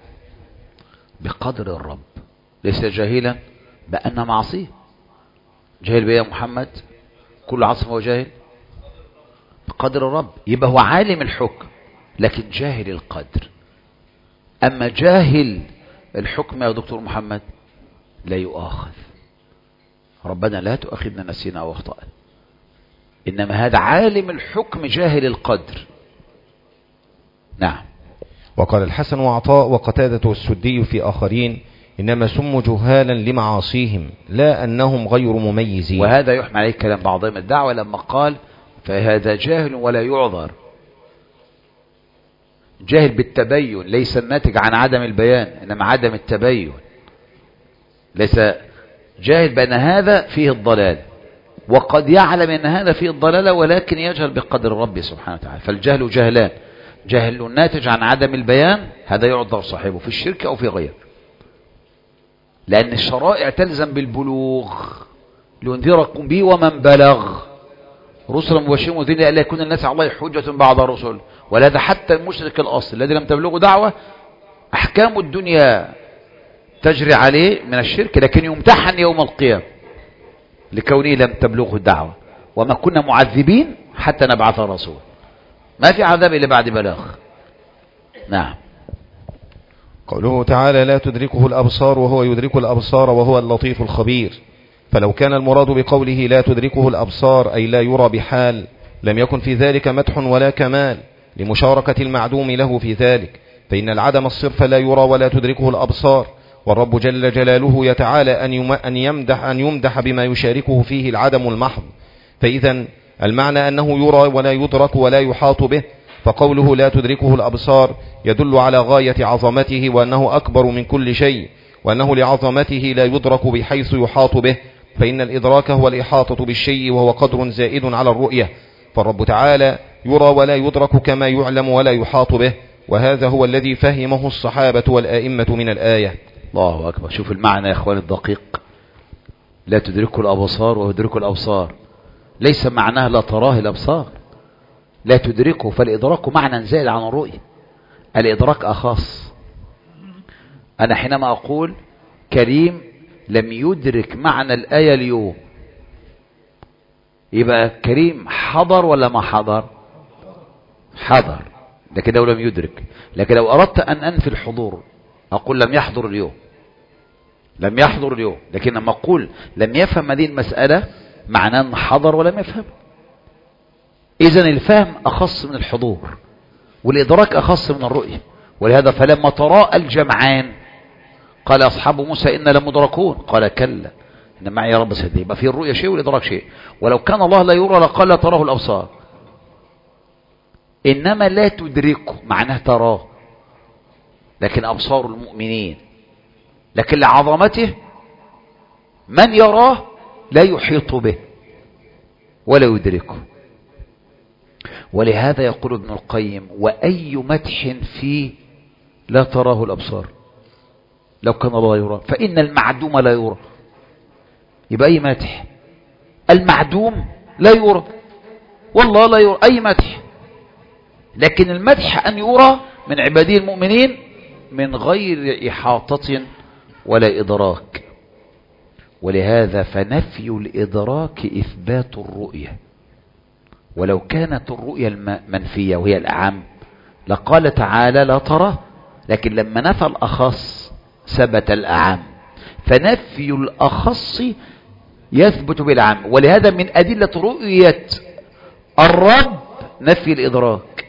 بقدر الرب، ليس جاهلا بأن معصيه. جاهل بيه يا محمد كل عاص فهو جاهل بقدر الرب، يبقى هو عالم الحكم لكن جاهل القدر. أما جاهل الحكم يا دكتور محمد لا يؤاخذ، ربنا لا تؤاخذنا نسينا أو أخطأنا. إنما هذا عالم الحكم جاهل القدر. نعم. وقال الحسن وعطاء وقتادة والسدي في آخرين: إنما سموا جهالا لمعاصيهم لا أنهم غير مميزين. وهذا يحمل عليه كلام بعضهم الدعوة لما قال: فهذا جاهل ولا يعذر. جاهل بالتبين، ليس الناتج عن عدم البيان إنما عدم التبين. ليس جاهل بأن هذا فيه الضلال، وقد يعلم أن هذا فيه الضلال ولكن يجهل بقدر ربه سبحانه وتعالى. فالجهل جهلان: جهل ناتج عن عدم البيان، هذا يعذر صاحبه في الشرك أو في غيره، لأن الشرائع تلزم بالبلوغ لينذركم به ومن بلغ رسلا مبشرين ومنذرين لئلا يكون الناس على الله حجة بعد الرسل. ولهذا حتى المشرك الأصل الذي لم تبلغه دعوة أحكام الدنيا تجري عليه من الشرك، لكن يمتحن يوم القيامة لكونه لم تبلغه الدعوة. وما كنا معذبين حتى نبعث رسول، ما في عذاب إلا بعد بلاغ. نعم. قوله تعالى لا تدركه الأبصار وهو يدرك الأبصار وهو اللطيف الخبير. فلو كان المراد بقوله لا تدركه الأبصار أي لا يرى بحال لم يكن في ذلك مدح ولا كمال لمشاركة المعدوم له في ذلك، فإن العدم الصرف لا يرى ولا تدركه الأبصار، والرب جل جلاله يتعالى أن يمدح بما يشاركه فيه العدم المحض. فإذا المعنى أنه يرى ولا يدرك ولا يحاط به، فقوله لا تدركه الأبصار يدل على غاية عظمته وأنه أكبر من كل شيء، وأنه لعظمته لا يدرك بحيث يحاط به، فإن الإدراك هو الإحاطة بالشيء وهو قدر زائد على الرؤية، فالرب تعالى يرى ولا يدرك كما يعلم ولا يحاط به، وهذا هو الذي فهمه الصحابة والآئمة من الآية. الله أكبر. شوف المعنى يا أخوان الدقيق، لا تدركه الأبصار ويدرك الأبصار، ليس معناه لا تراه الأبصار، لا تدركه، فالإدراك معنى زائد عن الرؤية، الإدراك أخص. أنا حينما أقول كريم لم يدرك معنى الآية اليوم، يبقى كريم حضر ولا ما حضر؟ حضر، لكن لو لم يدرك. لكن لو أردت أن أنفي الحضور أقول لم يحضر اليوم، لم يحضر اليوم. لكن لما أقول لم يفهم هذه المسألة معناه أن حضر ولم يفهم. إذن الفهم أخص من الحضور، والإدراك أخص من الرؤية. ولهذا فلما تراءى الجمعان قال أصحاب موسى إنا لمدركون، قال كلا إن معي رب سيهدين. يبقى في الرؤية شيء والإدراك شيء. ولو كان الله لا يرى لقال لا تراه الأبصار، إنما لا تدركه معناه تراه، لكن أبصار المؤمنين. لكن لعظمته من يراه لا يحيط به ولا يدركه. ولهذا يقول ابن القيم وأي مدح فيه لا تراه الأبصار لو كان الله يرى، فإن المعدوم لا يرى. يبقى أي مدح، المعدوم لا يرى والله لا يرى، أي مدح. لكن المدح أن يرى من عباده المؤمنين من غير إحاطة ولا إدراك. ولهذا فنفي الإدراك إثبات الرؤية. ولو كانت الرؤية المنفية وهي الأعم لقال تعالى لا ترى، لكن لما نفى الأخص ثبت الأعم، فنفي الأخص يثبت بالأعم. ولهذا من أدلة رؤية الرب نفي الإدراك،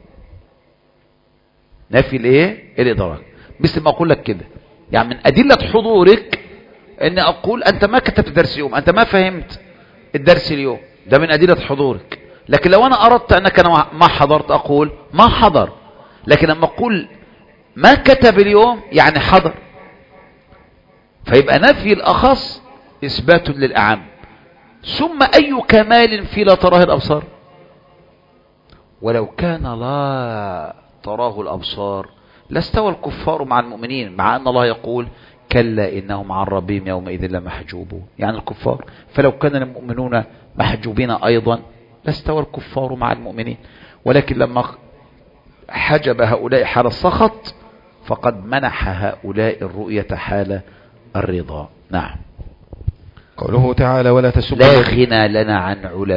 نفي الإدراك. مثل ما أقول لك كده، يعني من أدلة حضورك أن أقول أنت ما كتبت درس اليوم، أنت ما فهمت الدرس اليوم، ده من أدلة حضورك. لكن لو أنا أردت أنك ما حضرت أقول ما حضر. لكن لما أقول ما كتب اليوم يعني حضر، فيبقى نفي الأخص إثبات للأعم. ثم أي كمال في لا تراه الأبصار؟ ولو كان لا تراه الأبصار لاستوى الكفار مع المؤمنين، مع أن الله يقول كلا إنهم عن ربهم يومئذ لمحجوبون، يعني الكفار. فلو كان المؤمنون محجوبين أيضا لاستوى الكفار مع المؤمنين. ولكن لما حجب هؤلاء حال السخط فقد منح هؤلاء الرؤية حال الرضا. نعم. قوله تعالى ولا تسبوا لا غنى لنا عن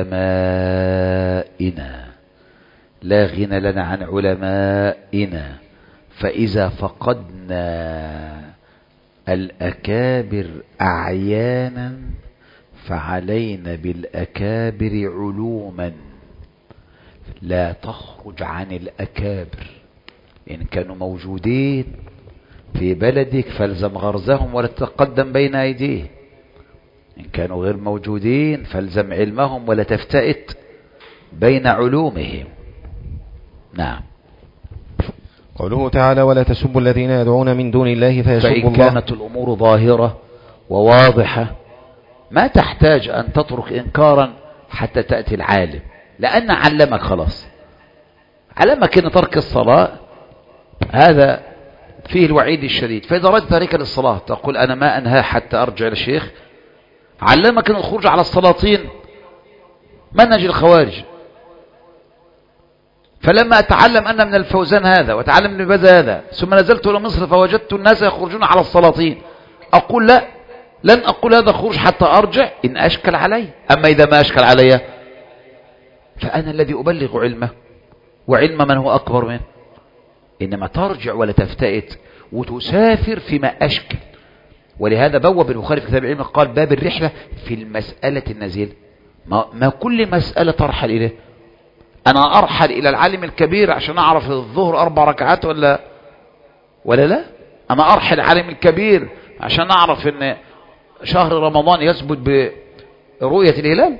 علمائنا، لا غنى لنا عن علمائنا، فإذا فقدنا الأكابر أعيانا فعلينا بالأكابر علوما لا تخرج عن الأكابر. إن كانوا موجودين في بلدك فالزم غرزهم ولا تتقدم بين أيديه، إن كانوا غير موجودين فالزم علمهم ولا تفتئت بين علومهم. نعم. قوله تعالى ولا تسبوا الذين يدعون من دون الله فيسبوا الله. فإن كانت الأمور ظاهرة وواضحة ما تحتاج أن تترك إنكارا حتى تأتي العالم، لأن علمك خلاص، علمك أن ترك الصلاة هذا فيه الوعيد الشديد. فإذا أردت تاركا للصلاة تقول أنا ما أنهى حتى أرجع للشيخ، علمك أن الخروج على السلاطين منهج الخوارج، فلما أتعلم أن من الفوزان هذا وأتعلم من الباز هذا ثم نزلت إلى مصر فوجدت الناس يخرجون على السلاطين، أقول لا، لن أقول هذا خروج حتى أرجع إن أشكل علي. أما إذا ما أشكل علي فأنا الذي أبلغ علمه وعلم من هو أكبر منه. إنما ترجع ولا تفتئت وتسافر فيما أشكل. ولهذا بوب البخاري في كتاب العلم قال باب الرحلة في المسألة النازلة. ما كل مسألة ترحل إليه. أنا أرحل إلى العالم الكبير عشان أعرف الظهر 4 ركعات ولا لا؟ أما أرحل العالم الكبير عشان أعرف أن شهر رمضان يثبت برؤية الهلال؟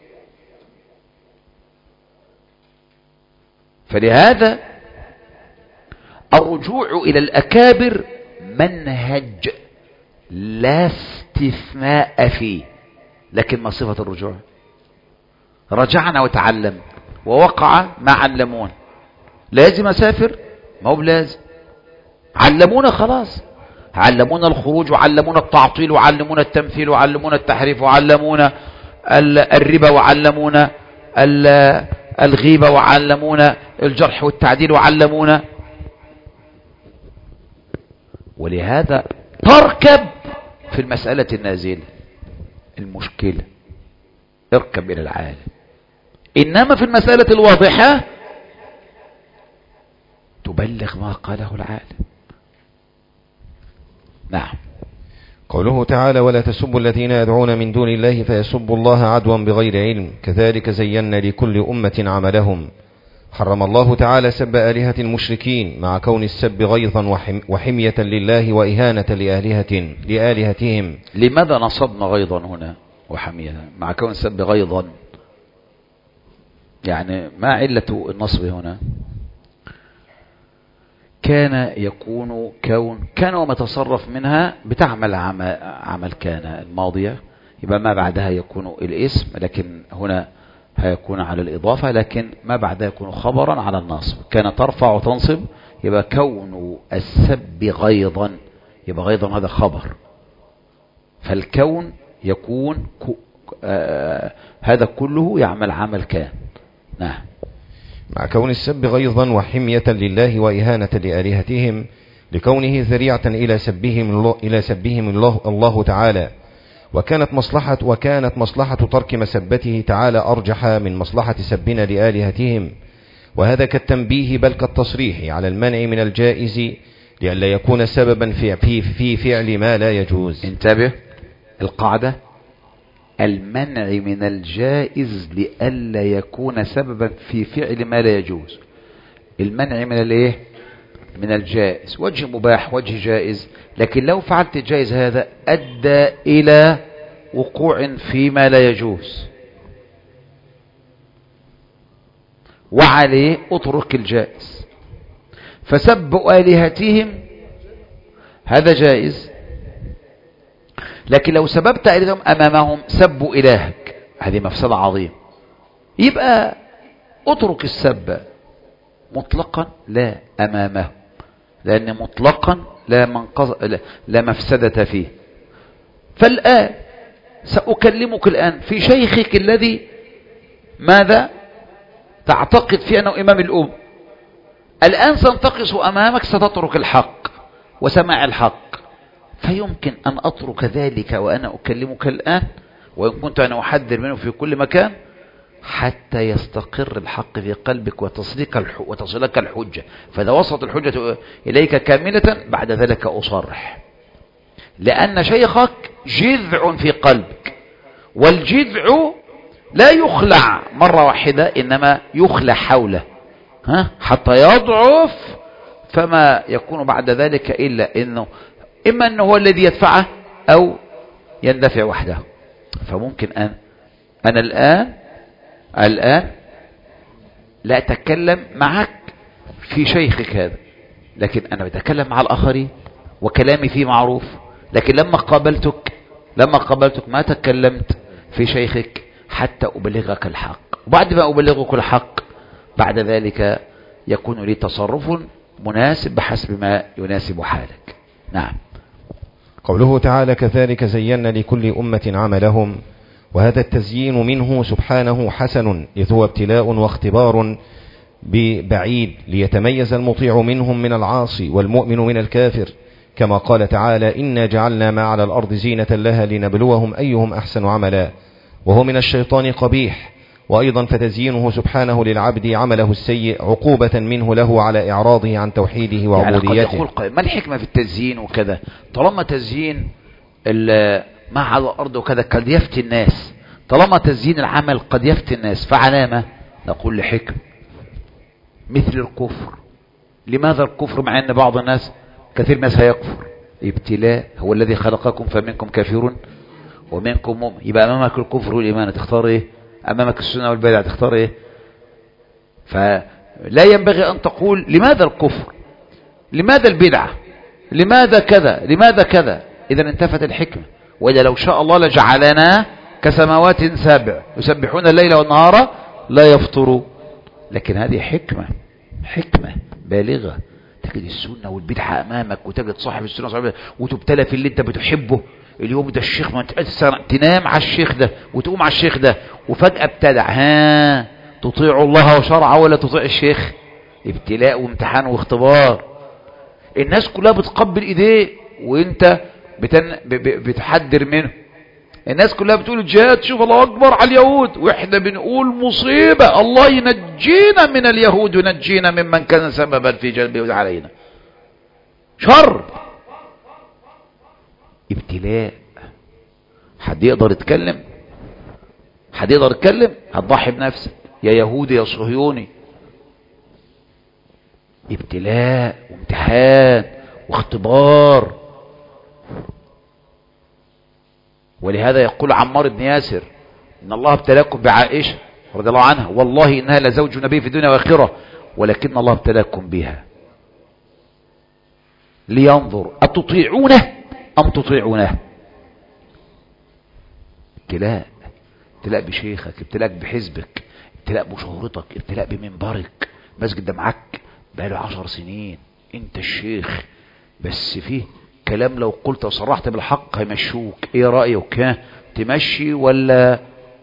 فلهذا الرجوع إلى الأكابر منهج لا استثناء فيه، لكن ما صفة الرجوع؟ رجعنا وتعلم ووقع ما علمون. لازم أسافر؟ ما هو بلازم. علمونا خلاص، علمونا الخروج وعلمونا التعطيل وعلمونا التمثيل وعلمونا التحريف وعلمونا الربا وعلمونا الغيبة وعلمونا الجرح والتعديل وعلمونا. ولهذا تركب في المسألة النازلة. المشكلة اركب إلى العالم. إنما في المسألة الواضحة تبلغ ما قاله العالم. نعم. قوله تعالى ولا تسبوا الذين يدعون من دون الله فيسبوا الله عدوا بغير علم كذلك زينا لكل أمة عملهم. حرم الله تعالى سب آلهة المشركين مع كون السب غيظا وحمية لله وإهانة لآلهتهم. لماذا نصبنا غيظا هنا وحمية مع كون السب غيظا؟ يعني ما علة النصب هنا؟ كان يكون كان وما تصرف منها بتعمل عمل كان الماضية، يبقى ما بعدها يكون الاسم، لكن هنا هيكون على الإضافة، لكن ما بعدها يكون خبرا على النصب. كان ترفع وتنصب، يبقى كون السب غيظا، يبقى غيظا هذا خبر، فالكون يكون هذا كله يعمل عمل كان. نعم. مع كون السب غيظا وحمية لله وإهانة لآلهتهم لكونه ذريعة إلى سبهم الله تعالى، وكانت مصلحة ترك مسبته تعالى أرجح من مصلحة سبنا لآلهتهم، وهذا كالتنبيه بل كالتصريح على المنع من الجائز لئلا يكون سببا في فعل ما لا يجوز. انتبه القاعدة، المنع من الجائز لئلا يكون سببا في فعل ما لا يجوز. المنع من الايه؟ من الجائز، وجه مباح وجه جائز، لكن لو فعلت الجائز هذا أدى إلى وقوع فيما لا يجوز، وعليه اترك الجائز. فسب آلهتهم هذا جائز، لكن لو سببت إليهم أمامهم سبوا إلهك، هذه مفسدة عظيمة. يبقى اترك السب مطلقا لا أمامه، لأن مطلقا لا مفسدة فيه. فالآن سأكلمك الآن في شيخك الذي ماذا تعتقد فيه أنه إمام الأمة. الآن سنتقص أمامك، ستترك الحق وسماع الحق، فيمكن أن أترك ذلك وأنا أكلمك الآن، وإن كنت أنا أحذر منه في كل مكان، حتى يستقر الحق في قلبك وتصلك الحجة. فإذا وصلت الحجة إليك كاملة بعد ذلك أصرح، لأن شيخك جذع في قلبك، والجذع لا يخلع مرة واحدة، إنما يخلع حوله حتى يضعف، فما يكون بعد ذلك إلا إنه إما أنه هو الذي يدفعه أو يندفع وحده. فممكن أنا الآن لا أتكلم معك في شيخك هذا، لكن أنا بتكلم مع الآخرين وكلامي فيه معروف. لكن لما قابلتك ما تكلمت في شيخك حتى أبلغك الحق، وبعد ما أبلغك الحق بعد ذلك يكون لي تصرف مناسب بحسب ما يناسب حالك. نعم. قوله تعالى كذلك زينا لكل أمة عملهم، وهذا التزيين منه سبحانه حسن، إذ هو ابتلاء واختبار ببعيد ليتميز المطيع منهم من العاصي والمؤمن من الكافر، كما قال تعالى: إنا جعلنا ما على الأرض زينة لها لنبلوهم أيهم أحسن عملا. وهو من الشيطان قبيح. وأيضا فتزيينه سبحانه للعبد عمله السيء عقوبة منه له على إعراضه عن توحيده وعبوديته. يعني قد يقول ما الحكمة في التزيين وكذا؟ طالما تزيين ما على الأرض وكذا قد يفتي الناس، طالما تزيين العمل قد يفتي الناس، فعلامة نقول لحكم مثل الكفر. لماذا الكفر مع أن بعض الناس كثير من الناس هيكفر؟ ابتلاء. هو الذي خلقكم فمنكم كافر ومنكم مؤمن. يبقى أمامك الكفر والإيمان تختار إيه؟ أمامك السنة والبدع تختار إيه؟ فلا ينبغي أن تقول لماذا الكفر، لماذا البدعة، لماذا كذا، لماذا كذا. إذا انتفت الحكمة. وإذا لو شاء الله لجعلنا كسماوات سابع يسبحون الليل والنهار لا يفطروا. لكن هذه حكمة بالغة. تجد السنة والبدعة أمامك، وتجد صاحب السنة صاحب وتبتلى في اللي أنت بتحبه. اليوم ده الشيخ ما تنام على الشيخ ده وتقوم على الشيخ ده، وفجأة ابتدع. تطيع الله وشرعه ولا تطيع الشيخ؟ ابتلاء وامتحان واختبار. الناس كلها بتقبل ايديه وانت بتحذر منه. الناس كلها بتقول الجهاد، شوف الله اكبر على اليهود، واحنا بنقول مصيبة، الله ينجينا من اليهود ونجينا ممن كان سببا في جلب اليهود علينا. شر، ابتلاء. حد يقدر يتكلم؟ حد يقدر يتكلم؟ هتضحي بنفسك يا يهودي يا صهيوني. ابتلاء وامتحان واختبار. ولهذا يقول عمار بن ياسر: إن الله ابتلاكم بعائشة رضي الله عنها، والله إنها لزوج نبي في الدنيا والآخرة، ولكن الله ابتلاكم بها لينظر أتطيعونه أم تطيعونه. ابتلاء بشيخك، ابتلاء بحزبك، ابتلاء بشهرتك، ابتلاء بمنبرك. مسجد ده معك بقاله 10 سنين، انت الشيخ، بس فيه كلام لو قلت وصرحت بالحق هيمشوك. ايه رأيك؟ تمشي ولا؟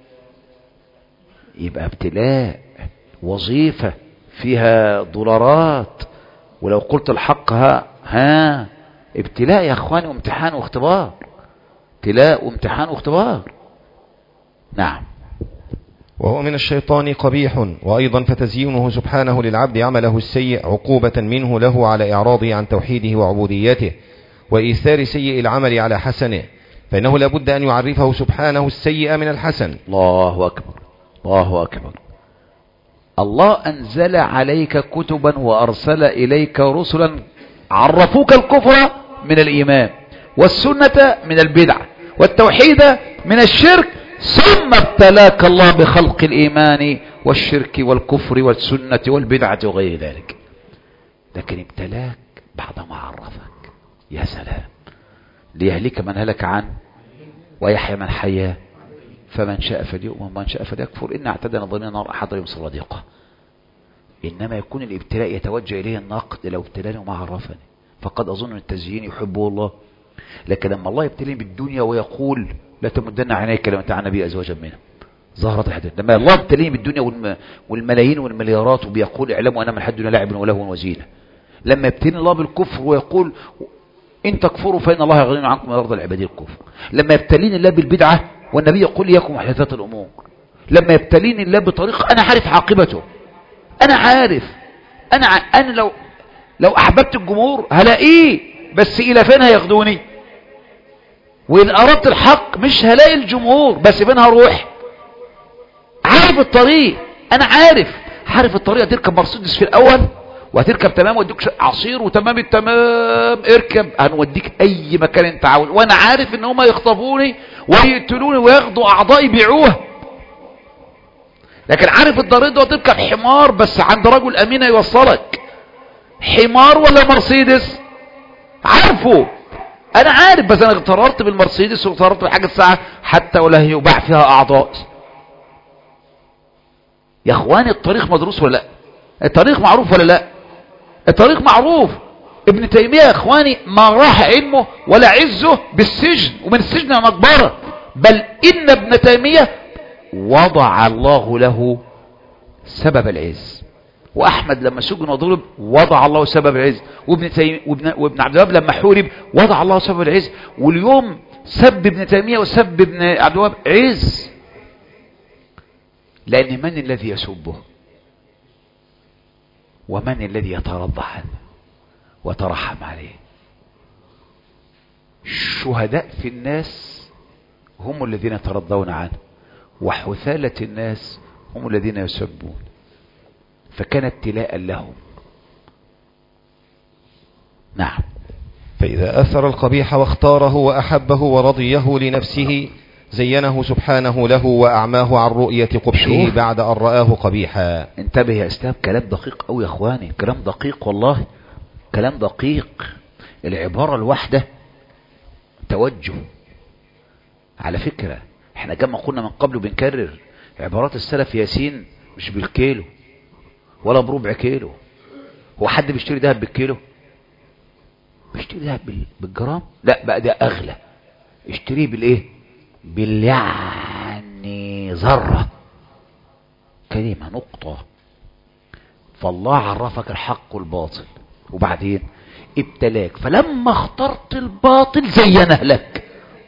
يبقى ابتلاء. وظيفة فيها دولارات، ولو قلت الحق ابتلاء يا اخواني، وامتحان واختبار. ابتلاء وامتحان واختبار. نعم. وهو من الشيطان قبيح. وأيضا فتزيينه سبحانه للعبد عمله السيء عقوبة منه له على إعراضه عن توحيده وعبوديته وإيثار سيء العمل على حسنه، فإنه لابد أن يعرفه سبحانه السيء من الحسن. الله أكبر، الله أكبر. الله أنزل عليك كتبا وأرسل إليك رسلا عرفوك الكفر من الإيمان، والسنة من البدعة، والتوحيد من الشرك، ثم ابتلاك الله بخلق الإيمان والشرك والكفر والسنة والبدعة وغير ذلك. لكن ابتلاك بعدما عرفك. يا سلام. ليهلك من هلك عنه ويحيى من حياه، فمن شاء فليؤمن ومن شاء فليكفر. إن اعتدنا ظننا نار أحد يمصر رضيقه. إنما يكون الابتلاء يتوجه إليه النقد. لو ابتلاني وما عرفني فقد أظن أن التزيين يحبه الله. لكن لما الله يبتليني بالدنيا ويقول لا تمدن عينيك لمن متعنا به أزواجا منهم ظهرت الحدث. لما الله يبتليني بالدنيا والملايين والمليارات وبيقول اعلموا أنا من الدنيا لاعب ولهو وزينة. لما يبتليني الله بالكفر ويقول إن تكفروا فإن الله يغني عنكم ويرضى العبادي الكفر. لما يبتليني الله بالبدعة والنبي يقول إياكم محدثات الأمور. لما يبتليني الله بطريقة أنا عارف عاقبته، أنا عارف، أنا لو أحببت الجمهور هلاقيه، بس إلى فين هياخدوني؟ وإن أردت الحق مش هلاقي الجمهور، بس فين هروح؟ عارف الطريق، أنا عارف الطريق. هتركب مرسيدس في الأول وهتركب تمام واديك عصير وتمام التمام، اركب هنوديك أي مكان أنت عاوز، وأنا عارف إن هم يخطفوني ويقتلوني وياخدوا أعضائي يبيعوها. لكن عارف الطريق ده، وتركب حمار بس عند رجل أمين يوصلك. حمار ولا مرسيدس؟ عارفه، أنا عارف، بس أنا اغتررت بالمرسيدس واغتررت بحاجة الساعة حتى ولا يباع فيها أعضاء. يا اخواني الطريق مدروس ولا لا؟ الطريق معروف ولا لا؟ الطريق معروف. ابن تيمية يا اخواني ما راح علمه ولا عزه بالسجن، ومن السجن مقبرة، بل ان ابن تيمية وضع الله له سبب العز، وأحمد لما سجن وضرب وضع الله سبب العز، وابن عبد الوهاب لما حورب وضع الله سبب العز، واليوم سب ابن تيمية وسب ابن عبد الوهاب عز. لأن من الذي يسبه ومن الذي يترضى عنه وترحم عليه؟ الشهداء في الناس هم الذين يترضون عنه، وحثالة الناس هم الذين يسبون، فكان ابتلاء لهم. نعم. فإذا أثر القبيح واختاره وأحبه ورضيه لنفسه زينه سبحانه له وأعماه عن رؤية قبحه بعد أن رآه قبيحا. انتبه يا أستاذ، كلام دقيق أوي يا أخواني، كلام دقيق والله، كلام دقيق. العبارة الواحدة توجه. على فكرة احنا كما قلنا من قبل بنكرر عبارات السلف ياسين مش بالكيلو ولا بربع كيلو. هو حد بيشتري دهب بالكيلو؟ بيشتري دهب بالجرام؟ لا بقى ده اغلى. اشتريه بالايه؟ يعني ذرة، كلمة، نقطة. فالله عرفك الحق والباطل وبعدين ابتلاك، فلما اخترت الباطل زينه لك.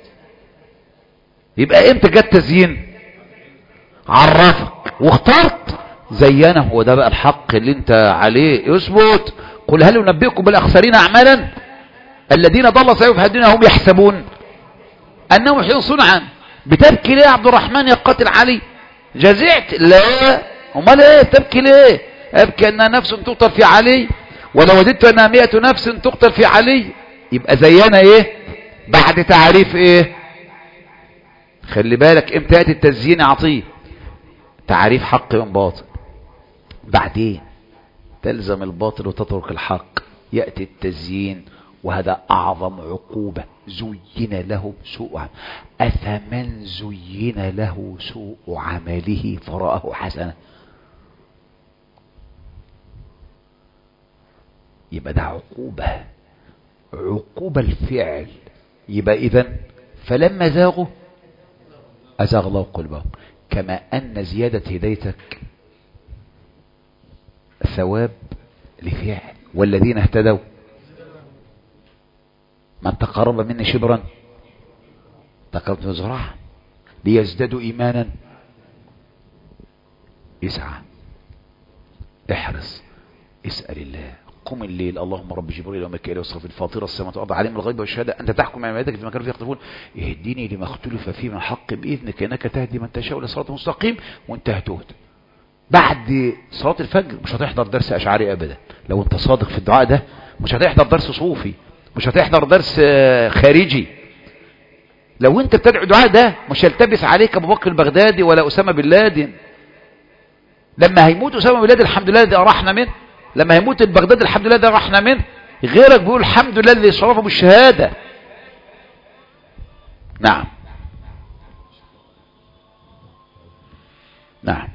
يبقى امتى جت تزيين؟ عرفك واخترت زينه، وده بقى الحق اللي انت عليه يثبت. قل هل ننبئكم بالاخسرين اعمالا الذين ضل سعيهم في الدنيا هم يحسبون انهم يحسنون صنعا. بتبكي ليه يا عبد الرحمن يا قاتل علي؟ جزعت؟ لا. امال ايه تبكي ليه؟ ابكي ان نفس تقتل في علي ولو وددت انها 100 نفس تقتل في علي. يبقى زينا ايه بعد تعريف ايه؟ خلي بالك امتى ياتي التزيين؟ عطيه تعريف حق من باطل، بعدين تلزم الباطل وتترك الحق، ياتي التزيين، وهذا اعظم عقوبة. زين له سوء عمله، افمن زين له سوء عمله فرآه حسنة. يبقى ده عقوبة، عقوبة الفعل. يبقى اذن فلما زاغوا أزاغ الله قلوبهم. كما أن زيادة هدايتك ثواب لفعل، والذين اهتدوا من تقرب مني شبرا تقربت ذراعا ليزدادوا إيمانا. اسعى، احرص، اسأل الله، قم الليل اللهم رب جبريل وميكائيل وإسرافيل فاطر السماوات والأرض عالم الغيب والشهادة أنت تحكم بين عبادك فيما كانوا فيه يختلفون اهدني لما اختلف فيه من الحق بإذنك إنك تهدي من تشاء إلى صراط مستقيم. وانت هتهدى. بعد صلاة الفجر مش هتحضر درس أشعري أبدا لو انت صادق في الدعاء ده، مش هتحضر درس صوفي، مش هتحضر درس خارجي. لو انت بتدعو الدعاء ده مش هيلتبس عليك أبو بكر البغدادي ولا أسامة بن لادن. لما هيموت أسامة بن لادن الحمد لله ده أرحنا منه، لما يموت البغداد الحمد لله ده رحنا منه. غيرك بيقول الحمد لله اللي شرفه بالشهادة. نعم نعم.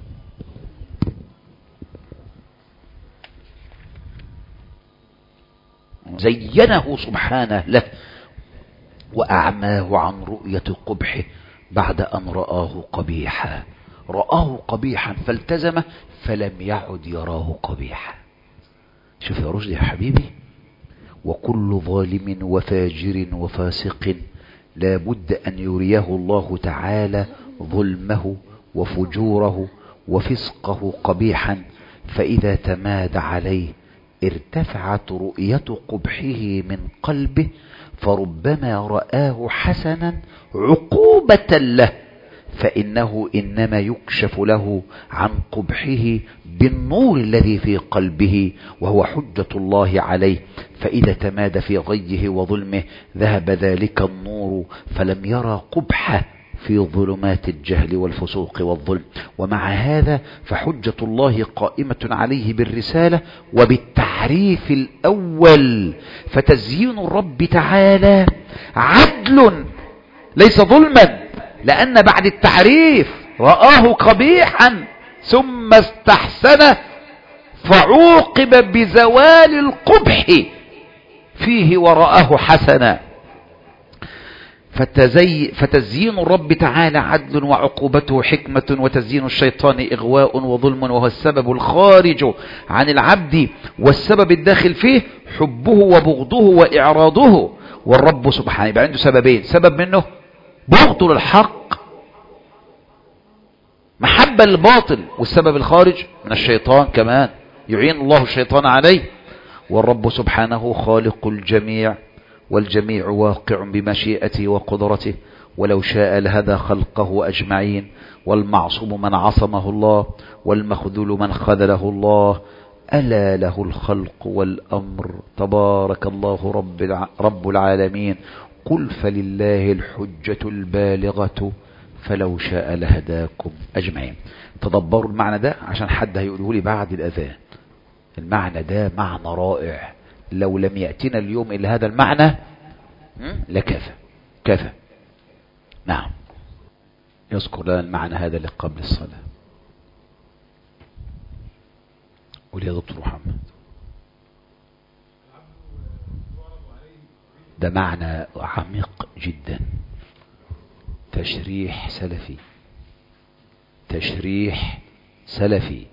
زينه سبحانه له وأعماه عن رؤية قبحه بعد أن رآه قبيحا. رآه قبيحا فالتزمه فلم يعد يراه قبيحا. شوف يا رشدي يا حبيبي، وكل ظالم وفاجر وفاسق لا بد أن يريه الله تعالى ظلمه وفجوره وفسقه قبيحا، فإذا تماد عليه ارتفعت رؤية قبحه من قلبه، فربما رآه حسنا عقوبة له، فإنه إنما يكشف له عن قبحه بالنور الذي في قلبه وهو حجة الله عليه، فإذا تماد في غيه وظلمه ذهب ذلك النور فلم يرى قبحه في ظلمات الجهل والفسوق والظلم. ومع هذا فحجة الله قائمة عليه بالرسالة وبالتعريف الأول، فتزيين الرب تعالى عدل ليس ظلما، لأن بعد التعريف رآه قبيحا ثم استحسنه فعوقب بزوال القبح فيه ورآه حسنا. فتزيين الرب تعالى عدل وعقوبته حكمة، وتزيين الشيطان إغواء وظلم، وهو السبب الخارج عن العبد والسبب الداخل فيه حبه وبغضه وإعراضه. والرب سبحانه يبقى عنده سببين، سبب منه بغضه للحق، محبة للباطل، والسبب الخارج من الشيطان كمان يعين الله الشيطان عليه. والرب سبحانه خالق الجميع، والجميع واقع بمشيئته وقدرته، ولو شاء لهدى خلقه أجمعين. والمعصوم من عصمه الله، والمخذول من خذله الله. ألا له الخلق والأمر، تبارك الله رب العالمين. قل فلله الحجة البالغة، فلو شاء لهداكم أجمعين. تدبروا المعنى ده عشان حد هيقوله لي بعد الأذان. المعنى ده معنى رائع، لو لم يأتنا اليوم إلا هذا المعنى لكفى كفى. نعم، يذكر لنا المعنى هذا اللي قبل الصلاة. قول يا دكتور محمد. ده معنى عميق جدا، تشريح سلفي، تشريح سلفي.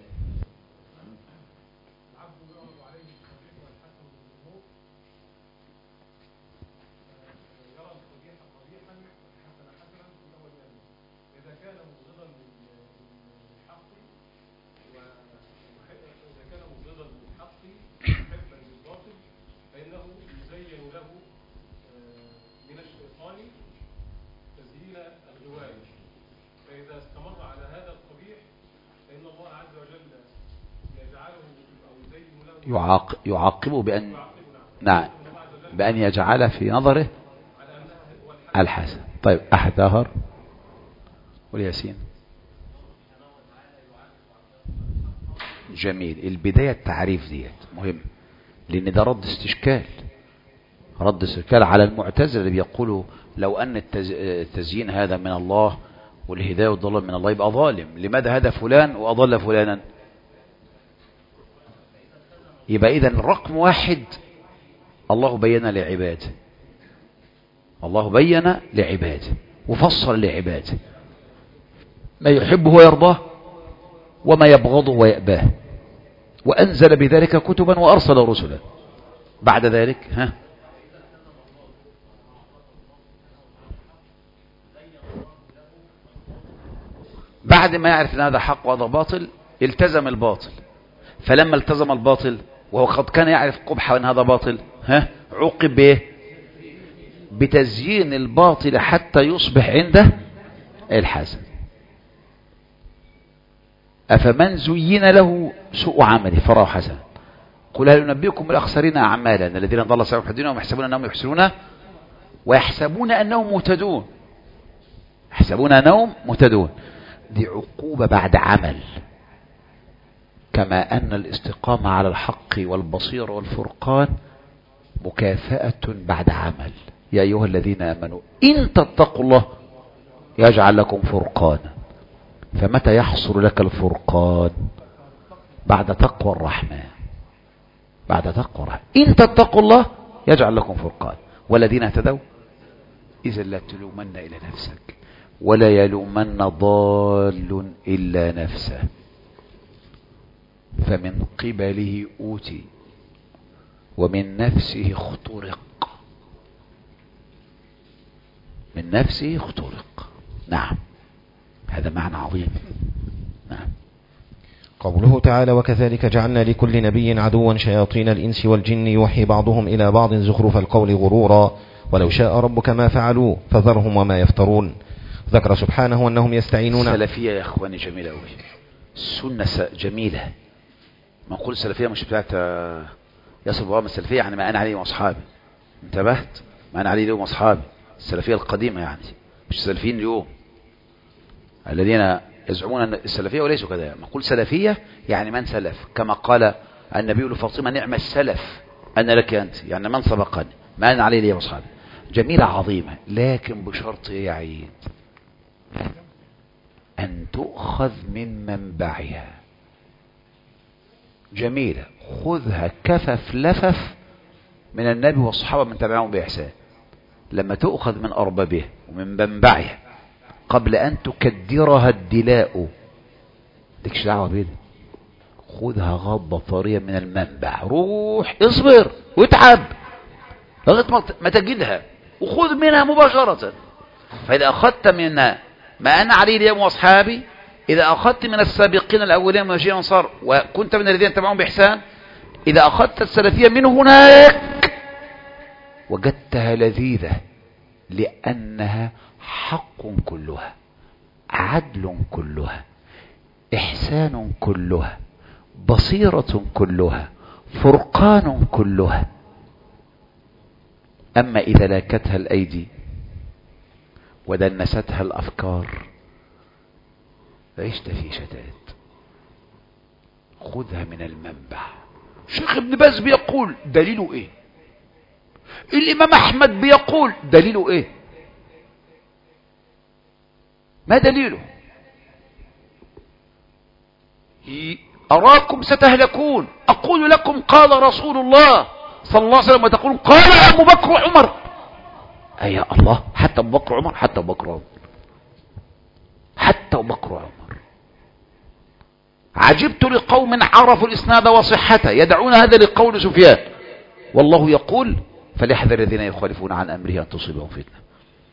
يعاقبه بأن نعم بأن يجعل في نظره الحسن. طيب أحد آخر والياسين. جميل، البداية التعريف ديت مهم، لأن ده رد استشكال، رد استشكال على المعتزلة اللي بيقولوا لو أن التزيين هذا من الله والهداية والضلال من الله يبقى ظالم. لماذا هذا فلان وأضل فلانا؟ يبقى إذن رقم واحد، الله بين لعباده، الله بين لعباده وفصل لعباده ما يحبه ويرضاه وما يبغضه ويأباه، وأنزل بذلك كتبا وأرسل رسلا. بعد ذلك بعد ما يعرف أن هذا حق وهذا باطل التزم الباطل. فلما التزم الباطل وهو قد كان يعرف قبحه وأن هذا باطل عوقب بايه؟ بتزيين الباطل حتى يصبح عنده الحسن. أفمن زين له سوء عمله فراه حسنا قل هل ننبئكم بالأخسرين أعمالا الذين ضل سعيهم في الدنيا ويحسبون أنهم يحسنون ويحسبون أنهم مهتدون، يحسبون أنهم مهتدون. دي عقوبة بعد عمل، كما أن الاستقامة على الحق والبصير والفرقان مكافأة بعد عمل. يا أيها الذين آمنوا إن تتقوا الله يجعل لكم فرقانا. فمتى يحصل لك الفرقان؟ بعد تقوى الرحمن، بعد تقوى الرحمن. إن تتقوا الله يجعل لكم فرقان. والذين اهتدوا إذا لا تلومن إلى نفسك ولا يلومن ضال إلا نفسه فمن قبله أوتي ومن نفسه اخترق، من نفسه اخترق. نعم، هذا معنى عظيم. نعم. قوله تعالى وكذلك جعلنا لكل نبي عدوا شياطين الإنس والجن يوحي بعضهم إلى بعض زخرف القول غرورا ولو شاء ربك ما فعلوه فذرهم وما يفترون. ذكر سبحانه أنهم يستعينون. السلفية يا أخواني جميلة أوي، السنة جميلة. ما نقول السلفية مش بتاعت ياسر بوام، السلفية يعني ما أنا عليه وأصحابي. انتبهت؟ ما أنا عليه اليوم وأصحابي، السلفية القديمة يعني، مش السلفيين اليوم الذين يزعمون أن السلفية وليسوا كذا. نقول سلفية يعني من سلف، كما قال النبي لفاطمة نعم السلف أنا لك أنت، يعني من سبقني ما أنا عليه لي وأصحابي. جميلة عظيمة، لكن بشرط يعيد أن تؤخذ من منبعها. جميلة، خذها كفف لفف من النبي والصحابة من تبعهم بإحسان، لما تؤخذ من أربابها ومن منبعها قبل أن تكدرها الدلاء، مالكش دعوة بيها، خذها غضة طرية من المنبع، روح اصبر واتعب لغاية ما تجدها وخذ منها مباشرة. فإذا أخذت منها ما أنا عليه اليوم وأصحابي، إذا أخذت من السابقين الأولين من المهاجرين والأنصار وكنت من الذين تبعهم بإحسان، إذا أخذت السلفية من هناك وجدتها لذيذة، لأنها حق كلها، عدل كلها، إحسان كلها، بصيرة كلها، فرقان كلها. أما إذا لاكتها الأيدي ودنستها الأفكار عشت في شتات. خذها من المنبع. شيخ ابن باز بيقول دليله ايه؟ الإمام أحمد بيقول دليله ايه؟ ما دليله؟ أراكم ستهلكون، أقول لكم قال رسول الله صلى الله عليه وسلم، وتقول قال أبو بكر وعمر. أي يا الله، حتى أبو بكر وعمر، حتى أبو بكر وعمر، حتى أبو بكر وعمر. عجبت لقوم عرفوا الإسناد وصحته يدعون هذا لقول سفيان، والله يقول فليحذر الذين يخالفون عن أمره أن تصيبهم فتنة.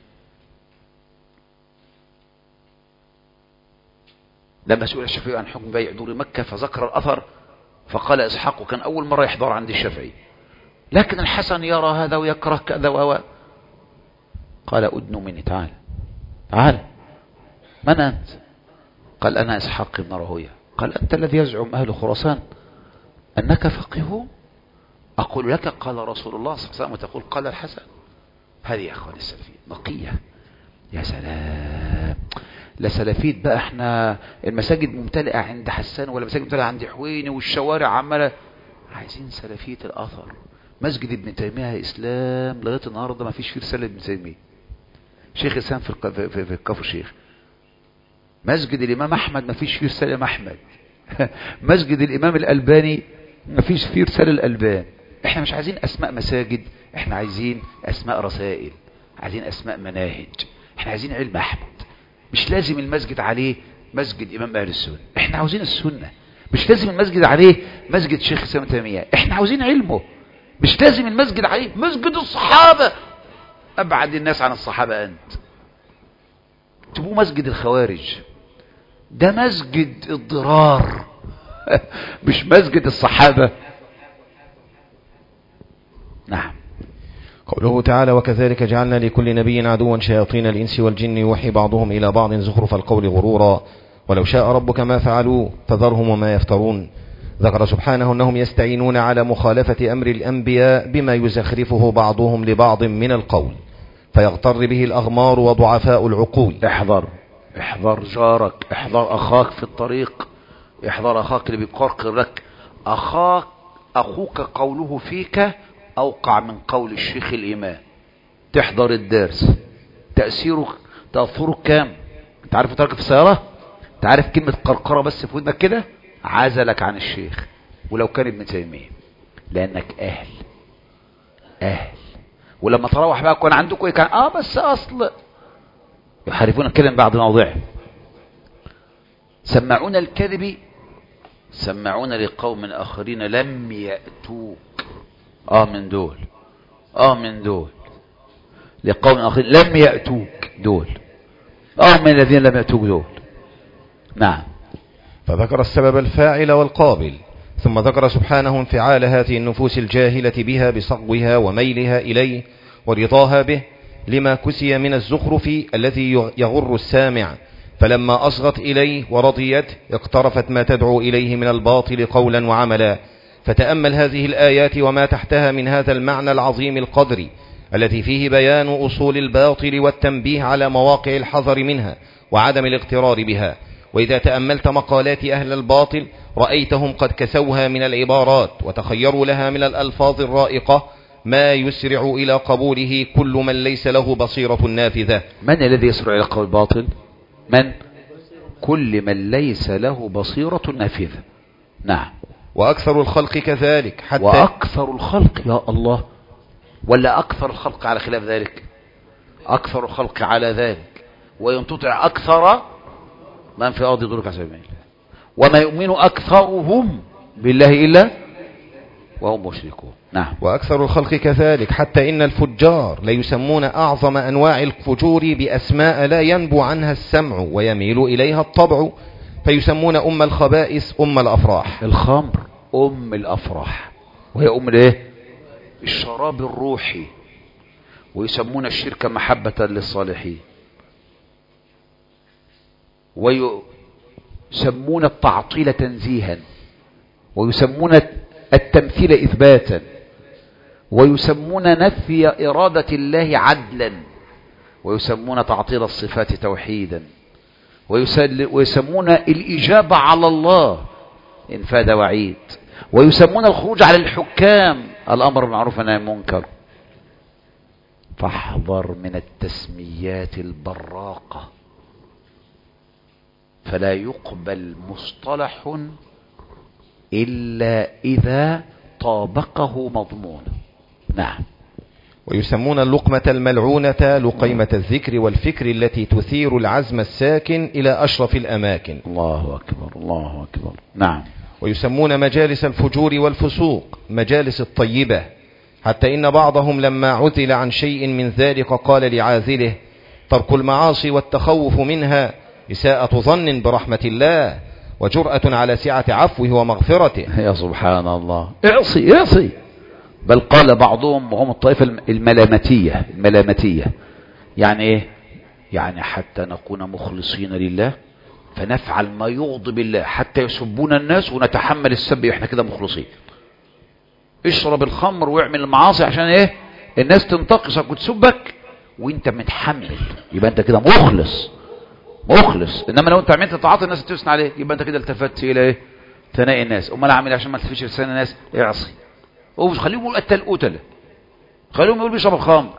لما سئل الشافعي عن حكم بيع دور مكة فذكر الأثر فقال إسحاق كان أول مرة يحضر عند الشافعي، لكن الحسن يرى هذا ويكره كذا قال أدنوا مني، تعال تعال، من أنت؟ قال أنا إسحاق بن راهويه. قال أنت الذي يزعم أهل خراسان أنك فقيه؟ أقول لك قال رسول الله صلى الله عليه وسلم وتقول قال الحسن. هذه يا أخواني السلفية نقية. يا سلام، لا سلفيت بقى احنا المساجد ممتلئة عند حسان ولا مساجد ممتلئة عند حويني والشوارع عمالة. عايزين سلفية الأثر. مسجد ابن تيمية إسلام لغاية النهاردة ما فيش فيه رسالة ابن تيمية. شيخ إسلام في كفر الشيخ. مسجد الإمام أحمد ما فيش فيه رسالة أحمد. مسجد الإمام الألباني ما فيش فيه رسالة الألبان. احنا مش عايزين أسماء مساجد، احنا عايزين أسماء رسائل، عايزين أسماء مناهج، احنا عايزين علم أحمد. مش لازم المسجد عليه مسجد إمام أهل السنة، احنا عاوزين السنة. مش لازم المسجد عليه مسجد شيخ الإسلام ابن تيمية، احنا عاوزين علمه. مش لازم المسجد عليه مسجد الصحابة، أبعد الناس عن الصحابة أنت. تبقوا مسجد الخوارج، ده مسجد الضرار مش مسجد الصحابة. نعم. قوله تعالى وكذلك جعلنا لكل نبي عدوا شياطين الإنس والجن يوحي بعضهم إلى بعض زخرف القول غرورا ولو شاء ربك ما فعلوا فذرهم وما يفترون. ذكر سبحانه أنهم يستعينون على مخالفة أمر الأنبياء بما يزخرفه بعضهم لبعض من القول فيغتر به الأغمار وضعفاء العقول. احذر جارك، احذر أخاك في الطريق، احذر أخاك اللي بيقرقر لك. أخوك قوله فيك أوقع من قول الشيخ الإمام. تحضر الدرس، تأثيره كام؟ انت عارف تركب في السيارة؟ انت عارف كلمة قرقرة بس في ودنك كده عزلك عن الشيخ ولو كان ابن تيمية، لأنك أهل. ولما تروح بقى كون عندكم ايه كان بس أصل يحرفون الكلم بعض مواضعه. سمعون الكذب، سمعون لقوم آخرين لم يأتوك. من دول لقوم آخرين لم يأتوك، دول من الذين لم يأتوك دول. نعم. فذكر السبب الفاعل والقابل، ثم ذكر سبحانه انفعال هذه النفوس الجاهلة بها بصغوها وميلها إليه ورضاها به لما كسي من الزخرف الذي يغر السامع، فلما أصغت إليه ورضيت اقترفت ما تدعو إليه من الباطل قولا وعملا. فتأمل هذه الآيات وما تحتها من هذا المعنى العظيم القدر التي فيه بيان أصول الباطل والتنبيه على مواقع الحذر منها وعدم الاغترار بها. وإذا تأملت مقالات أهل الباطل رأيتهم قد كسوها من العبارات وتخيروا لها من الألفاظ الرائقة ما يسرع إلى قبوله كل من ليس له بصيرة نافذة. من الذي يسرع إلى قول الباطل؟ من؟ كل من ليس له بصيرة نافذة. نعم. وأكثر الخلق كذلك، حتى وأكثر الخلق يا الله، ولا أكثر الخلق على خلاف ذلك؟ أكثر الخلق على ذلك، وإن تطع أكثر من في الأرض يضلك عن سبيل الله، وما يؤمن أكثرهم بالله إلا وهم مشركون. نعم. وأكثر الخلق كذلك، حتى إن الفجار ليسمون أعظم أنواع الفجور بأسماء لا ينبو عنها السمع ويميل إليها الطبع، فيسمون أم الخبائث أم الأفراح. الخمر أم الأفراح، وهي أم الايه؟ الشراب الروحي. ويسمون الشرك محبة للصالحين، ويسمون التعطيل تنزيها، ويسمون التمثيل إثباتا، ويسمون نفي إرادة الله عدلا، ويسمون تعطيل الصفات توحيدا، ويسمون الإجابة على الله إنفاذ وعيد، ويسمون الخروج على الحكام الأمر بالمعروف والنهي عن المنكر. فاحذر من التسميات البراقة، فلا يقبل مصطلح إلا إذا طابقه مضمون. نعم. ويسمون اللقمة الملعونة لقيمة الذكر والفكر التي تثير العزم الساكن إلى أشرف الأماكن. الله أكبر الله أكبر. نعم. ويسمون مجالس الفجور والفسوق مجالس الطيبة، حتى إن بعضهم لما عزل عن شيء من ذلك قال لعازله: ترك المعاصي والتخوف منها إساءة ظن برحمة الله، وجرأة على سعة عفوه ومغفرته. يا سبحان الله. اعصي. بل قال بعضهم، وهم الطائفة الملامتية، يعني ايه؟ يعني حتى نكون مخلصين لله فنفعل ما يغضب الله، حتى يسبون الناس ونتحمل السب احنا كده مخلصين. اشرب الخمر واعمل المعاصي عشان ايه؟ الناس تنتقصك وتسبك وانت متحمل، يبقى انت كده مخلص. انما لو انت عملت طاعات الناس تثني عليك، يبقى انت كده التفت الى ايه؟ ثناء الناس. امال عامل عشان ما تلفش لسان الناس؟ اعصي. خليهم يقول قتل، خليهم يقول بيشرب الخمر.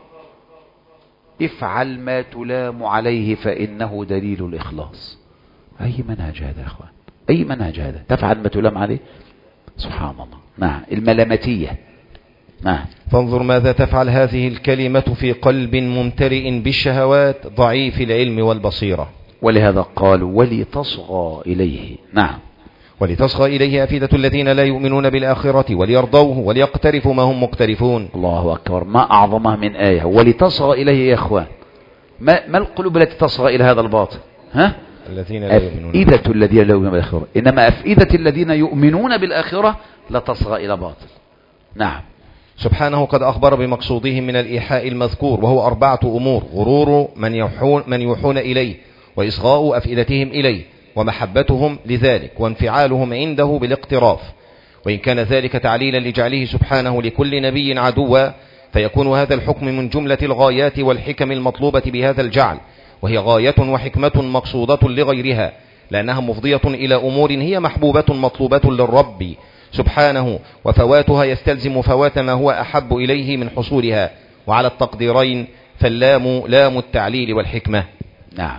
افعل ما تلام عليه فانه دليل الاخلاص. اي منهج هذا يا اخوان؟ اي منهج هذا؟ تفعل ما تلام عليه؟ سبحان الله. نعم. الملامتية. نعم. فانظر ماذا تفعل هذه الكلمة في قلب ممتلئ بالشهوات ضعيف العلم والبصيرة. ولهذا قالوا ولتصغى إليه. نعم. ولتصغى إليه أفئدة الذين لا يؤمنون بالآخرة وليرضوه وليقترفوا ما هم مقترفون. الله أكبر. ما أعظمها من آية. ولتصغى إليه يا إخوان. ما القلوب التي تصغى إلى هذا الباطل؟ الذين لا يؤمنون. أفئدة الذين لا يؤمنون بالآخرة، إنما أفئدة الذين يؤمنون بالآخرة لا تصغى إلى باطل. نعم. سبحانه قد أخبر بمقصودهم من الإيحاء المذكور، وهو 4 أمور: غرور من يوحون إليه، وإصغاء أفئدتهم إليه، ومحبتهم لذلك، وانفعالهم عنده بالاقتراف. وإن كان ذلك تعليلا لجعله سبحانه لكل نبي عدوا، فيكون هذا الحكم من جملة الغايات والحكم المطلوبة بهذا الجعل، وهي غاية وحكمة مقصودة لغيرها، لأنها مفضية إلى أمور هي محبوبة مطلوبة للرب سبحانه، وفواتها يستلزم فوات ما هو أحب إليه من حصولها. وعلى التقديرين فاللام لام التعليل والحكمة. نعم.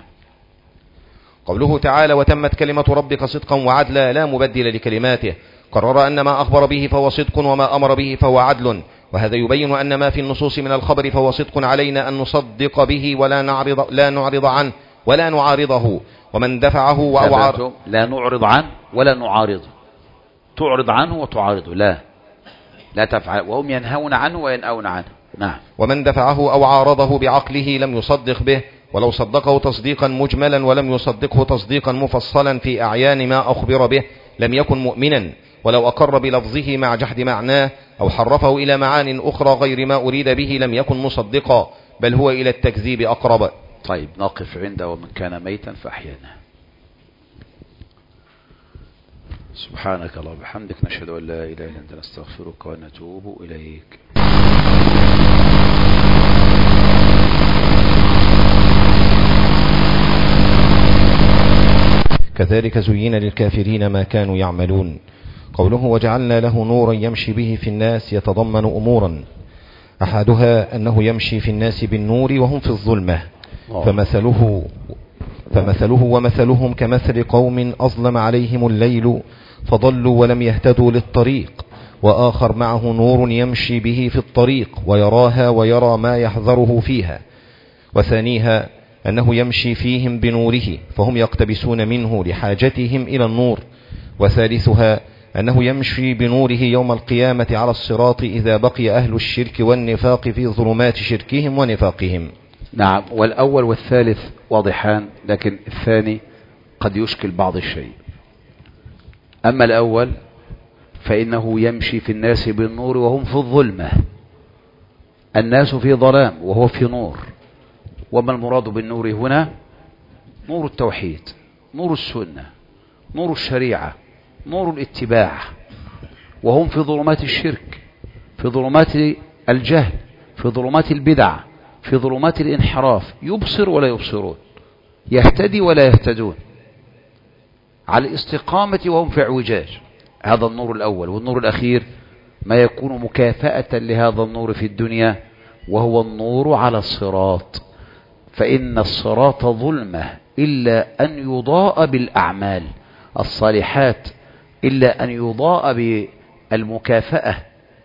قوله تعالى: وتمت كلمة ربك صدقا وعدلا لا مبدل لكلماته، قرر أن ما أخبر به فهو صدق، وما أمر به فهو عدل، وهذا يبين أن ما في النصوص من الخبر فهو صدق، علينا أن نصدق به ولا نعرض عنه ولا نعارضه. ومن دفعه وأوعر لا نعرض عنه ولا نعارضه. تعرض عنه وتعارضه، لا تفعل، وهم ينهون عنه وينأون عنه. نعم. ومن دفعه أو عارضه بعقله لم يصدق به، ولو صدقه تصديقا مجملا ولم يصدقه تصديقا مفصلا في أعيان ما أخبر به لم يكن مؤمنا، ولو أقر بلفظه مع جحد معناه أو حرفه إلى معان أخرى غير ما أريد به لم يكن مصدقا، بل هو إلى التكذيب أقرب. طيب نقف عنده ومن كان ميتا فأحيانا. سبحانك اللهم وبحمدك، نشهد أن لا إله إلا أنت، نستغفرك ونتوب إليك. كذلك زين للكافرين ما كانوا يعملون. قوله: وجعلنا له نورا يمشي به في الناس، يتضمن أمورا: أحدها أنه يمشي في الناس بالنور وهم في الظلمة، فمثله ومثلهم كمثل قوم أظلم عليهم الليل فضلوا ولم يهتدوا للطريق، وآخر معه نور يمشي به في الطريق ويراها ويرى ما يحذره فيها. وثانيها أنه يمشي فيهم بنوره فهم يقتبسون منه لحاجتهم إلى النور، وثالثها أنه يمشي بنوره يوم القيامة على الصراط إذا بقي أهل الشرك والنفاق في ظلمات شركهم ونفاقهم. نعم، والأول والثالث واضحان، لكن الثاني قد يشكل بعض الشيء. أما الأول فإنه يمشي في الناس بالنور وهم في الظلمة، الناس في ظلام وهو في نور. وما المراد بالنور هنا؟ نور التوحيد، نور السنة، نور الشريعة، نور الاتباع، وهم في ظلمات الشرك، في ظلمات الجهل، في ظلمات البدع، في ظلمات الانحراف، يبصر ولا يبصرون، يهتدي ولا يهتدون، على الاستقامة وهم في اعوجاج. هذا النور الأول. والنور الأخير ما يكون مكافأة لهذا النور في الدنيا، وهو النور على الصراط. فإن الصراط ظلمة إلا أن يضاء بالأعمال الصالحات، إلا أن يضاء بالمكافأة،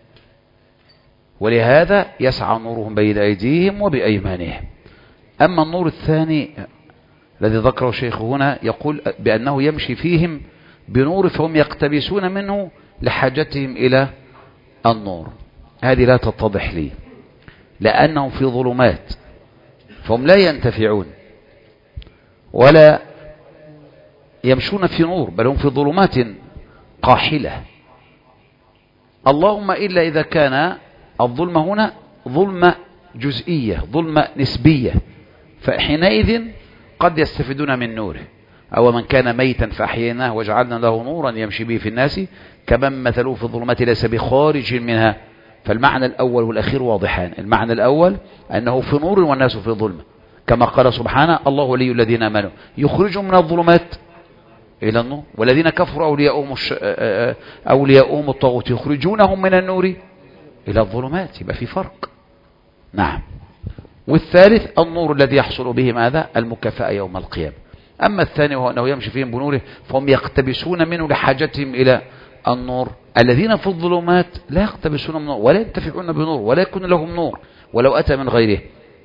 ولهذا يسعى نورهم بين أيديهم وبأيمانهم. أما النور الثاني الذي ذكره الشيخ هنا يقول بأنه يمشي فيهم بنور فهم يقتبسون منه لحاجتهم إلى النور. هذه لا تتضح لي، لأنهم في ظلمات فهم لا ينتفعون ولا يمشون في نور، بل هم في ظلمات قاحلة. اللهم إلا إذا كان الظلمة هنا ظلمة جزئية، ظلمة نسبية، فحينئذ قد يستفيدون من نوره. أو من كان ميتا فأحييناه وجعلنا له نورا يمشي به في الناس كمن مثلوه في الظلمات ليس بخارج منها. فالمعنى الأول والأخير واضحان. المعنى الأول أنه في نور والناس في ظلمة، كما قال سبحانه: الله ولي الذين آمنوا يخرجهم من الظلمات إلى النور، والذين كفروا أولياؤهم الطاغوت يخرجونهم من النور إلى الظلمات. يبقى في فرق. نعم. والثالث النور الذي يحصل به ماذا؟ المكافأة يوم القيامة. أما الثاني وهو أنه يمشي فيهم بنوره فهم يقتبسون منه لحاجتهم إلى النور. الذين في الظلمات لا يقتبسون من نور ولا ينتفعون بنور ولا يكون لهم نور ولو أتى من غيره.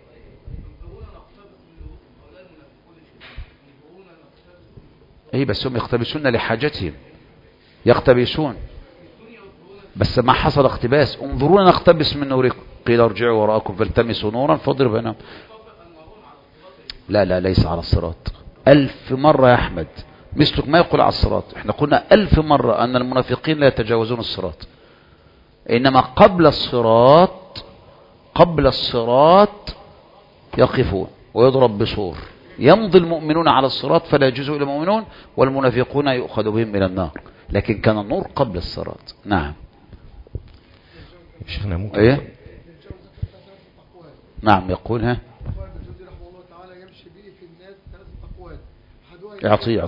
أي بس هم يقتبسون لحاجتهم، يقتبسون بس ما حصل اقتباس. انظرونا نقتبس من نوركم، قيل ارجعوا وراءكم فالتمسوا نورا فاضرب بينهم. لا ليس على الصراط. 1000 مرة يا أحمد مثلك ما يقول على الصراط. احنا قلنا 1000 مرة أن المنافقين لا يتجاوزون الصراط، إنما قبل الصراط يقفون ويضرب بصور يمضي المؤمنون على الصراط فلا يجوزوا إلى المؤمنون، والمنافقون يؤخذ بهم إلى النار. لكن كان النور قبل الصراط. نعم. شيخنا ممكن ايه؟ نعم يقول ها اعطيه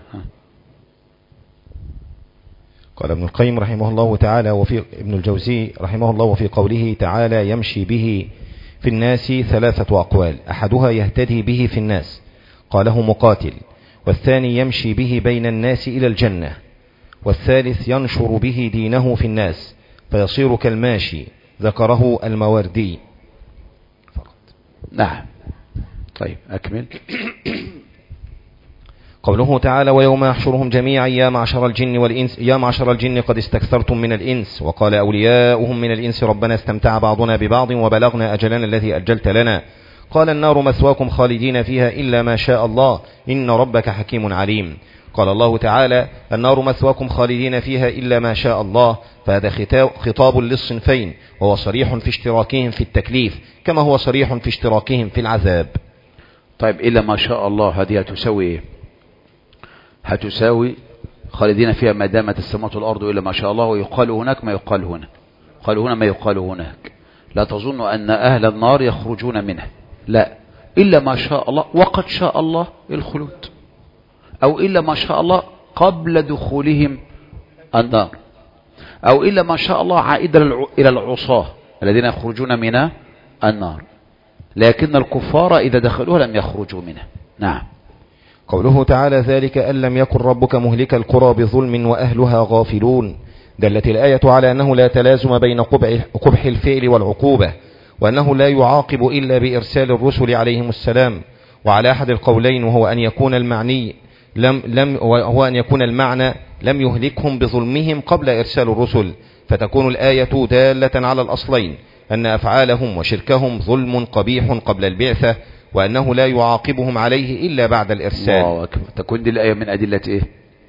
قال ابن القيم رحمه الله تعالى وفي ابن الجوزي رحمه الله وفي قوله تعالى يمشي به في الناس 3 أقوال: أحدها يهتدي به في الناس قاله مقاتل، والثاني يمشي به بين الناس إلى الجنة، والثالث ينشر به دينه في الناس فيصير كالماشي، ذكره الماوردي. نعم. طيب أكمل. قوله تعالى ويوم يحشرهم جميعا يا معشر الجن والإنس يا معشر الجن قد استكثرتم من الإنس، وقال أولياؤهم من الإنس ربنا استمتع بعضنا ببعض وبلغنا أجلنا الذي أجلت لنا، قال النار مثواكم خالدين فيها إلا ما شاء الله إن ربك حكيم عليم. قال الله تعالى النار مثواكم خالدين فيها إلا ما شاء الله، فهذا خطاب للصنفين، وهو صريح في اشتراكهم في التكليف كما هو صريح في اشتراكهم في العذاب. طيب إلا ما شاء الله هذه هتساوي إيه؟ هتساوي خالدين فيها ما دامت السماوات والأرض إلا ما شاء الله، ويقال هناك ما يقال هنا، قال هنا ما يقال هناك. لا تظن أن أهل النار يخرجون منها، لا، إلا ما شاء الله وقد شاء الله الخلود، أو إلا ما شاء الله قبل دخولهم النار، أو إلا ما شاء الله عائدا إلى العصاة الذين يخرجون من النار، لكن الكفار إذا دخلوها لم يخرجوا منها. نعم. قوله تعالى ذلك أن لم يكن ربك مهلك القرى بظلم وأهلها غافلون، دلت الآية على أنه لا تلازم بين قبح الفعل والعقوبة، وأنه لا يعاقب إلا بإرسال الرسل عليهم السلام. وعلى أحد القولين وهو أن يكون المعني لم يهلكهم بظلمهم قبل إرسال الرسل، فتكون الآية دالة على الأصلين، أن أفعالهم وشركهم ظلم قبيح قبل البعثة، وأنه لا يعاقبهم عليه إلا بعد الإرسال. الله أكبر. تكون دي الآية من أدلة إيه؟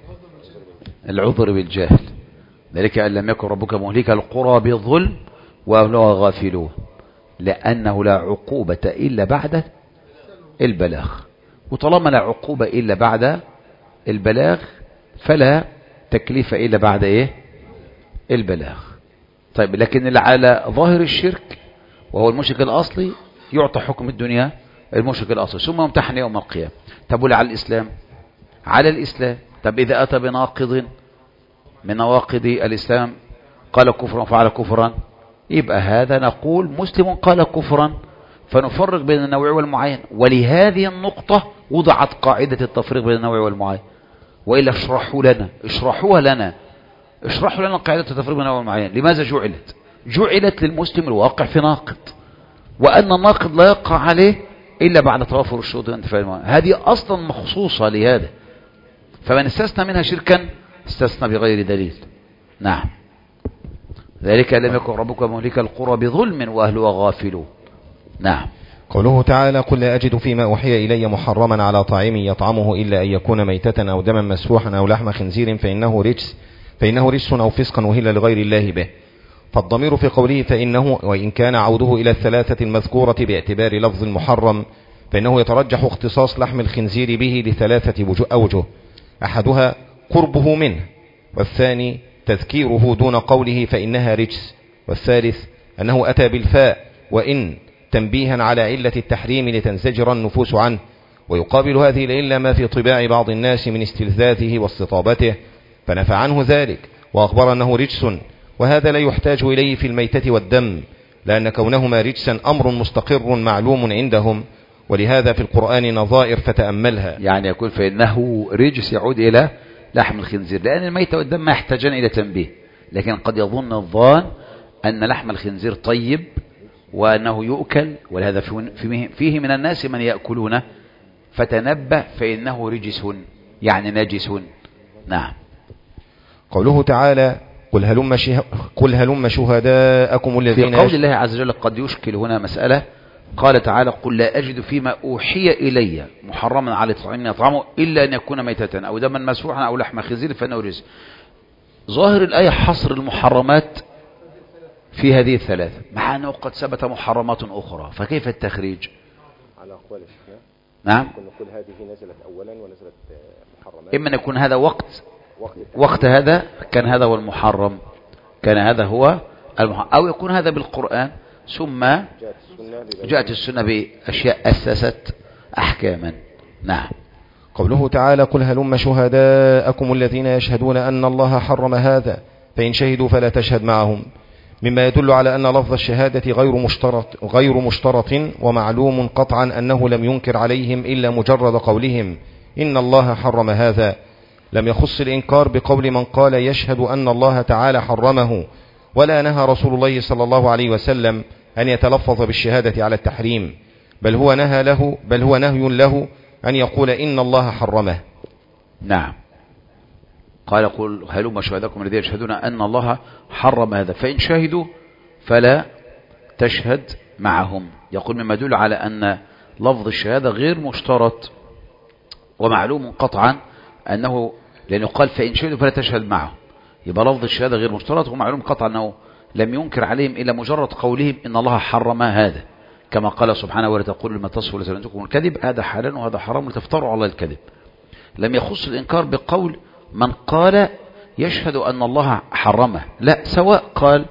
العذر بالجهل. ذلك أن لم يكن ربك مهلك القرى بالظلم وأهلها غافلون، لأنه لا عقوبة إلا بعد البلاغ، وطالما لا عقوبة إلا بعد البلاغ فلا تكليف إلا بعد إيه؟ البلاغ. طيب لكن اللي على ظاهر الشرك وهو المشرك الأصلي يعطى حكم الدنيا المشرك الأصلي ثم يمتحن يوم القيامة. طب على الإسلام؟ على الإسلام. طب إذا أتى بناقض من نواقض الإسلام قال كفرا فعل كفرا، يبقى هذا نقول مسلم قال كفرا، فنفرق بين النوع والمعين. ولهذه النقطة وضعت قاعدة التفريق بين النوع والمعين. وإلا اشرحوها لنا قاعدة التفريق بين النوع والمعين. لماذا جعلت؟ جعلت للمسلم الواقع في ناقض، وأن الناقض لا يقع عليه إلا بعد توافر الشروط والانتفاء المعين. هذه أصلا مخصوصة لهذا، فمن استثنى منها شركا استثنى بغير دليل. نعم. ذلك لم يكن ربك مهلك القرى بظلم وأهلها غافلون. نعم. قوله تعالى: قل لا أجد فيما أوحي إلي محرما على طاعم يطعمه إلا أن يكون ميتة أو دما مسفوحا أو لحم خنزير فإنه رجس أو فسقا وهل لغير الله به. فالضمير في قوله فإنه، وإن كان عوده إلى الثلاثة المذكورة باعتبار لفظ المحرم، فإنه يترجح اختصاص لحم الخنزير به لثلاثة أوجه: أحدها قربه منه، والثاني تذكيره دون قوله فإنها رجس، والثالث أنه أتى بالفاء وإن تنبيها على علة التحريم لتنزجر النفوس عنه. ويقابل هذه العلة ما في طباع بعض الناس من استلذاذه واستطابته، فنفى عنه ذلك وأخبر أنه رجس، وهذا لا يحتاج إليه في الميتة والدم، لأن كونهما رجسا أمر مستقر معلوم عندهم، ولهذا في القرآن نظائر فتأملها. يعني يقول فإنه رجس يعود إلى لحم الخنزير، لأن الميتة والدم ما يحتاجان إلى تنبيه، لكن قد يظن الظان أن لحم الخنزير طيب وأنه يؤكل، ولهذا فيه من الناس من يأكلونه، فتنبه فإنه رجس يعني نجس. نعم. قوله تعالى: قل هلم شهداءكم الذين، في قول الله عز وجل قد يشكل هنا مسألة. قال تعالى: قل لا أجد فيما أوحي إلي محرما على طعام يطعمه إلا أن يكون ميتة أو دما مسفوحا أو لحم خنزير فإنه رجس. ظاهر الآية حصر المحرمات في هذه الثلاثة، مع أنه قد ثبت محرمات أخرى، فكيف التخريج؟ على أقوال الشيخ. نعم. نقول هذه نزلت أولا ونزلت محرمات. إما أن يكون هذا وقت هذا كان هذا هو المحرم، كان هذا هو المحرم، أو يكون هذا بالقرآن ثم جاءت السنة بأشياء أسست أحكاما. نعم. قوله تعالى: قل هلم شهداءكم الذين يشهدون أن الله حرم هذا فإن شهدوا فلا تشهد معهم، مما يدل على أن لفظ الشهادة غير مشترط، ومعلوم قطعا أنه لم ينكر عليهم إلا مجرد قولهم إن الله حرم هذا. لم يخص الإنكار بقول من قال يشهد أن الله تعالى حرمه، ولا نهى رسول الله صلى الله عليه وسلم أن يتلفظ بالشهادة على التحريم، بل هو نهي له أن يقول إن الله حرمه. نعم. قال: قل هلم شهداءكم الذين يشهدون أن الله حرم هذا فإن شهدوا فلا تشهد معهم. يقول مما يدل على أن لفظ الشهادة غير مشترط، ومعلوم قطعا أنه، لأنه قال فإن شهدوا فلا تشهد معهم، يبقى لفظ الشهادة غير مشترط، ومعلوم قطعا أنه لم ينكر عليهم إلا مجرد قولهم إن الله حرم هذا، كما قال سبحانه: ولا تقولوا لما تصفوا لسانكم الكذب هذا حلال وهذا حرام لتفتروا على الكذب. لم يخص الإنكار بقول من قال يشهد أن الله حرمه، لا، سواء قال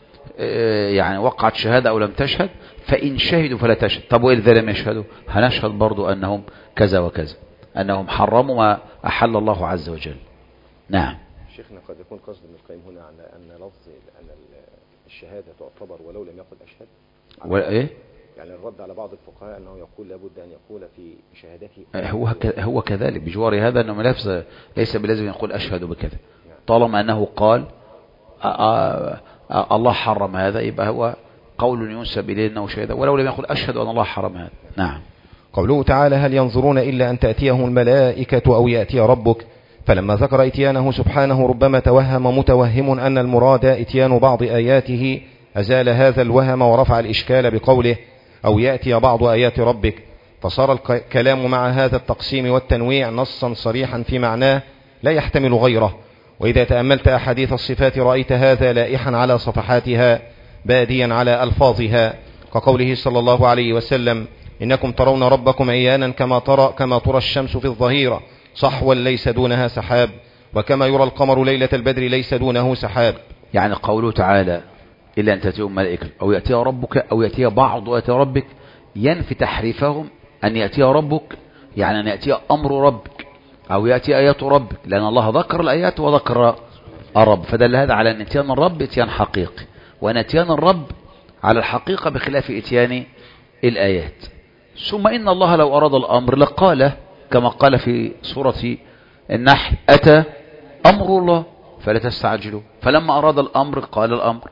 يعني وقعت شهادة أو لم تشهد، فإن شهدوا فلا تشهد. طب وإذا لم يشهدوا هنشهد برضو أنهم كذا وكذا، أنهم حرموا ما أحل الله عز وجل. نعم. شيخنا قد يكون قصد ابن القيم هنا على أن لفظ أن الشهادة تعتبر ولو لم يقل أشهد، وإيه؟ يعني الرد على بعض الفقهاء أنه يقول لابد أن يقول في شهادته هو كذلك بجوار هذا، أنه لفظ ليس بلازم يقول أشهد بكذا، طالما أنه قال الله حرم هذا، يبقى هو قول ينسب إليه أنه شهد ولو لم يقل أشهد أن الله حرم هذا. نعم. قوله تعالى هل ينظرون إلا أن تأتيهم الملائكة أو يأتي ربك، فلما ذكر إتيانه سبحانه ربما توهم متوهم أن المراد إتيان بعض آياته أزال هذا الوهم ورفع الإشكال بقوله أو يأتي بعض آيات ربك، فصار الكلام مع هذا التقسيم والتنويع نصا صريحا في معناه لا يحتمل غيره. وإذا تأملت أحاديث الصفات رأيت هذا لائحا على صفحاتها باديا على ألفاظها، كقوله صلى الله عليه وسلم إنكم ترون ربكم عيانا كما ترى الشمس في الظهيرة صحوا ليس دونها سحاب، وكما يرى القمر ليلة البدر ليس دونه سحاب. يعني قوله تعالى إلا أن تأتيهم ملائكة أو يأتي ربك أو يأتي بعض آيات ربك ينفي تحريفهم أن يأتي ربك، يعني أن يأتي أمر ربك أو يأتي آيات ربك، لأن الله ذكر الآيات وذكر الرب، فدل هذا على أن اتيان الرب اتيان حقيقي، وأن اتيان الرب على الحقيقة بخلاف اتيان الآيات. ثم إن الله لو أراد الأمر لقال كما قال في سورة النحل أتى أمر الله فلا تستعجلوا، فلما أراد الأمر قال الأمر.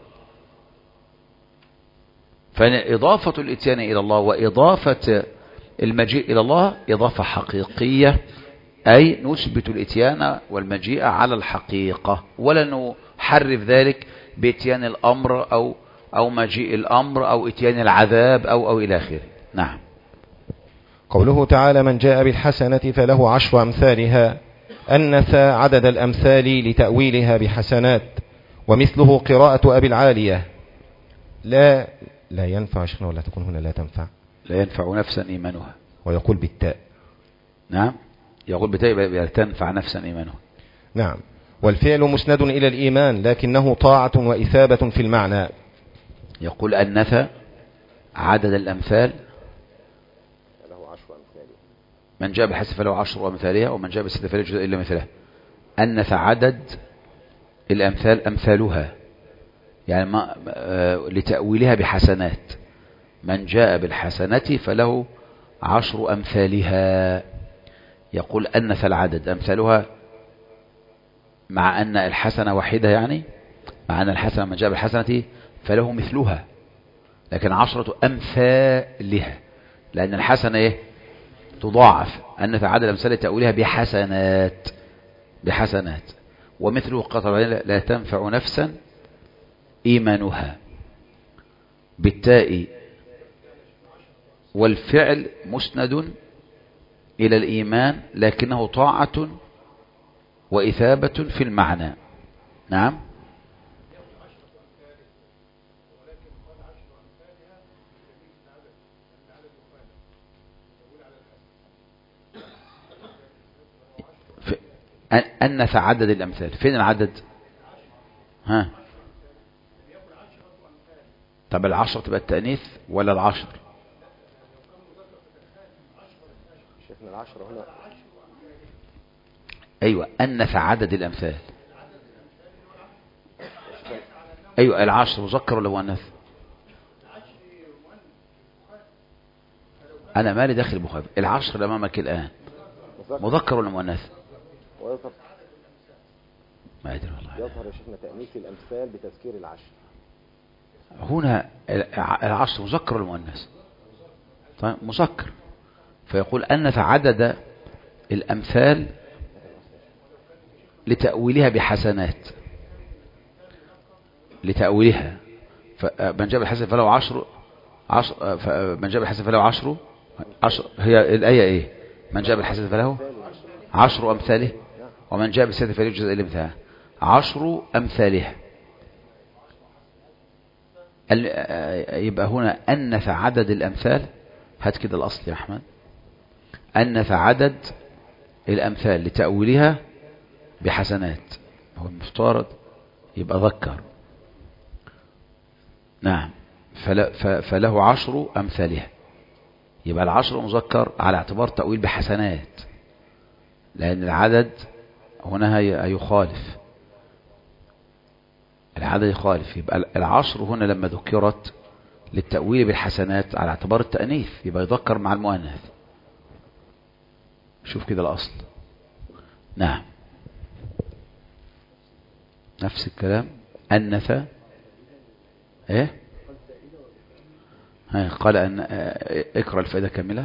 فإضافة الاتيان إلى الله وإضافة المجيء إلى الله إضافة حقيقية، أي نثبت الاتيان والمجيء على الحقيقة، ولا نحرف ذلك باتيان الأمر أو مجيء الأمر أو اتيان العذاب أو إلى آخره. نعم. قوله تعالى من جاء بالحسنة فله 10 أمثالها، أنث عدد الأمثال لتأويلها بحسنات، ومثله قراءة أبي العالية لا ينفع شيخنا ولا تكون هنا لا تنفع، لا ينفع نفسا إيمانها، ويقول بالتاء. نعم يقول بالتاء تنفع نفسا إيمانها. نعم. والفعل مسند إلى الإيمان لكنه طاعة وإثابة في المعنى. يقول أنث عدد الأمثال من جاء بالحسنة فله 10 أمثالها ومن جاء بالسيئة فلا يجزى إلا مثلها. أنث عدد الأمثال أمثالها، يعني ما لتأويلها بحسنات، من جاء بالحسنة فله 10 أمثالها. يقول أنث العدد أمثالها، مع أن الحسنة واحدة، يعني مع أن الحسنة من جاء بالحسنة فله مثلها، لكن 10 أمثالها، لأن الحسنة إيه؟ تضاعف. أنث عدد الأمثال لتأويلها بحسنات. ومثله قطع لا تنفع نفسا إيمانها بالتاء. والفعل مسند إلى الإيمان لكنه طاعة وإثابة في المعنى. نعم. أنث عدد الأمثال، فين العدد؟ ها طب 10 تبقى التأنيث ولا 10؟ شيخنا 10 هنا. أيوة أنث عدد الأمثال. أيوة 10 مذكر ولا مؤنث؟ أنا مالي داخل البخاري. 10 اللي أمامك الآن مذكر ولا مؤنث؟ ما أدري والله. يظهر يا شيخنا تأنيث الأمثال بتذكير 10. هنا 10 مذكر ولا مؤنث؟ طيب مذكر. فيقول أنث عدد الأمثال لتأويلها بحسنات، لتأويلها. فمن جاء بالحسنة فله 10. من جاء بالحسنة فله 10. هي الآية إيه؟ من جاء بالحسنة فله 10 أمثاله ومن جاء بالسيئة فلا يجزى إلا مثلها. 10 أمثالها. يبقى هنا أنث عدد الأمثال. هات كده الأصل يا أحمد. أنث عدد الأمثال لتأويلها بحسنات، هو المفترض يبقى ذكر. نعم. فله 10 أمثالها، يبقى 10 مذكر على اعتبار تأويل بحسنات، لأن العدد هنا يخالف، العدد يخالف. يبقى 10 هنا لما ذكرت للتأويل بالحسنات على اعتبار التأنيث يبقى يذكر مع المؤنث. شوف كده الأصل. نعم نفس الكلام. أنث ايه قال أن اقرأ الفائدة كاملة.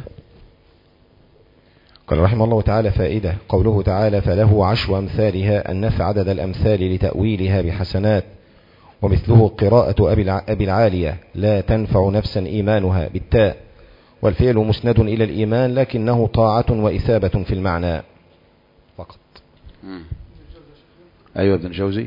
قال رحمه الله تعالى: فائدة قوله تعالى: فله 10 أمثالها، أنث عدد الأمثال لتأويلها بحسنات، ومثله قراءة أبي العالية: لا تنفع نفسا إيمانها بالتاء، والفعل مسند إلى الإيمان لكنه طاعة وإثابة في المعنى فقط. أيوة ابن الجوزي.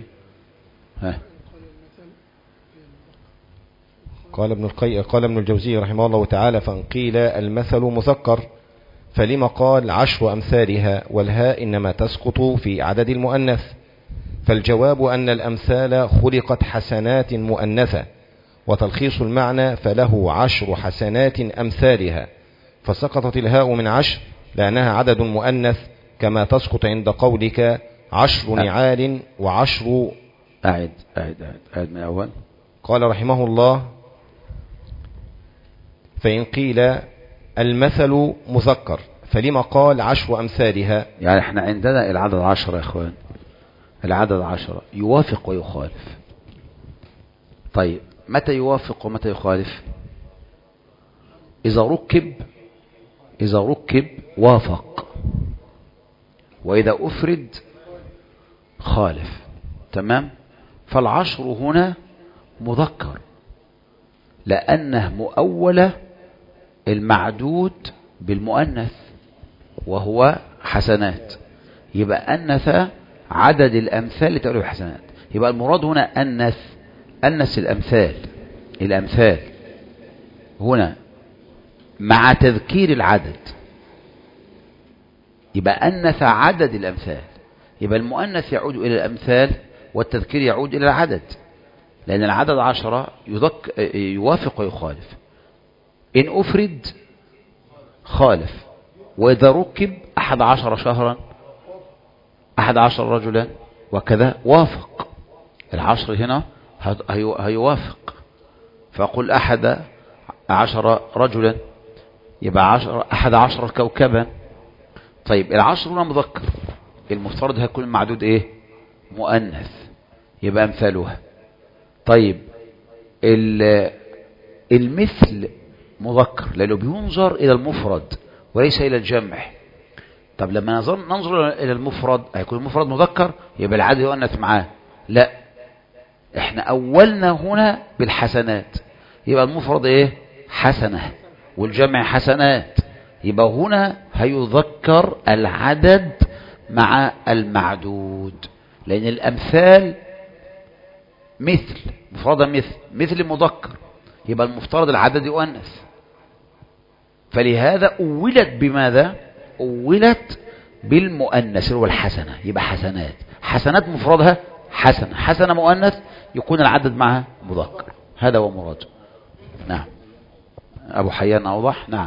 قال ابن الجوزي رحمه الله تعالى: فإن قيل المثل مذكر فلما قال 10 أمثالها، والهاء إنما تسقط في عدد المؤنث؟ فالجواب أن الأمثال خلقت حسنات مؤنثة، وتلخيص المعنى فله 10 حسنات أمثالها، فسقطت الهاء من 10 لأنها عدد مؤنث، كما تسقط عند قولك 10 نعال و10. أعد من أول. قال رحمه الله: فإن قيل المثل مذكر فلما قال 10 أمثالها؟ يعني احنا عندنا العدد 10 يا اخوان، العدد 10 يوافق ويخالف. طيب متى يوافق ومتى يخالف؟ إذا ركب وافق، وإذا أفرد خالف. تمام. فالعشر هنا مذكر لأنه مؤولة المعدود بالمؤنث وهو حسنات، يبقى أنث عدد الأمثال لتأويل الحسنات. يبقى المراد هنا أنث الأمثال هنا مع تذكير العدد، يبقى أنث عدد الأمثال. يبقى المؤنث يعود إلى الأمثال والتذكير يعود إلى العدد، لأن العدد 10 يوافق ويخالف. إن أفرد خالف، وإذا ركب 11 شهرا 11 رجلا وكذا وافق. العشر هنا هيوافق، فقل 11 رجلا يبقى 11 كوكبا. طيب العشر هنا مذكر، المفترض هيكون المعدود ايه؟ مؤنث، يبقى امثالها. طيب المثل مذكر لانه بينظر الى المفرد وليس الى الجمع. طب لما ننظر الى المفرد هيكون المفرد مذكر، يبقى العدد يؤنث معاه. لا، احنا اولنا هنا بالحسنات، يبقى المفرد ايه؟ حسنة، والجمع حسنات. يبقى هنا هيذكر العدد مع المعدود، لأن الأمثال مفردة مثل مذكر، يبقى المفترض العدد يؤنث. فلهذا أولت بماذا؟ أولت بالمؤنث هو الحسنة، يبقى حسنات مفردها حسنة مؤنث، يكون العدد معها مذكر. هذا هو مراده. نعم. أبو حيان أوضح. نعم.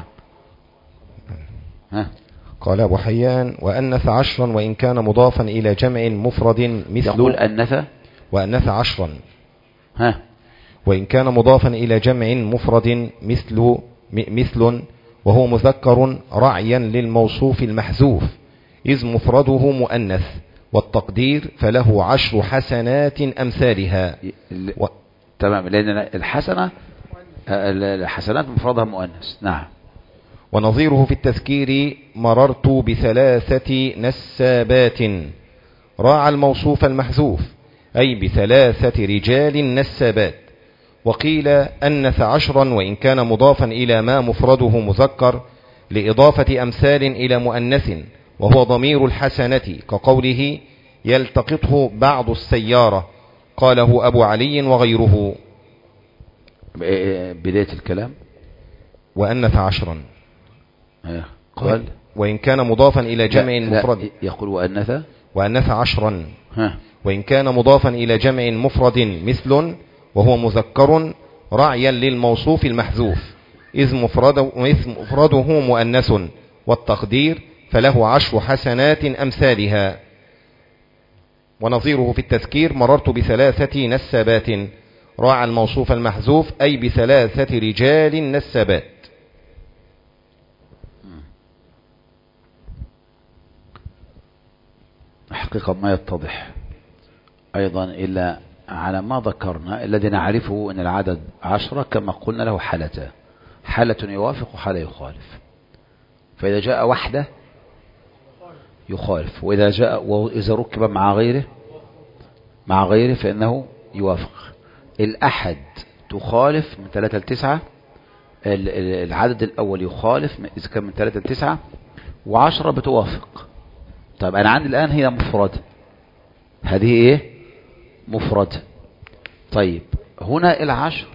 قال أبو حيان: وأنث 10 وإن كان مضافا إلى جمع مفرد مثل. يقول وأنث 10 وإن كان مضافا إلى جمع مفرد مثل وهو مذكر رعيا للموصوف المحذوف، إذ مفرده مؤنث، والتقدير فله 10 حسنات أمثالها. تمام، لأن الحسنات مفردها مؤنث. نعم. ونظيره في التذكير: مررت ب3 نسابات، راعى الموصوف المحذوف، أي ب3 رجال نسابات. وقيل أنث 10 وإن كان مضافا إلى ما مفرده مذكر لإضافة أمثال إلى مؤنث، وهو ضمير الحسنة، كقوله: يلتقطه بعض السيارة، قاله أبو علي وغيره. بداية الكلام: وأنث 10 قال وإن كان مضافا إلى جمع مفرد. يقول وأنث 10 وإن كان مضافا إلى جمع مفرد مثل وهو مذكر رعيا للموصوف المحذوف، إذ مفرده مؤنث، والتقدير فله 10 حسنات أمثالها. ونظيره في التذكير: مررت ب3 نسابات، راعى الموصوف المحذوف، أي ب3 رجال نسابات. حقيقة ما يتضح أيضا إلا على ما ذكرنا، الذي نعرفه أن العدد 10 كما قلنا له حالتان: حالة يوافق وحالة يخالف. فإذا جاء وحده يخالف، وإذا ركب مع غيره فإنه يوافق. الأحد تخالف من 3 ل9، العدد الأول يخالف إذا كان من 3 ل9، و10 بتوافق. طيب أنا عندي الآن هي مفردة، هذه إيه؟ مفردة. طيب هنا 10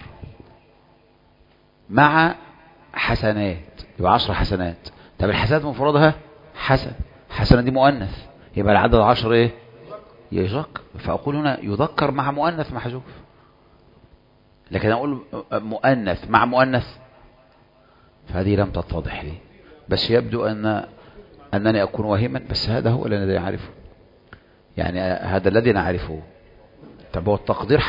مع حسنات، يبقى 10 حسنات. طب الحسنات مفردها حسنة دي مؤنث، يبقى العدد 10 إيه؟ يذكر. فأقول هنا يذكر مع مؤنث محذوف. لكن أقول مؤنث مع مؤنث، فهذه لم تتضح لي، بس يبدو أنني أكون واهما، بس هذا هو الذي أعرفه، يعني هذا الذي نعرفه. طب هو التقدير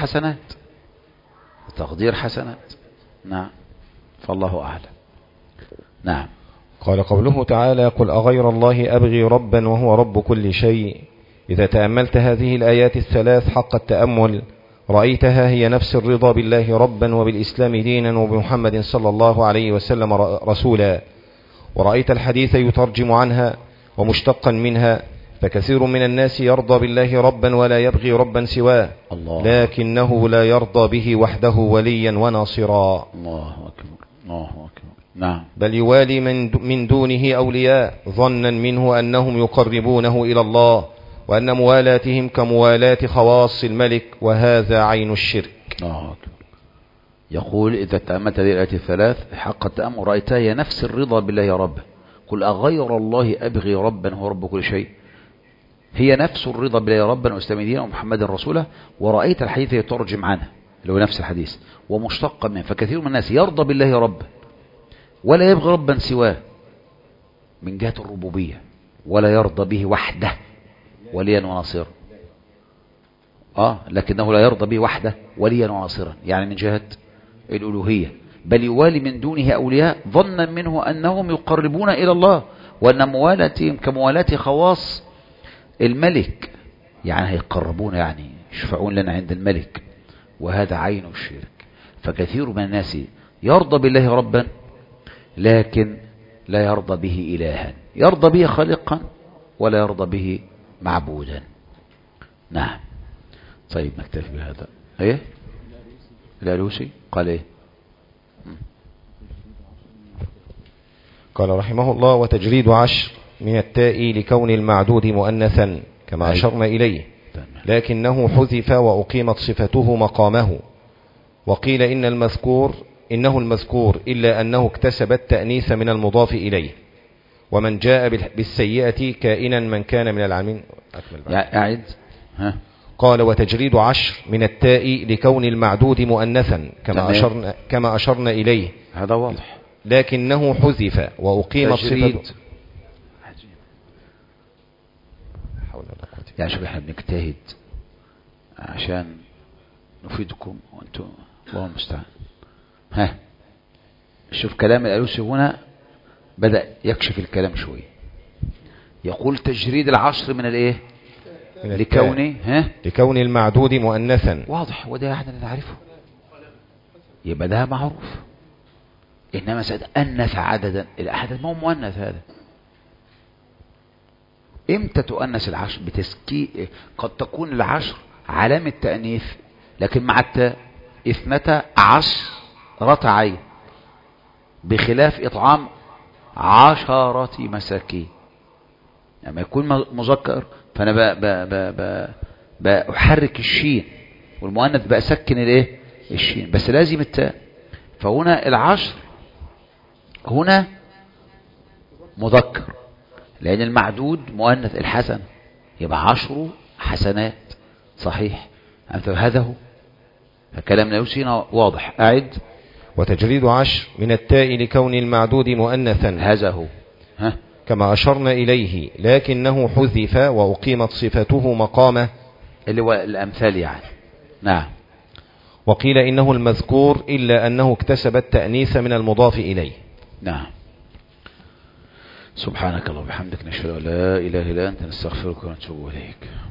حسنات، نعم، فالله أعلم. نعم. قال قوله تعالى: قل أغير الله أبغي ربا وهو رب كل شيء. إذا تأملت هذه الآيات الثلاث حق التأمل رأيتها هي نفس الرضا بالله ربا وبالإسلام دينا وبمحمد صلى الله عليه وسلم رسولا، ورأيت الحديث يترجم عنها ومشتقا منها. فكثير من الناس يرضى بالله ربا ولا يبغي ربا سواه، لكنه لا يرضى به وحده وليا وناصرا. الله أكبر. نعم. بل يوالي من دونه أولياء ظنا منه أنهم يقربونه إلى الله، وأن موالاتهم كموالاة خواص الملك، وهذا عين الشرك. الله أكبر. يقول: إذا تأملت هذه الآيات الثلاث حق التأمل رأيتها هي نفس الرضا بالله ربا. قل أغير الله أبغي ربا هو رب كل شيء. هي نفس الرضا بالله ربا وإسلام دينا ومحمد رسوله. ورأيت الحديث يترجم عنه اللي هو نفس الحديث ومشتق منه. فكثير من الناس يرضى بالله ربا ولا يبغي ربا سواه من جهة الربوبية، ولا يرضى به وحده وليا وناصرا. لكنه لا يرضى به وحده وليا وناصرا، يعني من جهة الألوهية. بل يوالي من دونه أولياء ظنا منه أنهم يقربون إلى الله، وأن موالاتهم كموالات خواص الملك، يعني هيقربون، يعني يشفعون لنا عند الملك، وهذا عين الشرك. فكثير من الناس يرضى بالله ربا لكن لا يرضى به إلها، يرضى به خالقا ولا يرضى به معبودا. نعم. طيب نكتفي بهذا. ايه الألوسي قال ايه؟ قال رحمه الله: وتجريد 10 من التاء لكون المعدود مؤنثا كما أشرنا إليه، لكنه حذف وأقيمت صفته مقامه. وقيل إنه المذكور إلا أنه اكتسب التأنيث من المضاف إليه. ومن جاء بالسيئة كائنا من كان من العالمين. أعد. قال: وتجريد 10 من التاء لكون المعدود مؤنثا كما أشرنا إليه، هذا واضح. لكنه حذف وأقيمت صفته. يعني شوف، احنا بنجتهد عشان نفيدكم وانتم الله المستعان. شوف كلام الألوسي هنا بدأ يكشف الكلام شوي. يقول تجريد 10 من الايه؟ لكون المعدود مؤنثا. واضح، وده احنا نعرفه، يبقى ده معروف. انما أنث عددا، العدد ما هو مؤنث. هذا امتى تؤنث 10؟ قد تكون 10 علامة تأنيث، لكن مع التاء 12 عين، بخلاف إطعام 10 مساكين. لما يكون مذكر فأنا بأحرك الشين، والمؤنث بأسكن الايه؟ الشين، بس لازم التاء. فهنا 10 هنا مذكر، لأن المعدود مؤنث الحسن، يبقى 10 حسنات. صحيح، هذا هو فكلام الألوسي واضح. أعد. وتجريد 10 من التاء لكون المعدود مؤنثا، هذا هو كما أشرنا إليه، لكنه حذف وأقيمت صفته مقامه، اللي هو الأمثال يعني. نعم. وقيل إنه المذكور إلا أنه اكتسب التأنيث من المضاف إليه. نعم. سبحانك اللهم وبحمدك، نشهد أن لا إله إلا أنت، نستغفرك ونتوب إليك.